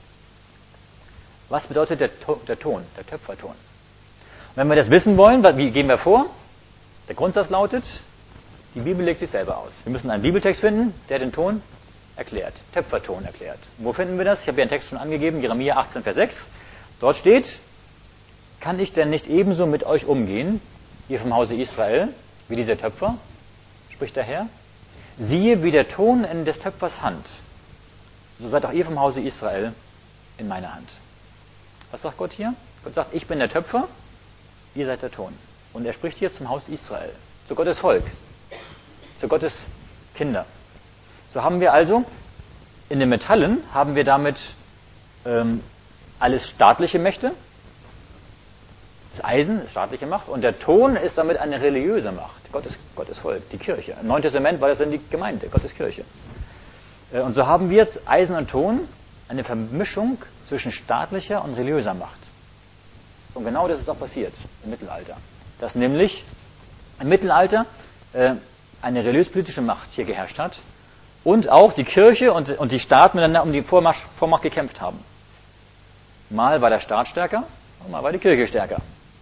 Was bedeutet der, to- der Ton, der Töpferton? Und wenn wir das wissen wollen, wie gehen wir vor? Der Grundsatz lautet, die Bibel legt sich selber aus. Wir müssen einen Bibeltext finden, der den Ton erklärt, Töpferton erklärt. Und wo finden wir das? Ich habe hier einen Text schon angegeben, Jeremia achtzehn, Vers sechs. Dort steht, kann ich denn nicht ebenso mit euch umgehen, ihr vom Hause Israel, wie dieser Töpfer, spricht der Herr? Siehe, wie der Ton in des Töpfers Hand, so seid auch ihr vom Hause Israel in meiner Hand. Was sagt Gott hier? Gott sagt, ich bin der Töpfer, ihr seid der Ton. Und er spricht hier zum Haus Israel, zu Gottes Volk, zu Gottes Kinder. So haben wir also, in den Metallen haben wir damit ähm, alles staatliche Mächte. Das Eisen ist staatliche Macht und der Ton ist damit eine religiöse Macht. Gottes, Gottes Volk, die Kirche. Im Neuen Testament war das dann die Gemeinde, Gottes Kirche. Und so haben wir Eisen und Ton, eine Vermischung zwischen staatlicher und religiöser Macht. Und genau das ist auch passiert im Mittelalter. Dass nämlich im Mittelalter äh, eine religiös-politische Macht hier geherrscht hat und auch die Kirche und, und die Staat miteinander um die Vormacht, Vormacht gekämpft haben. Mal war der Staat stärker und mal war die Kirche stärker.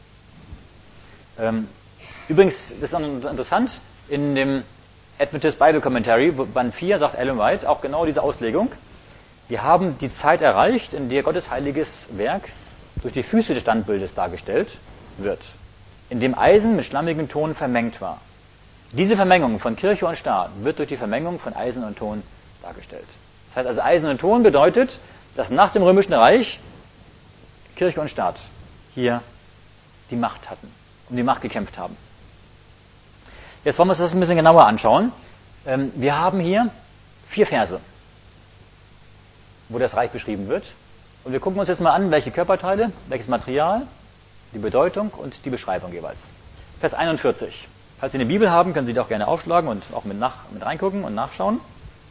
Ähm, übrigens, das ist auch interessant, in dem Adventist Bible Commentary, Band vier, sagt Ellen White auch genau diese Auslegung. Wir haben die Zeit erreicht, in der Gottes heiliges Werk durch die Füße des Standbildes dargestellt wird, in dem Eisen mit schlammigem Ton vermengt war. Diese Vermengung von Kirche und Staat wird durch die Vermengung von Eisen und Ton dargestellt. Das heißt also, Eisen und Ton bedeutet, dass nach dem Römischen Reich Kirche und Staat hier die Macht hatten, um die Macht gekämpft haben. Jetzt wollen wir uns das ein bisschen genauer anschauen. Wir haben hier vier Verse, wo das Reich beschrieben wird. Und wir gucken uns jetzt mal an, welche Körperteile, welches Material, die Bedeutung und die Beschreibung jeweils. Vers einundvierzig. Falls Sie eine Bibel haben, können Sie die auch gerne aufschlagen und auch mit, nach, mit reingucken und nachschauen.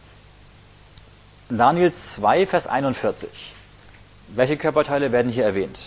Daniel zwei, Vers einundvierzig. Welche Körperteile werden hier erwähnt?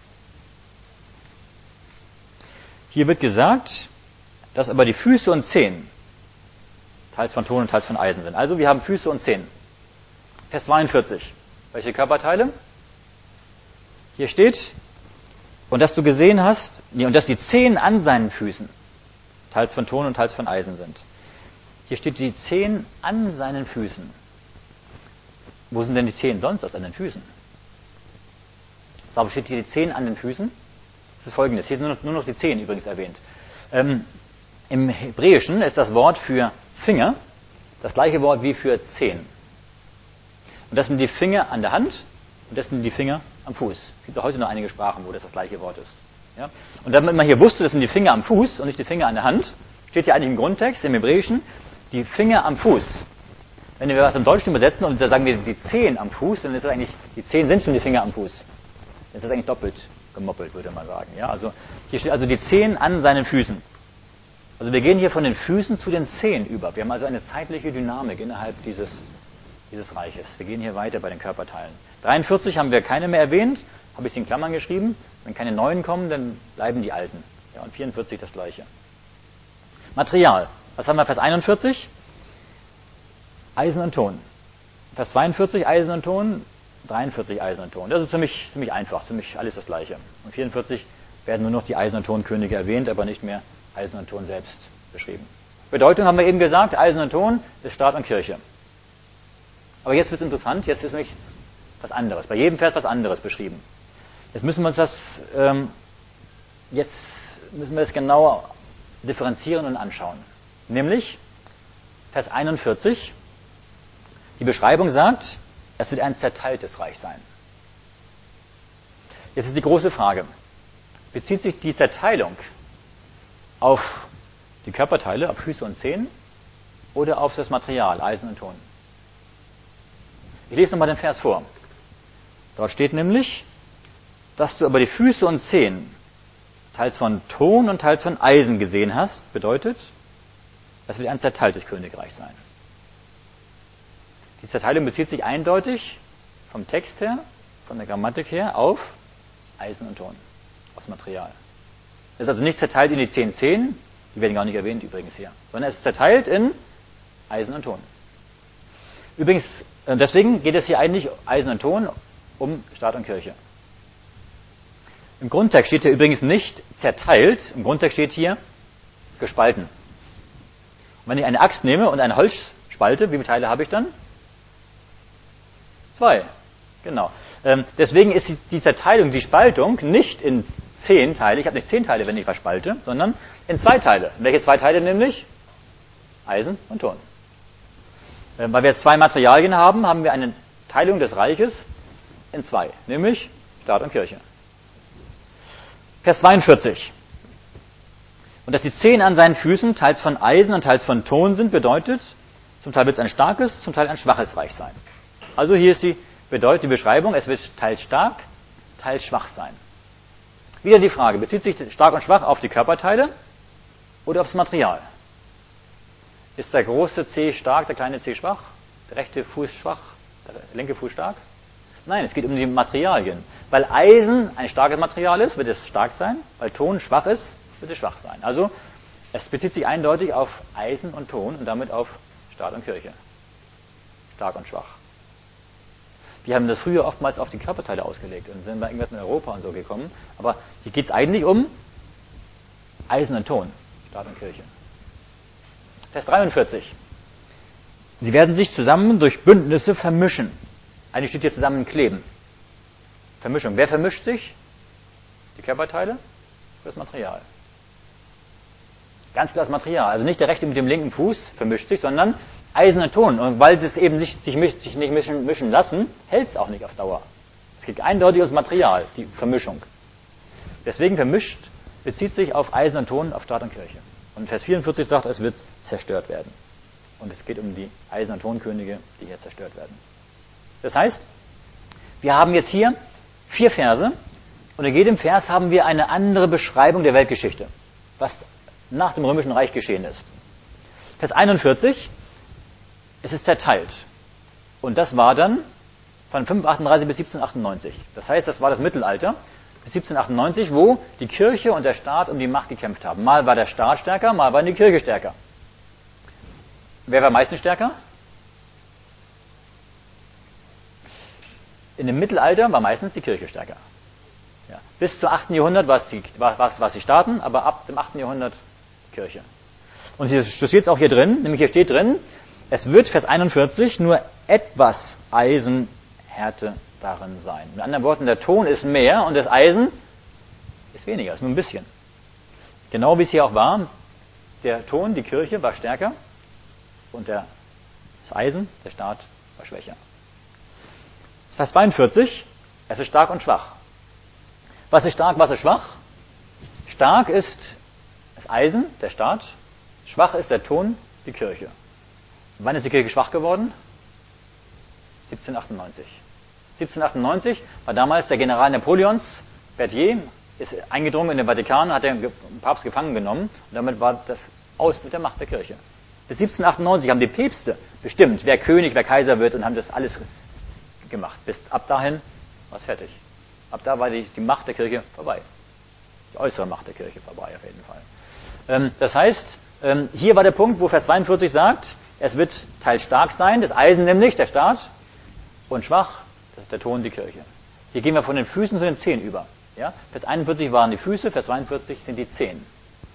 Hier wird gesagt, dass aber die Füße und Zehen teils von Ton und teils von Eisen sind. Also wir haben Füße und Zehen. Vers zweiundvierzig. Welche Körperteile? Hier steht, und dass du gesehen hast, nee, und dass die Zehen an seinen Füßen teils von Ton und teils von Eisen sind. Hier steht die Zehen an seinen Füßen. Wo sind denn die Zehen sonst als an den Füßen? Warum steht hier die Zehen an den Füßen? Das ist Folgendes. Hier sind nur noch, nur noch die Zehen übrigens erwähnt. Ähm, Im Hebräischen ist das Wort für Finger das gleiche Wort wie für Zehen. Und das sind die Finger an der Hand und das sind die Finger am Fuß. Es gibt auch heute noch einige Sprachen, wo das das gleiche Wort ist. Ja? Und damit man hier wusste, das sind die Finger am Fuß und nicht die Finger an der Hand, steht hier eigentlich im Grundtext, im Hebräischen, die Finger am Fuß. Wenn wir was im Deutschen übersetzen und da sagen wir die Zehen am Fuß, dann ist das eigentlich, die Zehen sind schon die Finger am Fuß. Dann ist das eigentlich doppelt gemoppelt, würde man sagen. Ja? Also hier steht also die Zehen an seinen Füßen. Also wir gehen hier von den Füßen zu den Zehen über. Wir haben also eine zeitliche Dynamik innerhalb dieses, dieses Reiches. Wir gehen hier weiter bei den Körperteilen. dreiundvierzig haben wir keine mehr erwähnt, habe ich es in Klammern geschrieben. Wenn keine neuen kommen, dann bleiben die alten. Ja, und vierundvierzig das gleiche. Material. Was haben wir Vers einundvierzig? Eisen und Ton. Vers zweiundvierzig Eisen und Ton, dreiundvierzig Eisen und Ton. Das ist ziemlich, ziemlich einfach, ziemlich alles das gleiche. Und vierundvierzig werden nur noch die Eisen- und Tonkönige erwähnt, aber nicht mehr Eisen und Ton selbst beschrieben. Bedeutung haben wir eben gesagt, Eisen und Ton ist Staat und Kirche. Aber jetzt wird es interessant, jetzt ist nämlich was anderes. Bei jedem Vers was anderes beschrieben. Jetzt müssen wir uns das, ähm, jetzt müssen wir das genauer differenzieren und anschauen. Nämlich Vers einundvierzig. Die Beschreibung sagt, es wird ein zerteiltes Reich sein. Jetzt ist die große Frage, bezieht sich die Zerteilung auf die Körperteile, auf Füße und Zehen oder auf das Material, Eisen und Ton? Ich lese nochmal den Vers vor. Dort steht nämlich, dass du aber die Füße und Zehen teils von Ton und teils von Eisen gesehen hast, bedeutet, es wird ein zerteiltes Königreich sein. Die Zerteilung bezieht sich eindeutig vom Text her, von der Grammatik her, auf Eisen und Ton, aufs Material. Es ist also nicht zerteilt in die zehn Zehen, die werden gar nicht erwähnt übrigens hier, sondern es ist zerteilt in Eisen und Ton. Übrigens, deswegen geht es hier eigentlich Eisen und Ton um Staat und Kirche. Im Grundtext steht hier übrigens nicht zerteilt, im Grundtext steht hier gespalten. Und wenn ich eine Axt nehme und eine Holz spalte, wie viele Teile habe ich dann? Zwei. Genau. Ähm, deswegen ist die, die Zerteilung, die Spaltung nicht in zehn Teile, ich habe nicht zehn Teile, wenn ich was spalte, sondern in zwei Teile. Welche zwei Teile nämlich? Eisen und Ton. Ähm, weil wir jetzt zwei Materialien haben, haben wir eine Teilung des Reiches in zwei, nämlich Staat und Kirche. Vers zweiundvierzig. Und dass die Zehen an seinen Füßen teils von Eisen und teils von Ton sind, bedeutet, zum Teil wird es ein starkes, zum Teil ein schwaches Reich sein. Also hier ist die, bedeutet die Beschreibung, es wird teils stark, teils schwach sein. Wieder die Frage, bezieht sich stark und schwach auf die Körperteile oder aufs Material? Ist der große Zeh stark, der kleine Zeh schwach, der rechte Fuß schwach, der linke Fuß stark? Nein, es geht um die Materialien. Weil Eisen ein starkes Material ist, wird es stark sein, weil Ton schwach ist, wird es schwach sein. Also es bezieht sich eindeutig auf Eisen und Ton und damit auf Staat und Kirche. Stark und schwach. Wir haben das früher oftmals auf die Körperteile ausgelegt und sind bei irgendwas in Europa und so gekommen. Aber hier geht es eigentlich um Eisen und Ton, Staat und Kirche. Vers dreiundvierzig. Sie werden sich zusammen durch Bündnisse vermischen. Eigentlich steht hier zusammenkleben. Vermischung. Wer vermischt sich? Die Körperteile? Das Material. Ganz klar das Material. Also nicht der rechte mit dem linken Fuß vermischt sich, sondern Eisen und Ton. Und weil sie es eben nicht, sich, sich nicht mischen, mischen lassen, hält es auch nicht auf Dauer. Es geht eindeutig ums Material, die Vermischung. Deswegen vermischt bezieht sich auf Eisen und Ton, auf Staat und Kirche. Und Vers vierundvierzig sagt, es wird zerstört werden. Und es geht um die Eisen- und Tonkönige, die hier zerstört werden. Das heißt, wir haben jetzt hier vier Verse und in jedem Vers haben wir eine andere Beschreibung der Weltgeschichte, was nach dem Römischen Reich geschehen ist. Vers einundvierzig, es ist zerteilt. Und das war dann von fünfhundertachtunddreißig bis siebzehnhundertachtundneunzig. Das heißt, das war das Mittelalter bis siebzehnhundertachtundneunzig, wo die Kirche und der Staat um die Macht gekämpft haben. Mal war der Staat stärker, mal war die Kirche stärker. Wer war meistens stärker? In dem Mittelalter war meistens die Kirche stärker. Ja. Bis zum achten Jahrhundert war es die, war, war, war es die Staaten, aber ab dem achten Jahrhundert die Kirche. Und hier steht es auch hier drin, nämlich hier steht drin, es wird, Vers einundvierzig, nur etwas Eisenhärte darin sein. Mit anderen Worten, der Ton ist mehr und das Eisen ist weniger, ist nur ein bisschen. Genau wie es hier auch war, der Ton, die Kirche war stärker und der, das Eisen, der Staat, war schwächer. Vers zweiundvierzig, es ist stark und schwach. Was ist stark, was ist schwach? Stark ist das Eisen, der Staat. Schwach ist der Ton, die Kirche. Wann ist die Kirche schwach geworden? siebzehnhundertachtundneunzig. siebzehnhundertachtundneunzig war damals der General Napoleons, Berthier, ist eingedrungen in den Vatikan, hat den Papst gefangen genommen und damit war das aus mit der Macht der Kirche. Bis siebzehnhundertachtundneunzig haben die Päpste bestimmt, wer König, wer Kaiser wird und haben das alles gemacht. Bis ab dahin war es fertig. Ab da war die, die Macht der Kirche vorbei. Die äußere Macht der Kirche vorbei auf jeden Fall. Ähm, das heißt, ähm, hier war der Punkt, wo Vers zweiundvierzig sagt, es wird teils stark sein, das Eisen nämlich, der Staat, und schwach, das ist der Ton, die Kirche. Hier gehen wir von den Füßen zu den Zehen über. Ja? Vers einundvierzig waren die Füße, Vers zweiundvierzig sind die Zehen.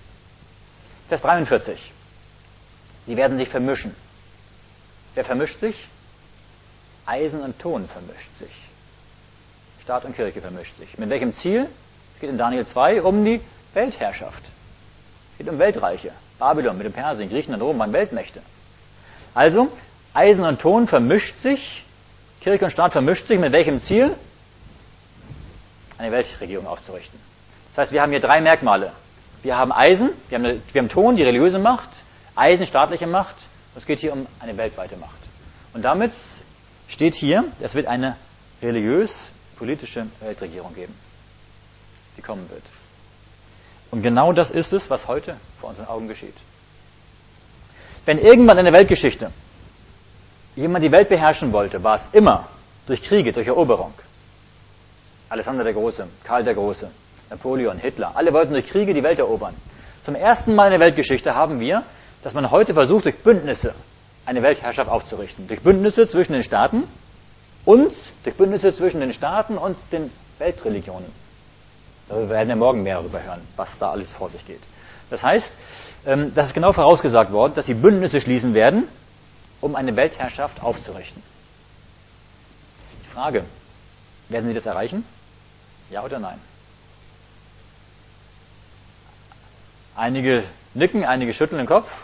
Vers dreiundvierzig. Sie werden sich vermischen. Wer vermischt sich? Eisen und Ton vermischt sich. Staat und Kirche vermischt sich. Mit welchem Ziel? Es geht in Daniel zwei um die Weltherrschaft. Es geht um Weltreiche. Babylon mit dem Persien, Griechenland, Rom waren Weltmächte. Also, Eisen und Ton vermischt sich, Kirche und Staat vermischt sich. Mit welchem Ziel? Eine Weltregierung aufzurichten. Das heißt, wir haben hier drei Merkmale. Wir haben Eisen, wir haben, eine, wir haben Ton, die religiöse Macht, Eisen, staatliche Macht. Es geht hier um eine weltweite Macht. Und damit steht hier, es wird eine religiös-politische Weltregierung geben, die kommen wird. Und genau das ist es, was heute vor unseren Augen geschieht. Wenn irgendwann in der Weltgeschichte jemand die Welt beherrschen wollte, war es immer durch Kriege, durch Eroberung. Alexander der Große, Karl der Große, Napoleon, Hitler, alle wollten durch Kriege die Welt erobern. Zum ersten Mal in der Weltgeschichte haben wir, dass man heute versucht, durch Bündnisse eine Weltherrschaft aufzurichten. Durch Bündnisse zwischen den Staaten und durch Bündnisse zwischen den Staaten und den Weltreligionen. Wir werden ja morgen mehr darüber hören, was da alles vor sich geht. Das heißt, das ist genau vorausgesagt worden, dass sie Bündnisse schließen werden, um eine Weltherrschaft aufzurichten. Die Frage, werden sie das erreichen? Ja oder nein? Einige nicken, einige schütteln den Kopf.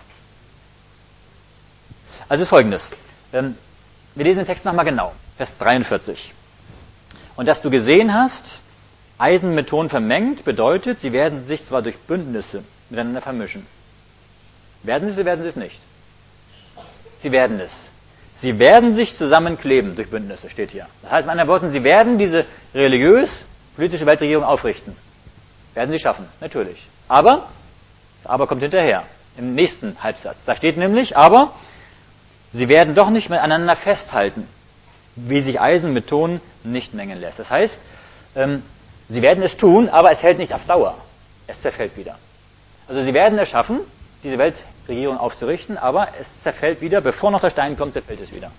Also folgendes. Wir lesen den Text nochmal genau. Vers dreiundvierzig. Und dass du gesehen hast, Eisen mit Ton vermengt, bedeutet, sie werden sich zwar durch Bündnisse miteinander vermischen. Werden sie es oder werden sie es nicht? Sie werden es. Sie werden sich zusammenkleben durch Bündnisse, steht hier. Das heißt, in anderen Worten, sie werden diese religiös-politische Weltregierung aufrichten. Werden sie schaffen, natürlich. Aber, das Aber kommt hinterher, im nächsten Halbsatz. Da steht nämlich, aber sie werden doch nicht miteinander festhalten, wie sich Eisen mit Ton nicht mengen lässt. Das heißt, ähm, sie werden es tun, aber es hält nicht auf Dauer. Es zerfällt wieder. Also sie werden es schaffen, diese Weltregierung aufzurichten, aber es zerfällt wieder, bevor noch der Stein kommt, zerfällt es wieder.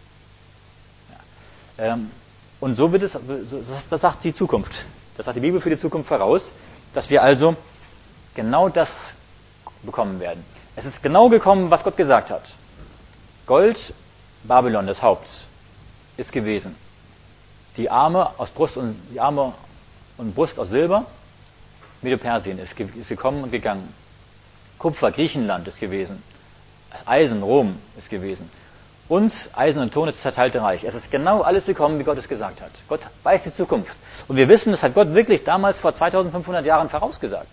Ja. Ähm, und so wird es, so, das sagt die Zukunft. Das sagt die Bibel für die Zukunft voraus, dass wir also genau das bekommen werden. Es ist genau gekommen, was Gott gesagt hat. Gold, Babylon, das Haupt, ist gewesen. Die Arme aus Brust und die Arme und Brust aus Silber, Medo-Persien ist, ist gekommen und gegangen. Kupfer, Griechenland ist gewesen. Eisen, Rom ist gewesen. Und Eisen und Ton ist das zerteilte Reich. Es ist genau alles gekommen, wie Gott es gesagt hat. Gott weiß die Zukunft. Und wir wissen, das hat Gott wirklich damals vor zweitausendfünfhundert Jahren vorausgesagt.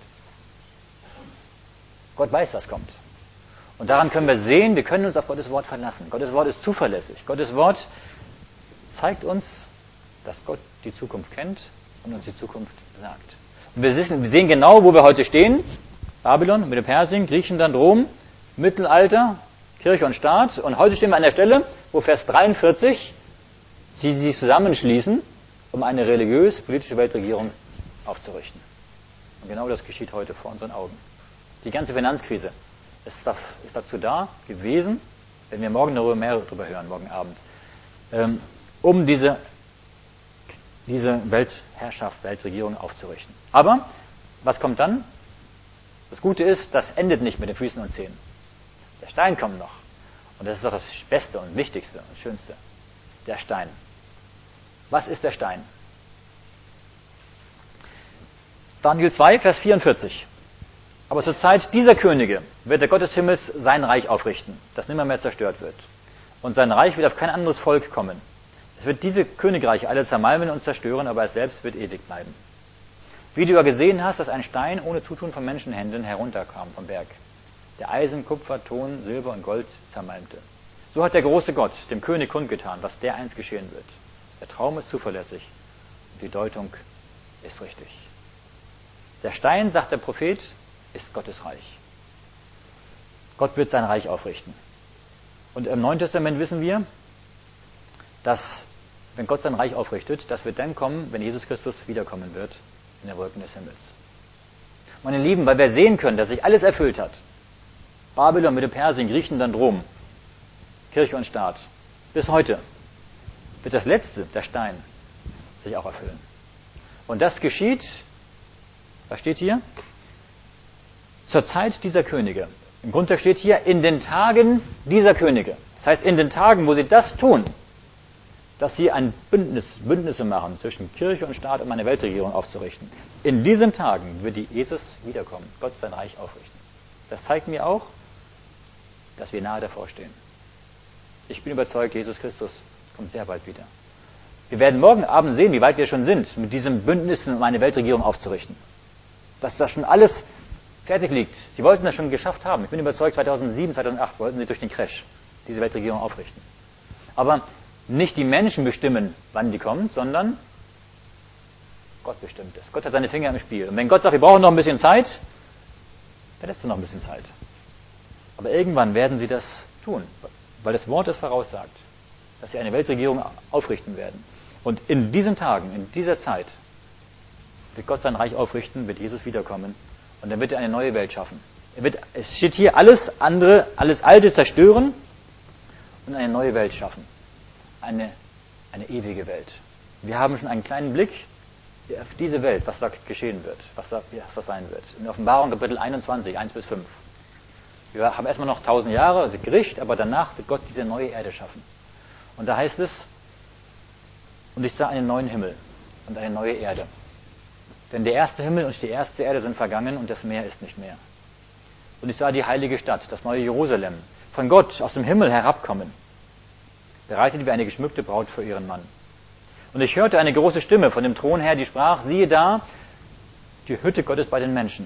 Gott weiß, was kommt. Und daran können wir sehen, wir können uns auf Gottes Wort verlassen. Gottes Wort ist zuverlässig. Gottes Wort zeigt uns, dass Gott die Zukunft kennt und uns die Zukunft sagt. Und wir wissen, wir sehen genau, wo wir heute stehen. Babylon, Medo-Persien, Griechenland, Rom, Mittelalter, Kirche und Staat. Und heute stehen wir an der Stelle, wo Vers dreiundvierzig sie sich zusammenschließen, um eine religiös-politische Weltregierung aufzurichten. Und genau das geschieht heute vor unseren Augen. Die ganze Finanzkrise ist dazu da gewesen, wenn wir morgen darüber mehr darüber hören, morgen Abend, um diese, diese Weltherrschaft, Weltregierung aufzurichten. Aber was kommt dann? Das Gute ist, das endet nicht mit den Füßen und Zähnen. Der Stein kommt noch. Und das ist doch das Beste und Wichtigste und Schönste. Der Stein. Was ist der Stein? Daniel zwei, Vers vierundvierzig. Aber zur Zeit dieser Könige wird der Gott des Himmels sein Reich aufrichten, das nimmer mehr zerstört wird. Und sein Reich wird auf kein anderes Volk kommen. Es wird diese Königreiche alle zermalmen und zerstören, aber es selbst wird ewig bleiben. Wie du ja gesehen hast, dass ein Stein ohne Zutun von Menschenhänden herunterkam vom Berg, der Eisen, Kupfer, Ton, Silber und Gold zermalmte. So hat der große Gott dem König kundgetan, was dereinst geschehen wird. Der Traum ist zuverlässig und die Deutung ist richtig. Der Stein, sagt der Prophet, ist Gottes Reich. Gott wird sein Reich aufrichten. Und im Neuen Testament wissen wir, dass, wenn Gott sein Reich aufrichtet, das wird dann kommen, wenn Jesus Christus wiederkommen wird in den Wolken des Himmels. Meine Lieben, weil wir sehen können, dass sich alles erfüllt hat. Babylon, Medo-Persien, Griechenland, Rom, Kirche und Staat. Bis heute wird das Letzte, der Stein, sich auch erfüllen. Und das geschieht, was steht hier? Zur Zeit dieser Könige. Im Grundtext steht hier, in den Tagen dieser Könige. Das heißt, in den Tagen, wo sie das tun, dass sie ein Bündnis, Bündnisse machen zwischen Kirche und Staat, um eine Weltregierung aufzurichten. In diesen Tagen wird Jesus wiederkommen, Gott sein Reich aufrichten. Das zeigt mir auch, dass wir nahe davor stehen. Ich bin überzeugt, Jesus Christus kommt sehr bald wieder. Wir werden morgen Abend sehen, wie weit wir schon sind, mit diesen Bündnissen, um eine Weltregierung aufzurichten. Dass das schon alles fertig liegt. Sie wollten das schon geschafft haben. Ich bin überzeugt, zweitausendsieben, zweitausendacht wollten sie durch den Crash diese Weltregierung aufrichten. Aber nicht die Menschen bestimmen, wann die kommt, sondern Gott bestimmt es. Gott hat seine Finger im Spiel. Und wenn Gott sagt, wir brauchen noch ein bisschen Zeit, dann lässt er noch ein bisschen Zeit. Aber irgendwann werden sie das tun, weil das Wort es voraussagt, dass sie eine Weltregierung aufrichten werden. Und in diesen Tagen, in dieser Zeit, wird Gott sein Reich aufrichten, wird Jesus wiederkommen und dann wird er eine neue Welt schaffen. Er wird, es steht hier, alles andere, alles Alte zerstören und eine neue Welt schaffen. Eine, eine ewige Welt. Wir haben schon einen kleinen Blick auf diese Welt, was da geschehen wird, was da, was das sein wird. In Offenbarung Kapitel einundzwanzig, eins bis fünf. Wir haben erstmal noch tausend Jahre, also Gericht, aber danach wird Gott diese neue Erde schaffen. Und da heißt es, und ich sah einen neuen Himmel und eine neue Erde. Denn der erste Himmel und die erste Erde sind vergangen und das Meer ist nicht mehr. Und ich sah die heilige Stadt, das neue Jerusalem, von Gott aus dem Himmel herabkommen, bereitet wie eine geschmückte Braut für ihren Mann. Und ich hörte eine große Stimme von dem Thron her, die sprach, siehe da, die Hütte Gottes bei den Menschen.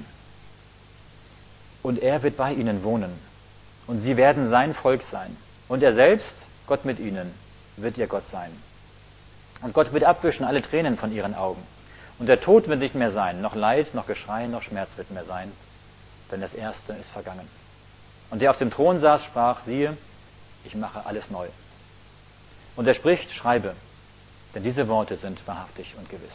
Und er wird bei ihnen wohnen. Und sie werden sein Volk sein. Und er selbst, Gott mit ihnen, wird ihr Gott sein. Und Gott wird abwischen alle Tränen von ihren Augen. Und der Tod wird nicht mehr sein, noch Leid, noch Geschrei, noch Schmerz wird mehr sein, denn das Erste ist vergangen. Und der auf dem Thron saß, sprach, siehe, ich mache alles neu. Und er spricht, schreibe, denn diese Worte sind wahrhaftig und gewiss.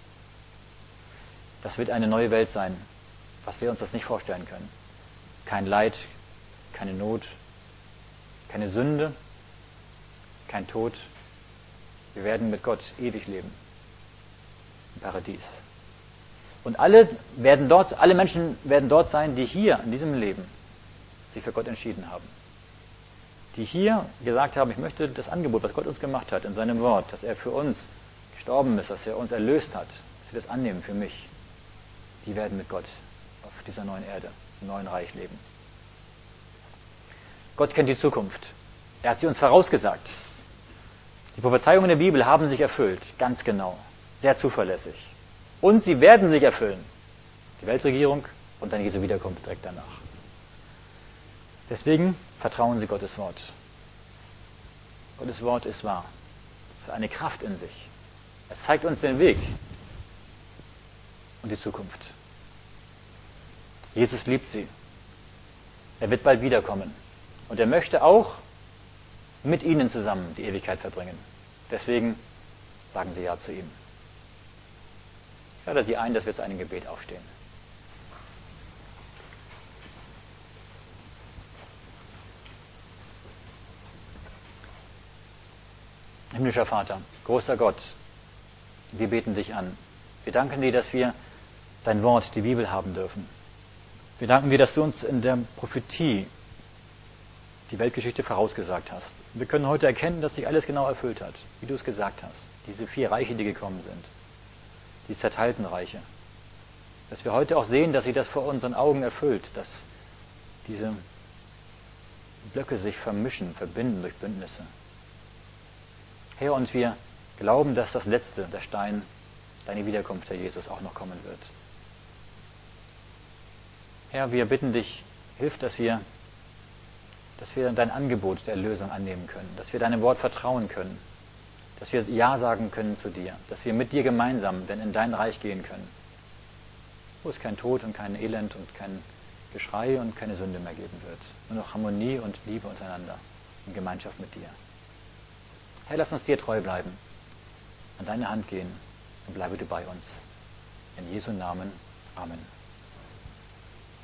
Das wird eine neue Welt sein, was wir uns das nicht vorstellen können. Kein Leid, keine Not, keine Sünde, kein Tod. Wir werden mit Gott ewig leben. Im Paradies. Und alle werden dort, alle Menschen werden dort sein, die hier in diesem Leben sich für Gott entschieden haben. Die hier gesagt haben, ich möchte das Angebot, was Gott uns gemacht hat in seinem Wort, dass er für uns gestorben ist, dass er uns erlöst hat, dass wir das annehmen für mich. Die werden mit Gott auf dieser neuen Erde, im neuen Reich leben. Gott kennt die Zukunft. Er hat sie uns vorausgesagt. Die Prophezeiungen der Bibel haben sich erfüllt, ganz genau, sehr zuverlässig. Und sie werden sich erfüllen. Die Weltregierung und dann Jesu Wiederkunft direkt danach. Deswegen vertrauen Sie Gottes Wort. Gottes Wort ist wahr. Es hat eine Kraft in sich. Es zeigt uns den Weg und die Zukunft. Jesus liebt sie. Er wird bald wiederkommen. Und er möchte auch mit ihnen zusammen die Ewigkeit verbringen. Deswegen sagen Sie Ja zu ihm. Ich lade Sie ein, dass wir zu einem Gebet aufstehen. Himmlischer Vater, großer Gott, wir beten dich an. Wir danken dir, dass wir dein Wort, die Bibel, haben dürfen. Wir danken dir, dass du uns in der Prophetie die Weltgeschichte vorausgesagt hast. Wir können heute erkennen, dass sich alles genau erfüllt hat, wie du es gesagt hast. Diese vier Reiche, die gekommen sind, die zerteilten Reiche. Dass wir heute auch sehen, dass sich das vor unseren Augen erfüllt, dass diese Blöcke sich vermischen, verbinden durch Bündnisse. Herr, und wir glauben, dass das Letzte, der Stein, deine Wiederkunft, Herr Jesus, auch noch kommen wird. Herr, wir bitten dich, hilf, dass wir, dass wir dein Angebot der Erlösung annehmen können, dass wir deinem Wort vertrauen können, dass wir Ja sagen können zu dir, dass wir mit dir gemeinsam denn in dein Reich gehen können, wo es kein Tod und kein Elend und kein Geschrei und keine Sünde mehr geben wird, nur noch Harmonie und Liebe untereinander in Gemeinschaft mit dir. Herr, lass uns dir treu bleiben, an deine Hand gehen und bleibe du bei uns. In Jesu Namen. Amen.